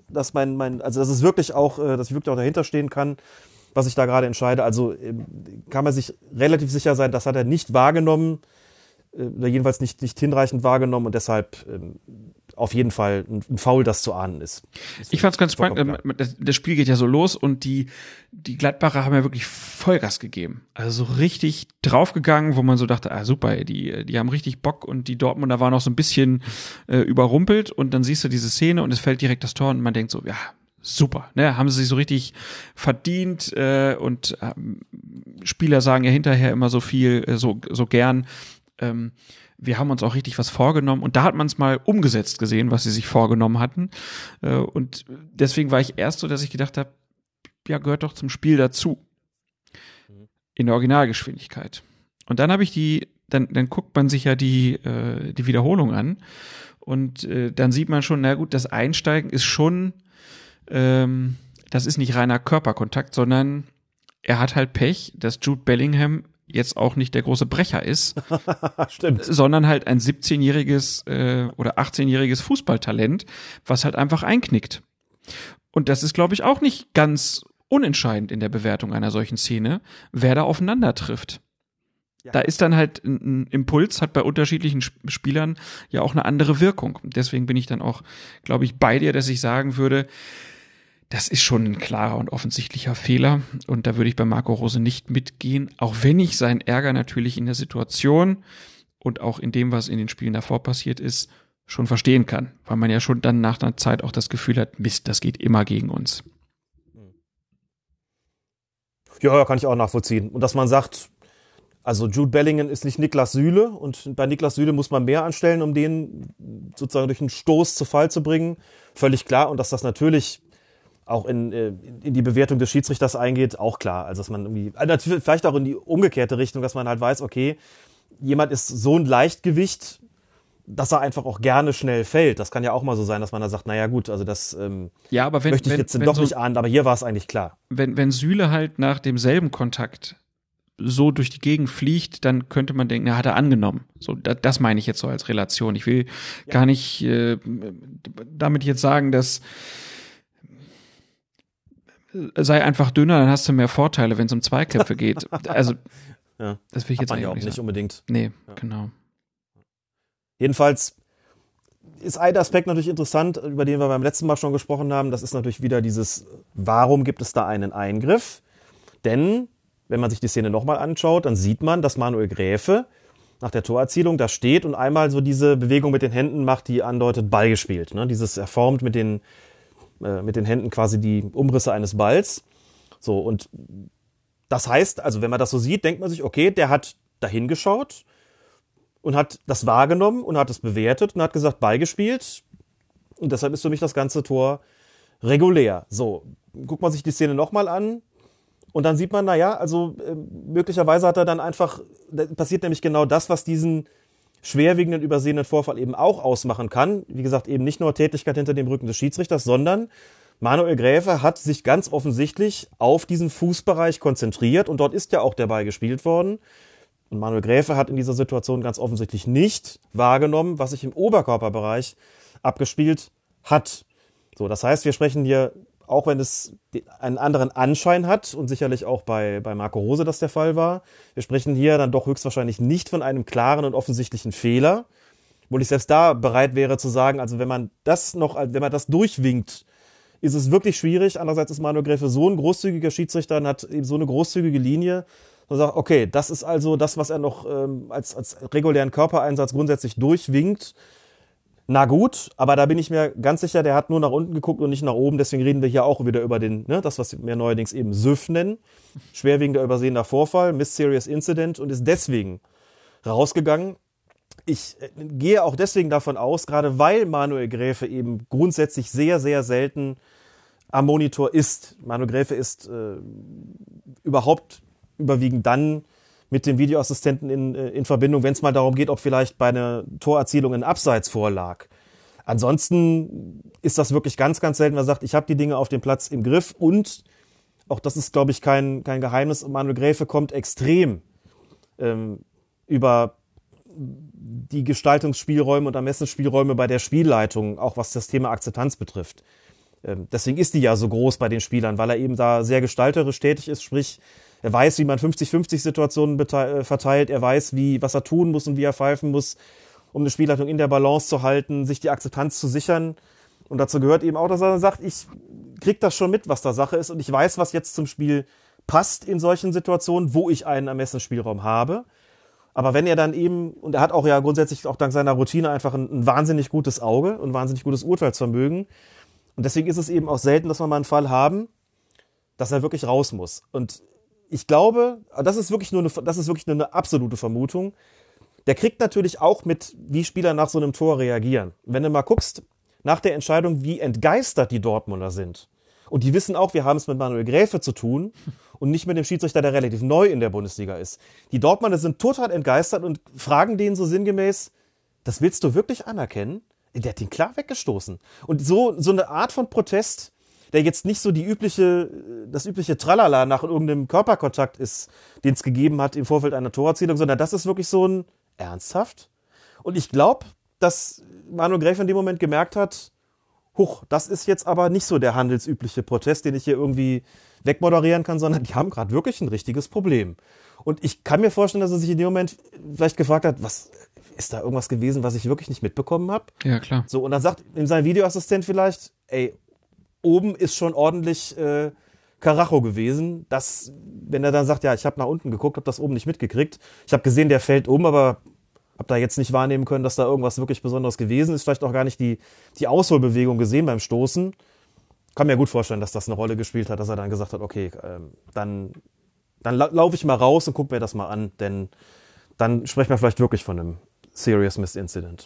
dass dass es wirklich auch, dass ich wirklich auch dahinter stehen kann, was ich da gerade entscheide. Also kann man sich relativ sicher sein, das hat er nicht wahrgenommen, oder jedenfalls nicht hinreichend wahrgenommen und deshalb auf jeden Fall ein Foul, das zu ahnen ist. Ich fand's ganz spannend. Das Spiel geht ja so los und die Gladbacher haben ja wirklich Vollgas gegeben. Also so richtig draufgegangen, wo man so dachte, super, die haben richtig Bock und die Dortmunder waren auch so ein bisschen überrumpelt und dann siehst du diese Szene und es fällt direkt das Tor und man denkt so, ja, super, ne, haben sie sich so richtig verdient und Spieler sagen ja hinterher immer so viel, so gern, wir haben uns auch richtig was vorgenommen und da hat man es mal umgesetzt gesehen, was sie sich vorgenommen hatten und deswegen war ich erst so, dass ich gedacht habe, ja, gehört doch zum Spiel dazu in der Originalgeschwindigkeit und dann habe ich dann guckt man sich ja die Wiederholung an und dann sieht man schon, na gut, das Einsteigen ist schon das ist nicht reiner Körperkontakt, sondern er hat halt Pech, dass Jude Bellingham jetzt auch nicht der große Brecher ist, Stimmt. Sondern halt ein 17-jähriges oder 18-jähriges Fußballtalent, was halt einfach einknickt. Und das ist, glaube ich, auch nicht ganz unentscheidend in der Bewertung einer solchen Szene, wer da aufeinander trifft. Ja. Da ist dann halt ein Impuls, hat bei unterschiedlichen Spielern ja auch eine andere Wirkung. Deswegen bin ich dann auch, glaube ich, bei dir, dass ich sagen würde, das ist schon ein klarer und offensichtlicher Fehler und da würde ich bei Marco Rose nicht mitgehen, auch wenn ich seinen Ärger natürlich in der Situation und auch in dem, was in den Spielen davor passiert ist, schon verstehen kann, weil man ja schon dann nach einer Zeit auch das Gefühl hat, Mist, das geht immer gegen uns. Ja, kann ich auch nachvollziehen. Und dass man sagt, also Jude Bellingham ist nicht Niklas Süle und bei Niklas Süle muss man mehr anstellen, um den sozusagen durch einen Stoß zu Fall zu bringen, völlig klar und dass das natürlich auch in die Bewertung des Schiedsrichters eingeht, auch klar. Also dass man irgendwie, natürlich vielleicht auch in die umgekehrte Richtung, dass man halt weiß, okay, jemand ist so ein Leichtgewicht, dass er einfach auch gerne schnell fällt. Das kann ja auch mal so sein, dass man da sagt, naja gut, also das ja, aber möchte ich jetzt doch nicht ahnen, aber hier war es eigentlich klar. Wenn Süle halt nach demselben Kontakt so durch die Gegend fliegt, dann könnte man denken, hat er angenommen. So, das meine ich jetzt so als Relation. Ich will gar nicht damit jetzt sagen, dass sei einfach dünner, dann hast du mehr Vorteile, wenn es um Zweikämpfe geht. Also, ja. Das will ich jetzt eigentlich auch nicht unbedingt. Nee, ja. Genau. Jedenfalls ist ein Aspekt natürlich interessant, über den wir beim letzten Mal schon gesprochen haben. Das ist natürlich wieder dieses, warum gibt es da einen Eingriff? Denn, wenn man sich die Szene nochmal anschaut, dann sieht man, dass Manuel Gräfe nach der Torerzielung da steht und einmal so diese Bewegung mit den Händen macht, die andeutet, Ball gespielt. Ne? Er formt mit den Händen quasi die Umrisse eines Balls. So, und das heißt, also wenn man das so sieht, denkt man sich, okay, der hat dahin geschaut und hat das wahrgenommen und hat es bewertet und hat gesagt, Ball gespielt. Und deshalb ist für mich das ganze Tor regulär. So, guckt man sich die Szene nochmal an und dann sieht man, naja, also möglicherweise hat er dann einfach, passiert nämlich genau das, was diesen schwerwiegenden, übersehenen Vorfall eben auch ausmachen kann. Wie gesagt, eben nicht nur Tätigkeit hinter dem Rücken des Schiedsrichters, sondern Manuel Gräfe hat sich ganz offensichtlich auf diesen Fußbereich konzentriert und dort ist ja auch der Ball gespielt worden. Und Manuel Gräfe hat in dieser Situation ganz offensichtlich nicht wahrgenommen, was sich im Oberkörperbereich abgespielt hat. So, das heißt, wir sprechen hier, auch wenn es einen anderen Anschein hat und sicherlich auch bei Marco Rose das der Fall war, wir sprechen hier dann doch höchstwahrscheinlich nicht von einem klaren und offensichtlichen Fehler, wo ich selbst da bereit wäre zu sagen, also wenn man das durchwinkt, ist es wirklich schwierig. Andererseits ist Manuel Gräfe so ein großzügiger Schiedsrichter und hat eben so eine großzügige Linie, dass er sagt, okay, das ist also das, was er noch als regulären Körpereinsatz grundsätzlich durchwinkt. Na gut, aber da bin ich mir ganz sicher, der hat nur nach unten geguckt und nicht nach oben. Deswegen reden wir hier auch wieder über das, was wir neuerdings eben SÜV nennen. Schwerwiegender übersehener Vorfall, Mysterious Incident und ist deswegen rausgegangen. Ich gehe auch deswegen davon aus, gerade weil Manuel Gräfe eben grundsätzlich sehr, sehr selten am Monitor ist. Manuel Gräfe ist überhaupt überwiegend dann mit dem Videoassistenten in Verbindung, wenn es mal darum geht, ob vielleicht bei einer Torerzielung ein Abseits vorlag. Ansonsten ist das wirklich ganz, ganz selten, wenn man sagt, ich habe die Dinge auf dem Platz im Griff und auch das ist, glaube ich, kein Geheimnis, Manuel Gräfe kommt extrem über die Gestaltungsspielräume und Ermessensspielräume bei der Spielleitung, auch was das Thema Akzeptanz betrifft. Deswegen ist die ja so groß bei den Spielern, weil er eben da sehr gestalterisch tätig ist, sprich, er weiß, wie man 50-50-Situationen verteilt, er weiß, was er tun muss und wie er pfeifen muss, um eine Spielleitung in der Balance zu halten, sich die Akzeptanz zu sichern. Und dazu gehört eben auch, dass er sagt, ich krieg das schon mit, was da Sache ist und ich weiß, was jetzt zum Spiel passt in solchen Situationen, wo ich einen Ermessensspielraum habe. Aber wenn er dann eben, und er hat auch ja grundsätzlich auch dank seiner Routine einfach ein wahnsinnig gutes Auge und ein wahnsinnig gutes Urteilsvermögen. Und deswegen ist es eben auch selten, dass wir mal einen Fall haben, dass er wirklich raus muss. Und ich glaube, das ist wirklich nur eine absolute Vermutung. Der kriegt natürlich auch mit, wie Spieler nach so einem Tor reagieren. Wenn du mal guckst, nach der Entscheidung, wie entgeistert die Dortmunder sind. Und die wissen auch, wir haben es mit Manuel Gräfe zu tun und nicht mit dem Schiedsrichter, der relativ neu in der Bundesliga ist. Die Dortmunder sind total entgeistert und fragen den so sinngemäß, das willst du wirklich anerkennen? Der hat ihn klar weggestoßen. Und so eine Art von Protest, der jetzt nicht so das übliche Tralala nach irgendeinem Körperkontakt ist, den es gegeben hat im Vorfeld einer Torerzielung, sondern das ist wirklich so ein ernsthaft. Und ich glaube, dass Manuel Gräfe in dem Moment gemerkt hat, huch, das ist jetzt aber nicht so der handelsübliche Protest, den ich hier irgendwie wegmoderieren kann, sondern die haben gerade wirklich ein richtiges Problem. Und ich kann mir vorstellen, dass er sich in dem Moment vielleicht gefragt hat, was ist da irgendwas gewesen, was ich wirklich nicht mitbekommen habe? Ja, klar. So, und dann sagt ihm sein Videoassistent vielleicht, ey, oben ist schon ordentlich Karacho gewesen. Wenn er dann sagt, ja, ich habe nach unten geguckt, habe das oben nicht mitgekriegt. Ich habe gesehen, der fällt um, aber habe da jetzt nicht wahrnehmen können, dass da irgendwas wirklich Besonderes gewesen ist. Vielleicht auch gar nicht die Ausholbewegung gesehen beim Stoßen. Kann mir gut vorstellen, dass das eine Rolle gespielt hat, dass er dann gesagt hat, okay, dann laufe ich mal raus und guck mir das mal an, denn dann sprechen wir vielleicht wirklich von einem Serious Missed Incident.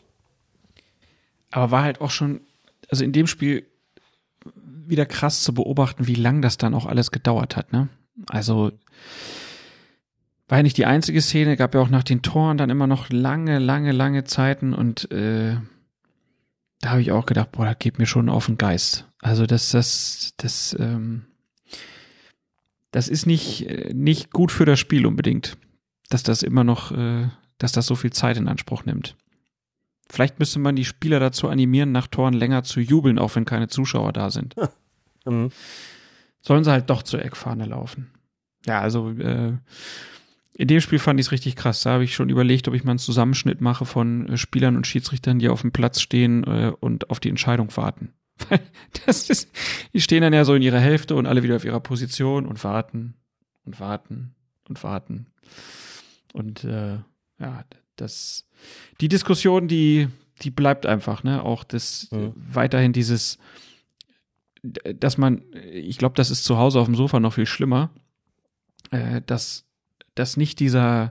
Aber war halt auch schon, also in dem Spiel wieder krass zu beobachten, wie lang das dann auch alles gedauert hat, ne? Also war ja nicht die einzige Szene, gab ja auch nach den Toren dann immer noch lange Zeiten und da habe ich auch gedacht, boah, das geht mir schon auf den Geist. Also das ist nicht gut für das Spiel unbedingt, dass das immer noch, dass das so viel Zeit in Anspruch nimmt. Vielleicht müsste man die Spieler dazu animieren, nach Toren länger zu jubeln, auch wenn keine Zuschauer da sind. Sollen sie halt doch zur Eckfahne laufen. Ja, also in dem Spiel fand ich es richtig krass. Da habe ich schon überlegt, ob ich mal einen Zusammenschnitt mache von Spielern und Schiedsrichtern, die auf dem Platz stehen und auf die Entscheidung warten. Weil die stehen dann ja so in ihrer Hälfte und alle wieder auf ihrer Position und warten und warten und warten. Und ja, die Diskussion, die bleibt einfach, ne? Auch weiterhin dieses, dass ich glaube, das ist zu Hause auf dem Sofa noch viel schlimmer, dass nicht dieser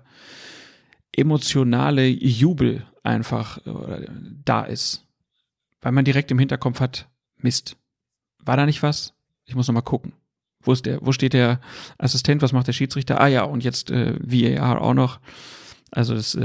emotionale Jubel einfach da ist. Weil man direkt im Hinterkopf hat, Mist, war da nicht was? Ich muss noch mal gucken. Wo steht der Assistent, was macht der Schiedsrichter? Ah ja, und jetzt VAR auch noch. Also es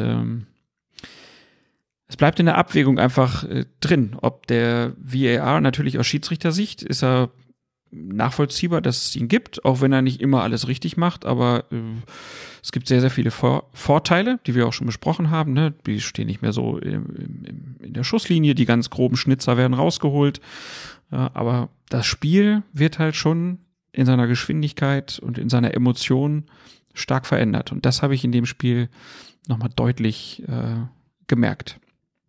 bleibt in der Abwägung einfach drin, ob der VAR natürlich aus Schiedsrichtersicht ist er nachvollziehbar, dass es ihn gibt, auch wenn er nicht immer alles richtig macht, aber es gibt sehr, sehr viele Vorteile, die wir auch schon besprochen haben, ne? Die stehen nicht mehr so in der Schusslinie, die ganz groben Schnitzer werden rausgeholt, aber das Spiel wird halt schon in seiner Geschwindigkeit und in seiner Emotion stark verändert und das habe ich in dem Spiel nochmal deutlich gemerkt.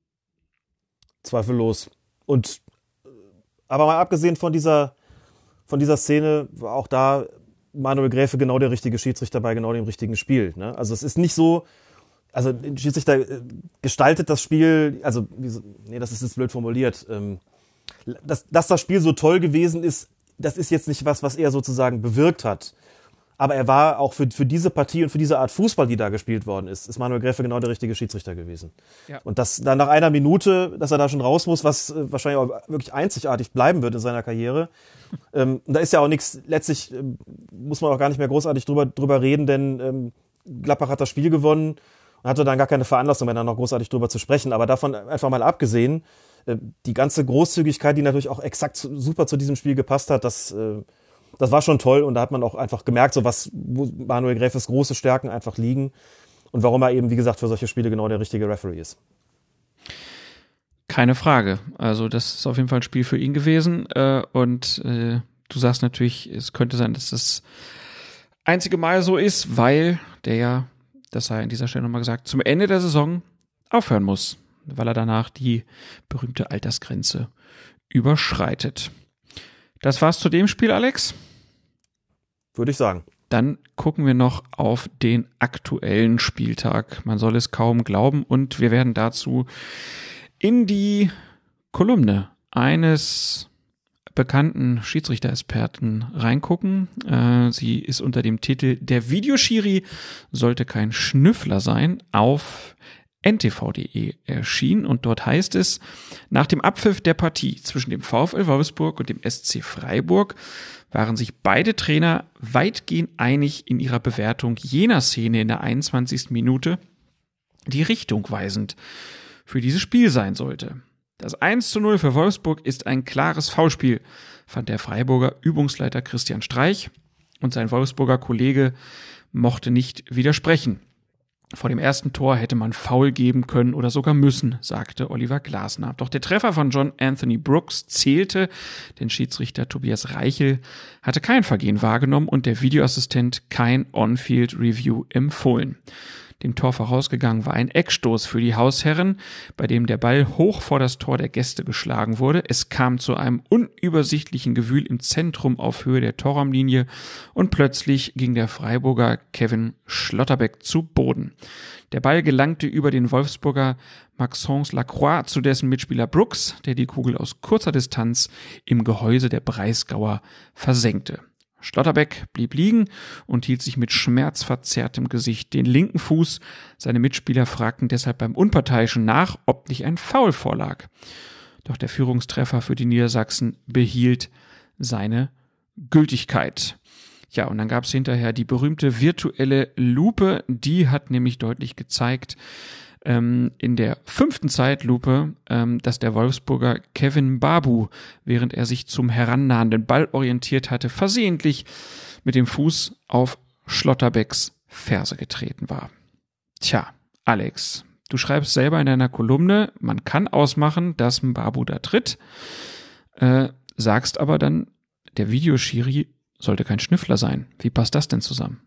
Zweifellos. Und aber mal abgesehen von dieser Szene war auch da Manuel Gräfe genau der richtige Schiedsrichter bei genau dem richtigen Spiel. Ne? Also es ist nicht so, also der Schiedsrichter gestaltet das Spiel, also das ist jetzt blöd formuliert, dass das Spiel so toll gewesen ist, das ist jetzt nicht was er sozusagen bewirkt hat. Aber er war auch für diese Partie und für diese Art Fußball, die da gespielt worden ist Manuel Gräfe genau der richtige Schiedsrichter gewesen. Ja. Und das dann nach einer Minute, dass er da schon raus muss, was wahrscheinlich auch wirklich einzigartig bleiben wird in seiner Karriere. Da ist ja auch nichts, letztlich muss man auch gar nicht mehr großartig drüber reden, denn Gladbach hat das Spiel gewonnen und hatte dann gar keine Veranlassung mehr, da noch großartig drüber zu sprechen. Aber davon einfach mal abgesehen, die ganze Großzügigkeit, die natürlich auch exakt super zu diesem Spiel gepasst hat, das war schon toll und da hat man auch einfach gemerkt, wo Manuel Gräfes große Stärken einfach liegen und warum er eben, wie gesagt, für solche Spiele genau der richtige Referee ist. Keine Frage. Also das ist auf jeden Fall ein Spiel für ihn gewesen. Und du sagst natürlich, es könnte sein, dass das einzige Mal so ist, weil der ja, das sei an dieser Stelle nochmal gesagt, zum Ende der Saison aufhören muss, weil er danach die berühmte Altersgrenze überschreitet. Das war's zu dem Spiel, Alex. Würde ich sagen. Dann gucken wir noch auf den aktuellen Spieltag. Man soll es kaum glauben und wir werden dazu in die Kolumne eines bekannten Schiedsrichter-Experten reingucken. Sie ist unter dem Titel "Der Videoschiri sollte kein Schnüffler sein" auf ntv.de erschienen und dort heißt es: Nach dem Abpfiff der Partie zwischen dem VfL Wolfsburg und dem SC Freiburg waren sich beide Trainer weitgehend einig in ihrer Bewertung jener Szene in der 21. Minute, die richtungweisend für dieses Spiel sein sollte. Das 1:0 für Wolfsburg ist ein klares Foulspiel, fand der Freiburger Übungsleiter Christian Streich, und sein Wolfsburger Kollege mochte nicht widersprechen. Vor dem ersten Tor hätte man Foul geben können oder sogar müssen, sagte Oliver Glasner. Doch der Treffer von John Anthony Brooks zählte, denn Schiedsrichter Tobias Reichel hatte kein Vergehen wahrgenommen und der Videoassistent kein On-Field-Review empfohlen. Dem Tor vorausgegangen war ein Eckstoß für die Hausherren, bei dem der Ball hoch vor das Tor der Gäste geschlagen wurde. Es kam zu einem unübersichtlichen Gewühl im Zentrum auf Höhe der Torraumlinie und plötzlich ging der Freiburger Kevin Schlotterbeck zu Boden. Der Ball gelangte über den Wolfsburger Maxence Lacroix zu dessen Mitspieler Brooks, der die Kugel aus kurzer Distanz im Gehäuse der Breisgauer versenkte. Schlotterbeck blieb liegen und hielt sich mit schmerzverzerrtem Gesicht den linken Fuß. Seine Mitspieler fragten deshalb beim Unparteiischen nach, ob nicht ein Foul vorlag. Doch der Führungstreffer für die Niedersachsen behielt seine Gültigkeit. Ja, und dann gab es hinterher die berühmte virtuelle Lupe. Die hat nämlich deutlich gezeigt, in der 5. Zeitlupe, dass der Wolfsburger Kevin Babu, während er sich zum herannahenden Ball orientiert hatte, versehentlich mit dem Fuß auf Schlotterbecks Ferse getreten war. Tja, Alex, du schreibst selber in deiner Kolumne, man kann ausmachen, dass ein Babu da tritt, sagst aber dann, der Videoschiri sollte kein Schnüffler sein. Wie passt das denn zusammen?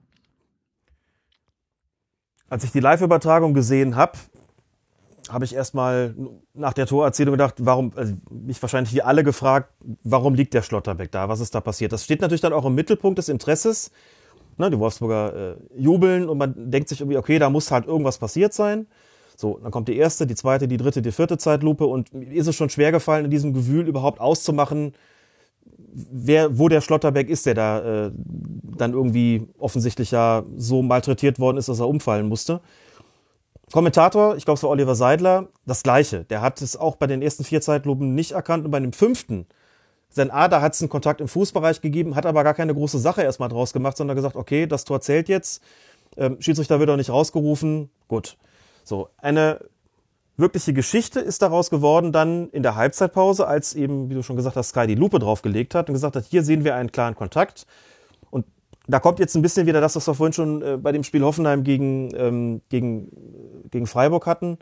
Als ich die Live-Übertragung gesehen habe ich erstmal nach der Torerzählung gedacht, mich wahrscheinlich wie alle gefragt, warum liegt der Schlotterbeck da? Was ist da passiert? Das steht natürlich dann auch im Mittelpunkt des Interesses. Ne, die Wolfsburger jubeln und man denkt sich irgendwie, okay, da muss halt irgendwas passiert sein. So, dann kommt die erste, die zweite, die dritte, die 4. Zeitlupe und mir ist es schon schwer gefallen, in diesem Gewühl überhaupt auszumachen, wo der Schlotterbeck ist, der da dann irgendwie offensichtlich ja so malträtiert worden ist, dass er umfallen musste. Kommentator, ich glaube es war Oliver Seidler, das Gleiche. Der hat es auch bei den ersten 4 Zeitlupen nicht erkannt und bei dem 5. Da hat es einen Kontakt im Fußbereich gegeben, hat aber gar keine große Sache erstmal draus gemacht, sondern gesagt, okay, das Tor zählt jetzt, Schiedsrichter wird auch nicht rausgerufen, gut. So, eine wirkliche Geschichte ist daraus geworden dann in der Halbzeitpause, als eben, wie du schon gesagt hast, Sky die Lupe draufgelegt hat und gesagt hat, hier sehen wir einen klaren Kontakt. Und da kommt jetzt ein bisschen wieder das, was wir vorhin schon bei dem Spiel Hoffenheim gegen Freiburg hatten.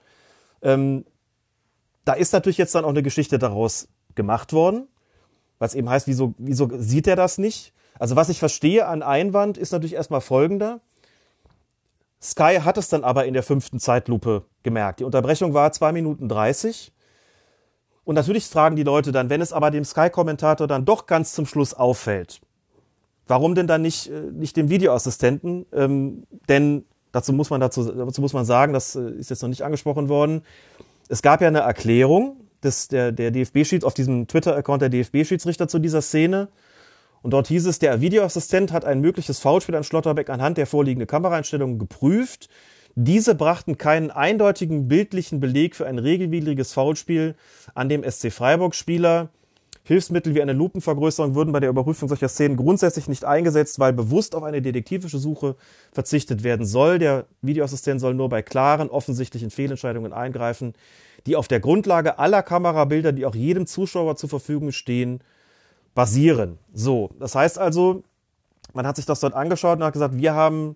Da ist natürlich jetzt dann auch eine Geschichte daraus gemacht worden, was eben heißt, wieso sieht er das nicht? Also was ich verstehe an Einwand ist natürlich erstmal folgender. Sky hat es dann aber in der 5. Zeitlupe gemerkt. Die Unterbrechung war 2 Minuten 30. Und natürlich fragen die Leute dann, wenn es aber dem Sky-Kommentator dann doch ganz zum Schluss auffällt, warum denn dann nicht dem Videoassistenten? Denn dazu muss man sagen, das ist jetzt noch nicht angesprochen worden, es gab ja eine Erklärung der DFB-Schiedsrichter auf diesem Twitter-Account der DFB-Schiedsrichter zu dieser Szene. Und dort hieß es, der Videoassistent hat ein mögliches Foulspiel an Schlotterbeck anhand der vorliegenden Kameraeinstellungen geprüft. Diese brachten keinen eindeutigen bildlichen Beleg für ein regelwidriges Foulspiel an dem SC Freiburg-Spieler. Hilfsmittel wie eine Lupenvergrößerung würden bei der Überprüfung solcher Szenen grundsätzlich nicht eingesetzt, weil bewusst auf eine detektivische Suche verzichtet werden soll. Der Videoassistent soll nur bei klaren, offensichtlichen Fehlentscheidungen eingreifen, die auf der Grundlage aller Kamerabilder, die auch jedem Zuschauer zur Verfügung stehen, basieren. So, das heißt also, man hat sich das dort angeschaut und hat gesagt, wir haben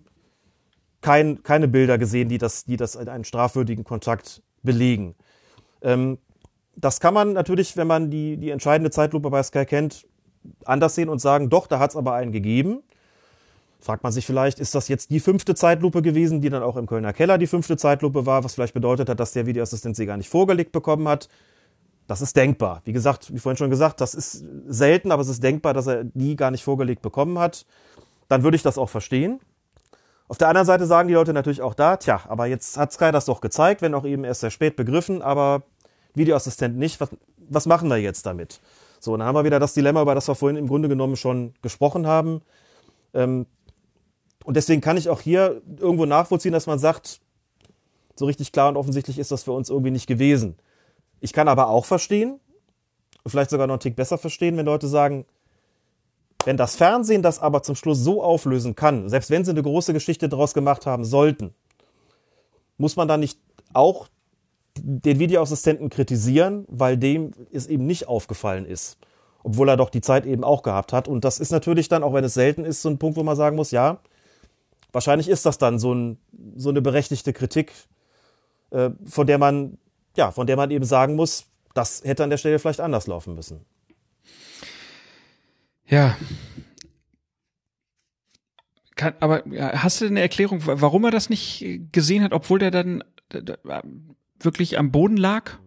keine Bilder gesehen, die das einen strafwürdigen Kontakt belegen. Das kann man natürlich, wenn man die entscheidende Zeitlupe bei Sky kennt, anders sehen und sagen, doch, da hat es aber einen gegeben. Fragt man sich vielleicht, ist das jetzt die 5. Zeitlupe gewesen, die dann auch im Kölner Keller die 5. Zeitlupe war, was vielleicht bedeutet hat, dass der Videoassistent sie gar nicht vorgelegt bekommen hat. Das ist denkbar. Wie gesagt, wie vorhin schon gesagt, das ist selten, aber es ist denkbar, dass er die gar nicht vorgelegt bekommen hat. Dann würde ich das auch verstehen. Auf der anderen Seite sagen die Leute natürlich auch da, tja, aber jetzt hat Sky das doch gezeigt, wenn auch eben erst sehr spät begriffen, aber Videoassistent nicht, was machen wir jetzt damit? So, und dann haben wir wieder das Dilemma, über das wir vorhin im Grunde genommen schon gesprochen haben. Und deswegen kann ich auch hier irgendwo nachvollziehen, dass man sagt, so richtig klar und offensichtlich ist das für uns irgendwie nicht gewesen. Ich kann aber auch verstehen, vielleicht sogar noch einen Tick besser verstehen, wenn Leute sagen, wenn das Fernsehen das aber zum Schluss so auflösen kann, selbst wenn sie eine große Geschichte daraus gemacht haben sollten, muss man dann nicht auch den Videoassistenten kritisieren, weil dem es eben nicht aufgefallen ist, obwohl er doch die Zeit eben auch gehabt hat. Und das ist natürlich dann, auch wenn es selten ist, so ein Punkt, wo man sagen muss, ja, wahrscheinlich ist das dann so eine berechtigte Kritik, von der man eben sagen muss, das hätte an der Stelle vielleicht anders laufen müssen. Ja. Aber hast du denn eine Erklärung, warum er das nicht gesehen hat, obwohl der dann wirklich am Boden lag?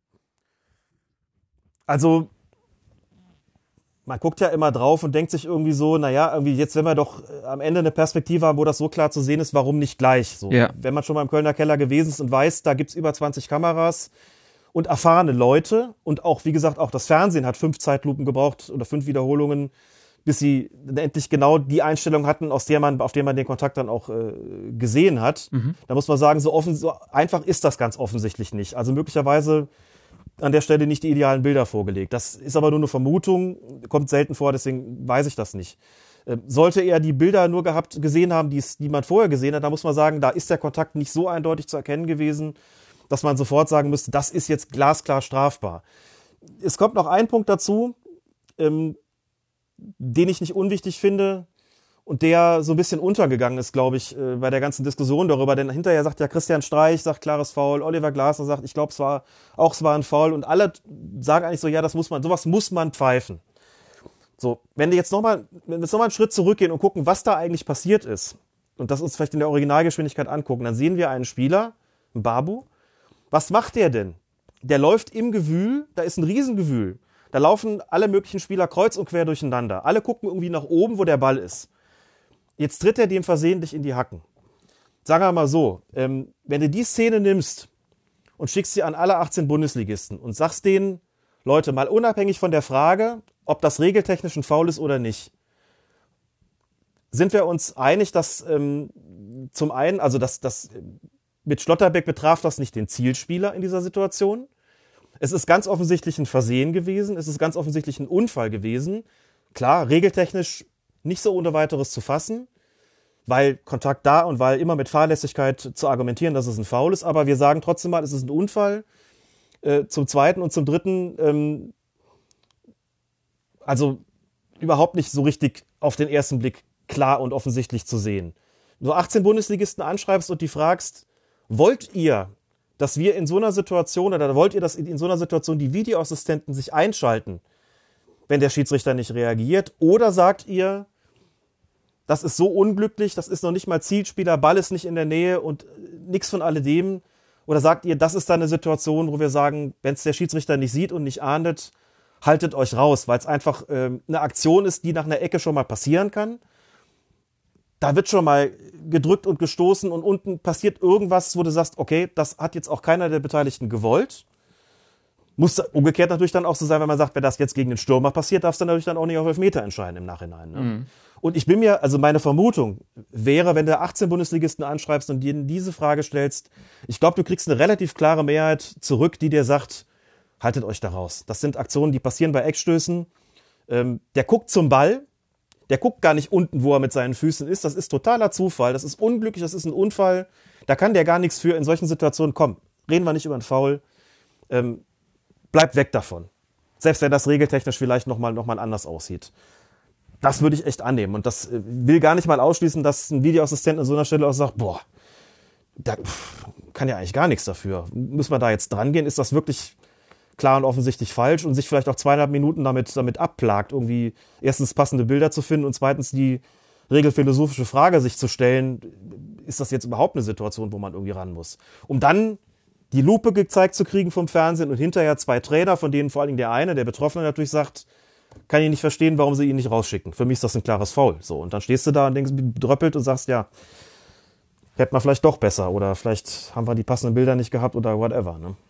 Also, man guckt ja immer drauf und denkt sich irgendwie so, naja, irgendwie jetzt, wenn wir doch am Ende eine Perspektive haben, wo das so klar zu sehen ist, warum nicht gleich? So, ja. Wenn man schon mal im Kölner Keller gewesen ist und weiß, da gibt's über 20 Kameras und erfahrene Leute und auch, wie gesagt, auch das Fernsehen hat 5 Zeitlupen gebraucht oder 5 Wiederholungen, bis sie endlich genau die Einstellung hatten, auf der man den Kontakt dann auch gesehen hat. Da muss man sagen, so einfach ist das ganz offensichtlich nicht. Also möglicherweise an der Stelle nicht die idealen Bilder vorgelegt. Das ist aber nur eine Vermutung, kommt selten vor, deswegen weiß ich das nicht. Sollte er die Bilder nur gesehen haben, die man vorher gesehen hat, dann muss man sagen, da ist der Kontakt nicht so eindeutig zu erkennen gewesen, dass man sofort sagen müsste, das ist jetzt glasklar strafbar. Es kommt noch ein Punkt dazu, den ich nicht unwichtig finde und der so ein bisschen untergegangen ist, glaube ich, bei der ganzen Diskussion darüber. Denn hinterher sagt ja Christian Streich, sagt klares Foul, Oliver Glasner sagt, ich glaube, es war ein Foul und alle sagen eigentlich so, ja, sowas muss man pfeifen. So, wenn wir jetzt nochmal einen Schritt zurückgehen und gucken, was da eigentlich passiert ist und das uns vielleicht in der Originalgeschwindigkeit angucken, dann sehen wir einen Spieler, einen Babu. Was macht der denn? Der läuft im Gewühl, da ist ein Riesengewühl. Da laufen alle möglichen Spieler kreuz und quer durcheinander. Alle gucken irgendwie nach oben, wo der Ball ist. Jetzt tritt er dem versehentlich in die Hacken. Sagen wir mal so, wenn du die Szene nimmst und schickst sie an alle 18 Bundesligisten und sagst denen, Leute, mal unabhängig von der Frage, ob das regeltechnisch ein Foul ist oder nicht, sind wir uns einig, dass zum einen, also dass mit Schlotterbeck betraf das nicht den Zielspieler in dieser Situation. Es ist ganz offensichtlich ein Versehen gewesen. Es ist ganz offensichtlich ein Unfall gewesen. Klar, regeltechnisch nicht so ohne weiteres zu fassen, weil Kontakt da und weil immer mit Fahrlässigkeit zu argumentieren, dass es ein Foul ist. Aber wir sagen trotzdem mal, es ist ein Unfall. Zum Zweiten und zum Dritten, also überhaupt nicht so richtig auf den ersten Blick klar und offensichtlich zu sehen. Wenn du 18 Bundesligisten anschreibst und die fragst, wollt ihr, dass wir in so einer Situation, oder wollt ihr, dass in so einer Situation die Videoassistenten sich einschalten, wenn der Schiedsrichter nicht reagiert? Oder sagt ihr, das ist so unglücklich, das ist noch nicht mal Zielspieler, Ball ist nicht in der Nähe und nichts von alledem? Oder sagt ihr, das ist dann eine Situation, wo wir sagen, wenn es der Schiedsrichter nicht sieht und nicht ahndet, haltet euch raus, weil es einfach eine Aktion ist, die nach einer Ecke schon mal passieren kann? Da wird schon mal gedrückt und gestoßen und unten passiert irgendwas, wo du sagst, okay, das hat jetzt auch keiner der Beteiligten gewollt. Muss umgekehrt natürlich dann auch so sein, wenn man sagt, wenn das jetzt gegen den Stürmer passiert, darf es dann natürlich dann auch nicht auf Elfmeter entscheiden im Nachhinein. Ne? Und ich bin mir, also meine Vermutung wäre, wenn du 18 Bundesligisten anschreibst und denen diese Frage stellst, ich glaube, du kriegst eine relativ klare Mehrheit zurück, die dir sagt, haltet euch da raus. Das sind Aktionen, die passieren bei Eckstößen. Der guckt zum Ball, der guckt gar nicht unten, wo er mit seinen Füßen ist. Das ist totaler Zufall, das ist unglücklich, das ist ein Unfall. Da kann der gar nichts für in solchen Situationen. Komm, reden wir nicht über einen Foul. Bleibt weg davon. Selbst wenn das regeltechnisch vielleicht noch mal anders aussieht. Das würde ich echt annehmen. Und das will gar nicht mal ausschließen, dass ein Videoassistent an so einer Stelle auch sagt, boah, da kann ja eigentlich gar nichts dafür. Müssen wir da jetzt dran gehen? Ist das wirklich klar und offensichtlich falsch und sich vielleicht auch 2,5 Minuten damit abplagt, irgendwie erstens passende Bilder zu finden und zweitens die regelphilosophische Frage sich zu stellen, ist das jetzt überhaupt eine Situation, wo man irgendwie ran muss? Um dann die Lupe gezeigt zu kriegen vom Fernsehen und hinterher 2 Trainer, von denen vor allen Dingen der eine, der Betroffene natürlich sagt, kann ich nicht verstehen, warum sie ihn nicht rausschicken. Für mich ist das ein klares Foul. So, und dann stehst du da und denkst, bedröppelt und sagst, ja, hätte man vielleicht doch besser oder vielleicht haben wir die passenden Bilder nicht gehabt oder whatever. Ne?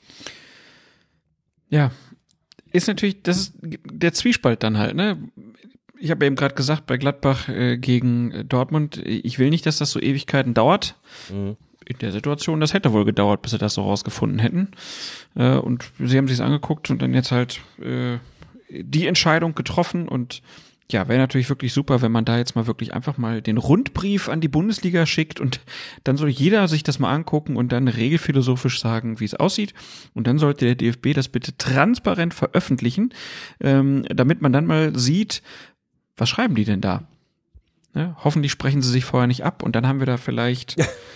Ja, ist natürlich, das ist der Zwiespalt dann halt, ne? Ich habe eben gerade gesagt, bei Gladbach gegen Dortmund, ich will nicht, dass das so Ewigkeiten dauert. In der Situation, das hätte wohl gedauert, bis sie das so rausgefunden hätten. Und sie haben sich's angeguckt und dann jetzt halt die Entscheidung getroffen und ja, wäre natürlich wirklich super, wenn man da jetzt mal wirklich einfach mal den Rundbrief an die Bundesliga schickt und dann soll jeder sich das mal angucken und dann regelphilosophisch sagen, wie es aussieht. Und dann sollte der DFB das bitte transparent veröffentlichen, damit man dann mal sieht, was schreiben die denn da? Ne? Hoffentlich sprechen sie sich vorher nicht ab und dann haben wir da vielleicht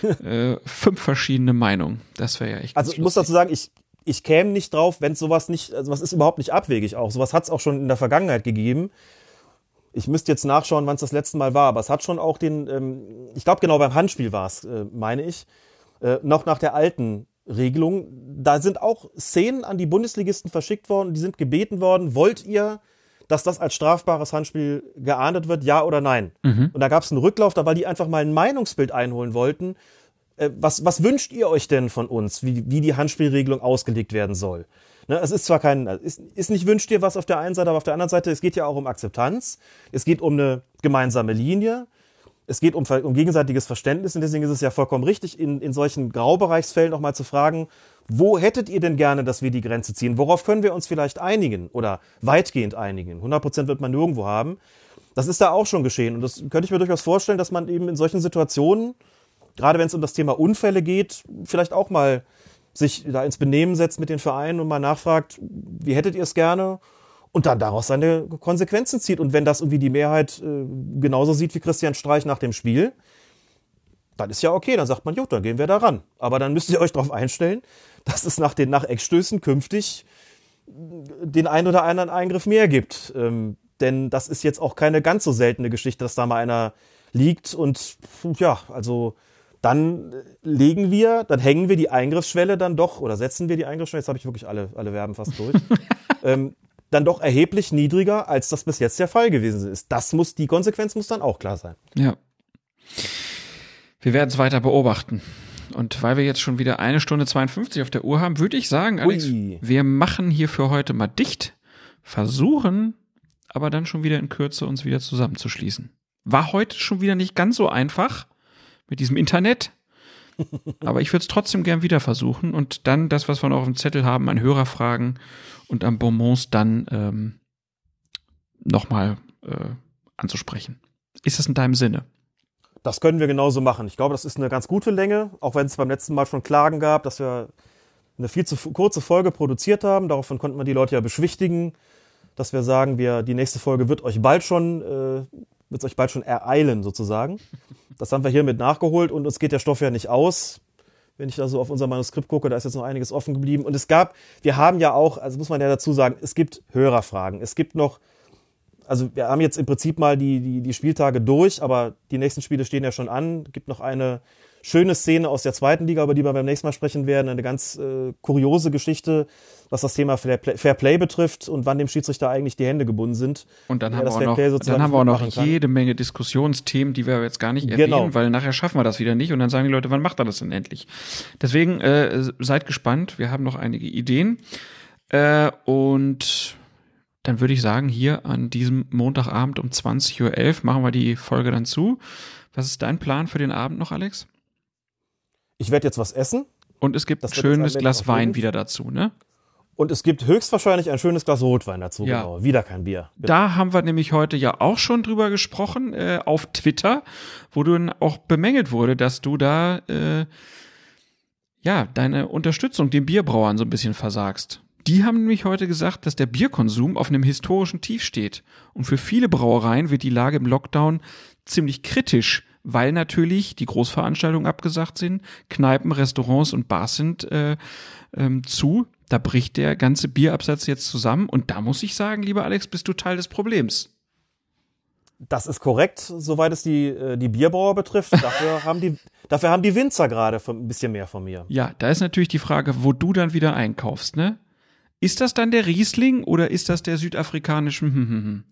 5 verschiedene Meinungen. Das wäre ja echt Also ich muss dazu sagen, ich käme nicht drauf, wenn sowas nicht, also was ist überhaupt nicht abwegig auch. Sowas hat es auch schon in der Vergangenheit gegeben. Ich müsste jetzt nachschauen, wann es das letzte Mal war, aber es hat schon auch ich glaube genau beim Handspiel war es, meine ich, noch nach der alten Regelung. Da sind auch Szenen an die Bundesligisten verschickt worden, die sind gebeten worden, wollt ihr, dass das als strafbares Handspiel geahndet wird, ja oder nein? Und da gab es einen Rücklauf, weil die einfach mal ein Meinungsbild einholen wollten. Was wünscht ihr euch denn von uns, wie die Handspielregelung ausgelegt werden soll? Ne, es ist zwar ist nicht wünscht ihr was auf der einen Seite, aber auf der anderen Seite, es geht ja auch um Akzeptanz, es geht um eine gemeinsame Linie, es geht um gegenseitiges Verständnis und deswegen ist es ja vollkommen richtig, in solchen Graubereichsfällen auch mal zu fragen, wo hättet ihr denn gerne, dass wir die Grenze ziehen? Worauf können wir uns vielleicht einigen oder weitgehend einigen? 100% wird man nirgendwo haben. Das ist da auch schon geschehen und das könnte ich mir durchaus vorstellen, dass man eben in solchen Situationen, gerade wenn es um das Thema Unfälle geht, vielleicht auch mal sich da ins Benehmen setzt mit den Vereinen und mal nachfragt, wie hättet ihr es gerne? Und dann daraus seine Konsequenzen zieht. Und wenn das irgendwie die Mehrheit genauso sieht wie Christian Streich nach dem Spiel, dann ist ja okay, dann sagt man, gut, dann gehen wir da ran. Aber dann müsst ihr euch darauf einstellen, dass es nach Eckstößen künftig den einen oder anderen Eingriff mehr gibt. Denn das ist jetzt auch keine ganz so seltene Geschichte, dass da mal einer liegt und ja, also dann hängen wir die Eingriffsschwelle dann doch, oder setzen wir die Eingriffsschwelle, jetzt habe ich wirklich alle Verben fast durch, dann doch erheblich niedriger, als das bis jetzt der Fall gewesen ist. Die Konsequenz muss dann auch klar sein. Ja. Wir werden es weiter beobachten. Und weil wir jetzt schon wieder 1 Stunde 52 auf der Uhr haben, würde ich sagen, Alex, wir machen hier für heute mal dicht, versuchen aber dann schon wieder in Kürze uns wieder zusammenzuschließen. War heute schon wieder nicht ganz so einfach mit diesem Internet, aber ich würde es trotzdem gern wieder versuchen und dann das, was wir noch auf dem Zettel haben, an Hörerfragen und an Bonbons dann nochmal anzusprechen. Ist das in deinem Sinne? Das können wir genauso machen. Ich glaube, das ist eine ganz gute Länge, auch wenn es beim letzten Mal schon Klagen gab, dass wir eine viel zu kurze Folge produziert haben. Daraufhin konnten wir die Leute ja beschwichtigen, dass wir sagen, die nächste Folge wird euch bald schon ereilen sozusagen. Das haben wir hiermit nachgeholt und uns geht der Stoff ja nicht aus. Wenn ich da so auf unser Manuskript gucke, da ist jetzt noch einiges offen geblieben. Und wir haben ja auch, also muss man ja dazu sagen, es gibt Hörerfragen. Es gibt noch, also wir haben jetzt im Prinzip mal die Spieltage durch, aber die nächsten Spiele stehen ja schon an. Es gibt noch eine schöne Szene aus der 2. Liga, über die wir beim nächsten Mal sprechen werden. Eine ganz kuriose Geschichte, was das Thema Fair Play betrifft und wann dem Schiedsrichter eigentlich die Hände gebunden sind. Und dann haben wir auch noch jede Menge Diskussionsthemen, die wir jetzt gar nicht erwähnen, weil nachher schaffen wir das wieder nicht und dann sagen die Leute, wann macht er das denn endlich? Deswegen seid gespannt, wir haben noch einige Ideen und dann würde ich sagen, hier an diesem Montagabend um 20:11 Uhr machen wir die Folge dann zu. Was ist dein Plan für den Abend noch, Alex? Ich werde jetzt was essen. Und es gibt ein schönes Glas Wein wieder dazu, ne? Und es gibt höchstwahrscheinlich ein schönes Glas Rotwein dazu, ja. Genau. Wieder kein Bier. Bitte. Da haben wir nämlich heute ja auch schon drüber gesprochen, auf Twitter, wo du auch bemängelt wurde, dass du da, deine Unterstützung den Bierbrauern so ein bisschen versagst. Die haben nämlich heute gesagt, dass der Bierkonsum auf einem historischen Tief steht. Und für viele Brauereien wird die Lage im Lockdown ziemlich kritisch, weil natürlich die Großveranstaltungen abgesagt sind, Kneipen, Restaurants und Bars sind zu. da bricht der ganze Bierabsatz jetzt zusammen und da muss ich sagen, lieber Alex, bist du Teil des Problems. Das ist korrekt, soweit es die Bierbrauer betrifft. Dafür haben die Winzer gerade ein bisschen mehr von mir. Ja, da ist natürlich die Frage, wo du dann wieder einkaufst, ne? Ist das dann der Riesling oder ist das der südafrikanische?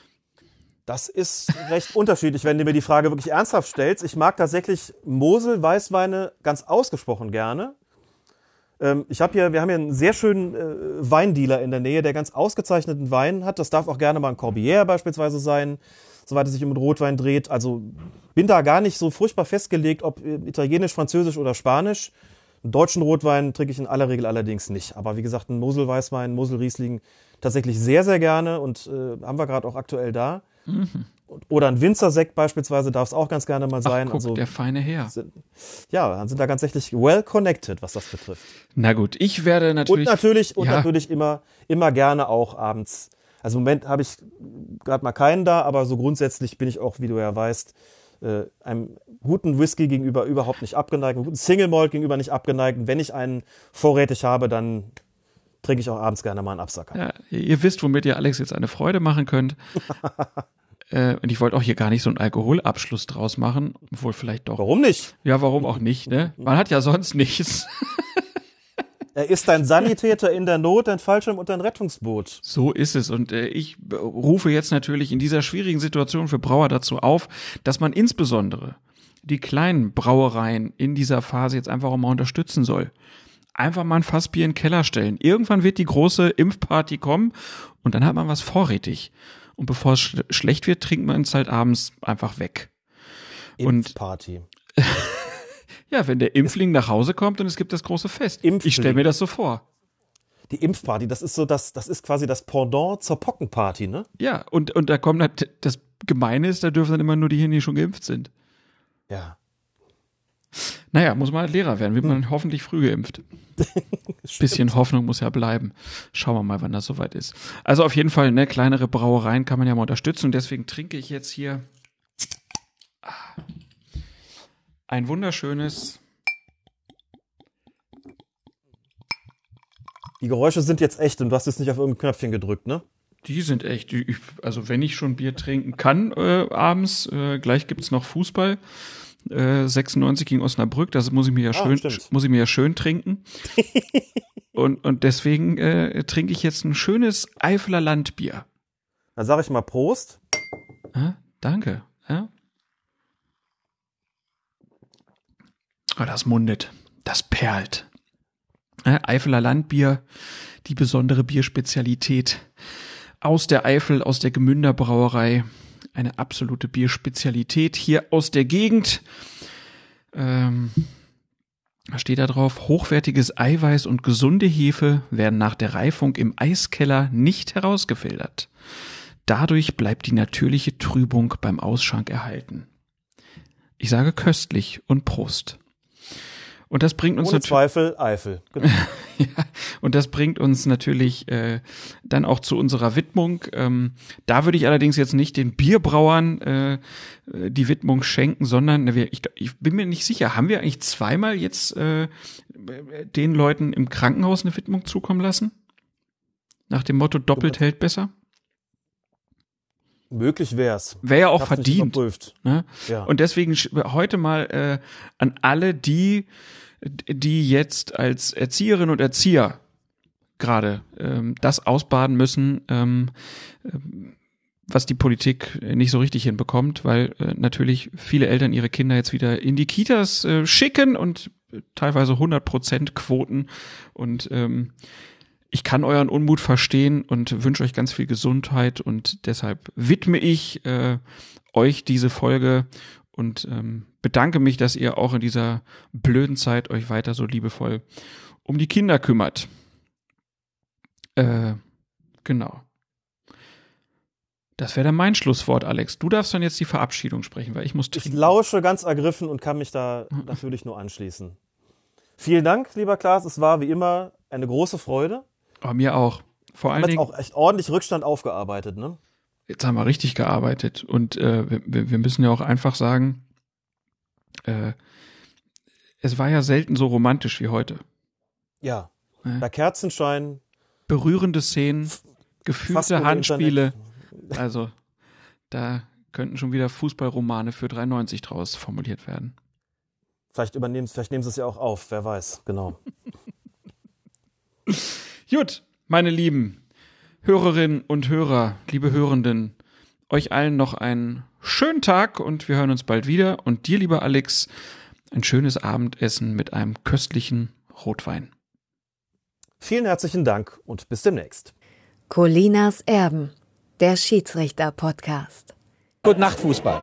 Das ist recht unterschiedlich, wenn du mir die Frage wirklich ernsthaft stellst. Ich mag tatsächlich Mosel-Weißweine ganz ausgesprochen gerne. Wir haben hier einen sehr schönen Weindealer in der Nähe, der ganz ausgezeichneten Wein hat. Das darf auch gerne mal ein Corbière beispielsweise sein, soweit es sich um den Rotwein dreht. Also bin da gar nicht so furchtbar festgelegt, ob italienisch, französisch oder spanisch. Einen deutschen Rotwein trinke ich in aller Regel allerdings nicht. Aber wie gesagt, einen Mosel-Weißwein, Mosel-Riesling tatsächlich sehr, sehr gerne und haben wir gerade auch aktuell da. Mhm. Oder ein Winzersekt beispielsweise darf es auch ganz gerne mal sein. Ach, guck, also, der feine Herr. Dann sind da tatsächlich well connected, was das betrifft. Na gut, ich werde natürlich... Und natürlich immer gerne auch abends. Also im Moment habe ich gerade mal keinen da, aber so grundsätzlich bin ich auch, wie du ja weißt, einem guten Whisky gegenüber überhaupt nicht abgeneigt, einem guten Single Malt gegenüber nicht abgeneigt. Und wenn ich einen vorrätig habe, dann trinke ich auch abends gerne mal einen Absacker. Ja, ihr wisst, womit ihr Alex jetzt eine Freude machen könnt. Und ich wollte auch hier gar nicht so einen Alkoholabschluss draus machen, obwohl vielleicht doch. Warum nicht? Ja, warum auch nicht, ne? Man hat ja sonst nichts. Er ist ein Sanitäter in der Not, ein Fallschirm und ein Rettungsboot. So ist es. Und ich rufe jetzt natürlich in dieser schwierigen Situation für Brauer dazu auf, dass man insbesondere die kleinen Brauereien in dieser Phase jetzt einfach auch mal unterstützen soll. Einfach mal ein Fassbier in den Keller stellen. Irgendwann wird die große Impfparty kommen und dann hat man was vorrätig. Und bevor es schlecht wird, trinkt man es halt abends einfach weg. Impfparty. Ja, wenn der Impfling nach Hause kommt und es gibt das große Fest. Ich stelle mir das so vor. Die Impfparty, das ist quasi das Pendant zur Pockenparty, ne? Ja, und da kommt halt, das Gemeine ist, da dürfen dann immer nur die hin, die schon geimpft sind. Ja. Naja, muss man halt Lehrer werden, wird man hoffentlich früh geimpft. Bisschen Hoffnung muss ja bleiben. Schauen wir mal, wann das soweit ist. Also auf jeden Fall, ne, kleinere Brauereien kann man ja mal unterstützen und deswegen trinke ich jetzt hier ein wunderschönes. Die Geräusche sind jetzt echt und du hast jetzt nicht auf irgendein Knöpfchen gedrückt, ne? Die sind echt. Also wenn ich schon Bier trinken kann abends, gleich gibt's noch Fußball. 96 gegen Osnabrück, das muss ich mir ja schön trinken. und deswegen trinke ich jetzt ein schönes Eifeler Landbier. Dann sage ich mal Prost. Danke. Ja. Oh, das mundet, das perlt. Eifeler Landbier, die besondere Bierspezialität aus der Eifel, aus der Gemünder Brauerei. Eine absolute Bierspezialität hier aus der Gegend. Da steht da drauf, hochwertiges Eiweiß und gesunde Hefe werden nach der Reifung im Eiskeller nicht herausgefiltert. Dadurch bleibt die natürliche Trübung beim Ausschank erhalten. Ich sage köstlich und Prost. Und das bringt uns ohne Zweifel Eifel. Genau. Ja, und das bringt uns natürlich dann auch zu unserer Widmung. Da würde ich allerdings jetzt nicht den Bierbrauern die Widmung schenken, sondern ich bin mir nicht sicher, haben wir eigentlich zweimal jetzt den Leuten im Krankenhaus eine Widmung zukommen lassen? Nach dem Motto, doppelt hält besser? Möglich wär's. Wäre ja auch verdient. Ne? Ja. Und deswegen heute mal an alle die jetzt als Erzieherinnen und Erzieher gerade das ausbaden müssen, was die Politik nicht so richtig hinbekommt, weil natürlich viele Eltern ihre Kinder jetzt wieder in die Kitas schicken und teilweise 100% Quoten und ich kann euren Unmut verstehen und wünsche euch ganz viel Gesundheit und deshalb widme ich euch diese Folge und bedanke mich, dass ihr auch in dieser blöden Zeit euch weiter so liebevoll um die Kinder kümmert. Genau. Das wäre dann mein Schlusswort, Alex. Du darfst dann jetzt die Verabschiedung sprechen, weil ich muss trinken. Ich lausche ganz ergriffen und kann mich da natürlich nur anschließen. Vielen Dank, lieber Klaas. Es war wie immer eine große Freude. Aber mir auch. Vor allen Dingen auch echt ordentlich Rückstand aufgearbeitet, ne? Jetzt haben wir richtig gearbeitet und wir müssen ja auch einfach sagen, es war ja selten so romantisch wie heute. Ja. Bei Kerzenschein. Berührende Szenen, Fast gefühlte ohne Handspiele. Also, da könnten schon wieder Fußballromane für 3,90 draus formuliert werden. Vielleicht nehmen sie es ja auch auf, wer weiß, genau. Gut, meine lieben Hörerinnen und Hörer, liebe Hörenden, euch allen noch einen schönen Tag und wir hören uns bald wieder. Und dir, lieber Alex, ein schönes Abendessen mit einem köstlichen Rotwein. Vielen herzlichen Dank und bis demnächst. Colinas Erben, der Schiedsrichter-Podcast. Gute Nacht, Fußball.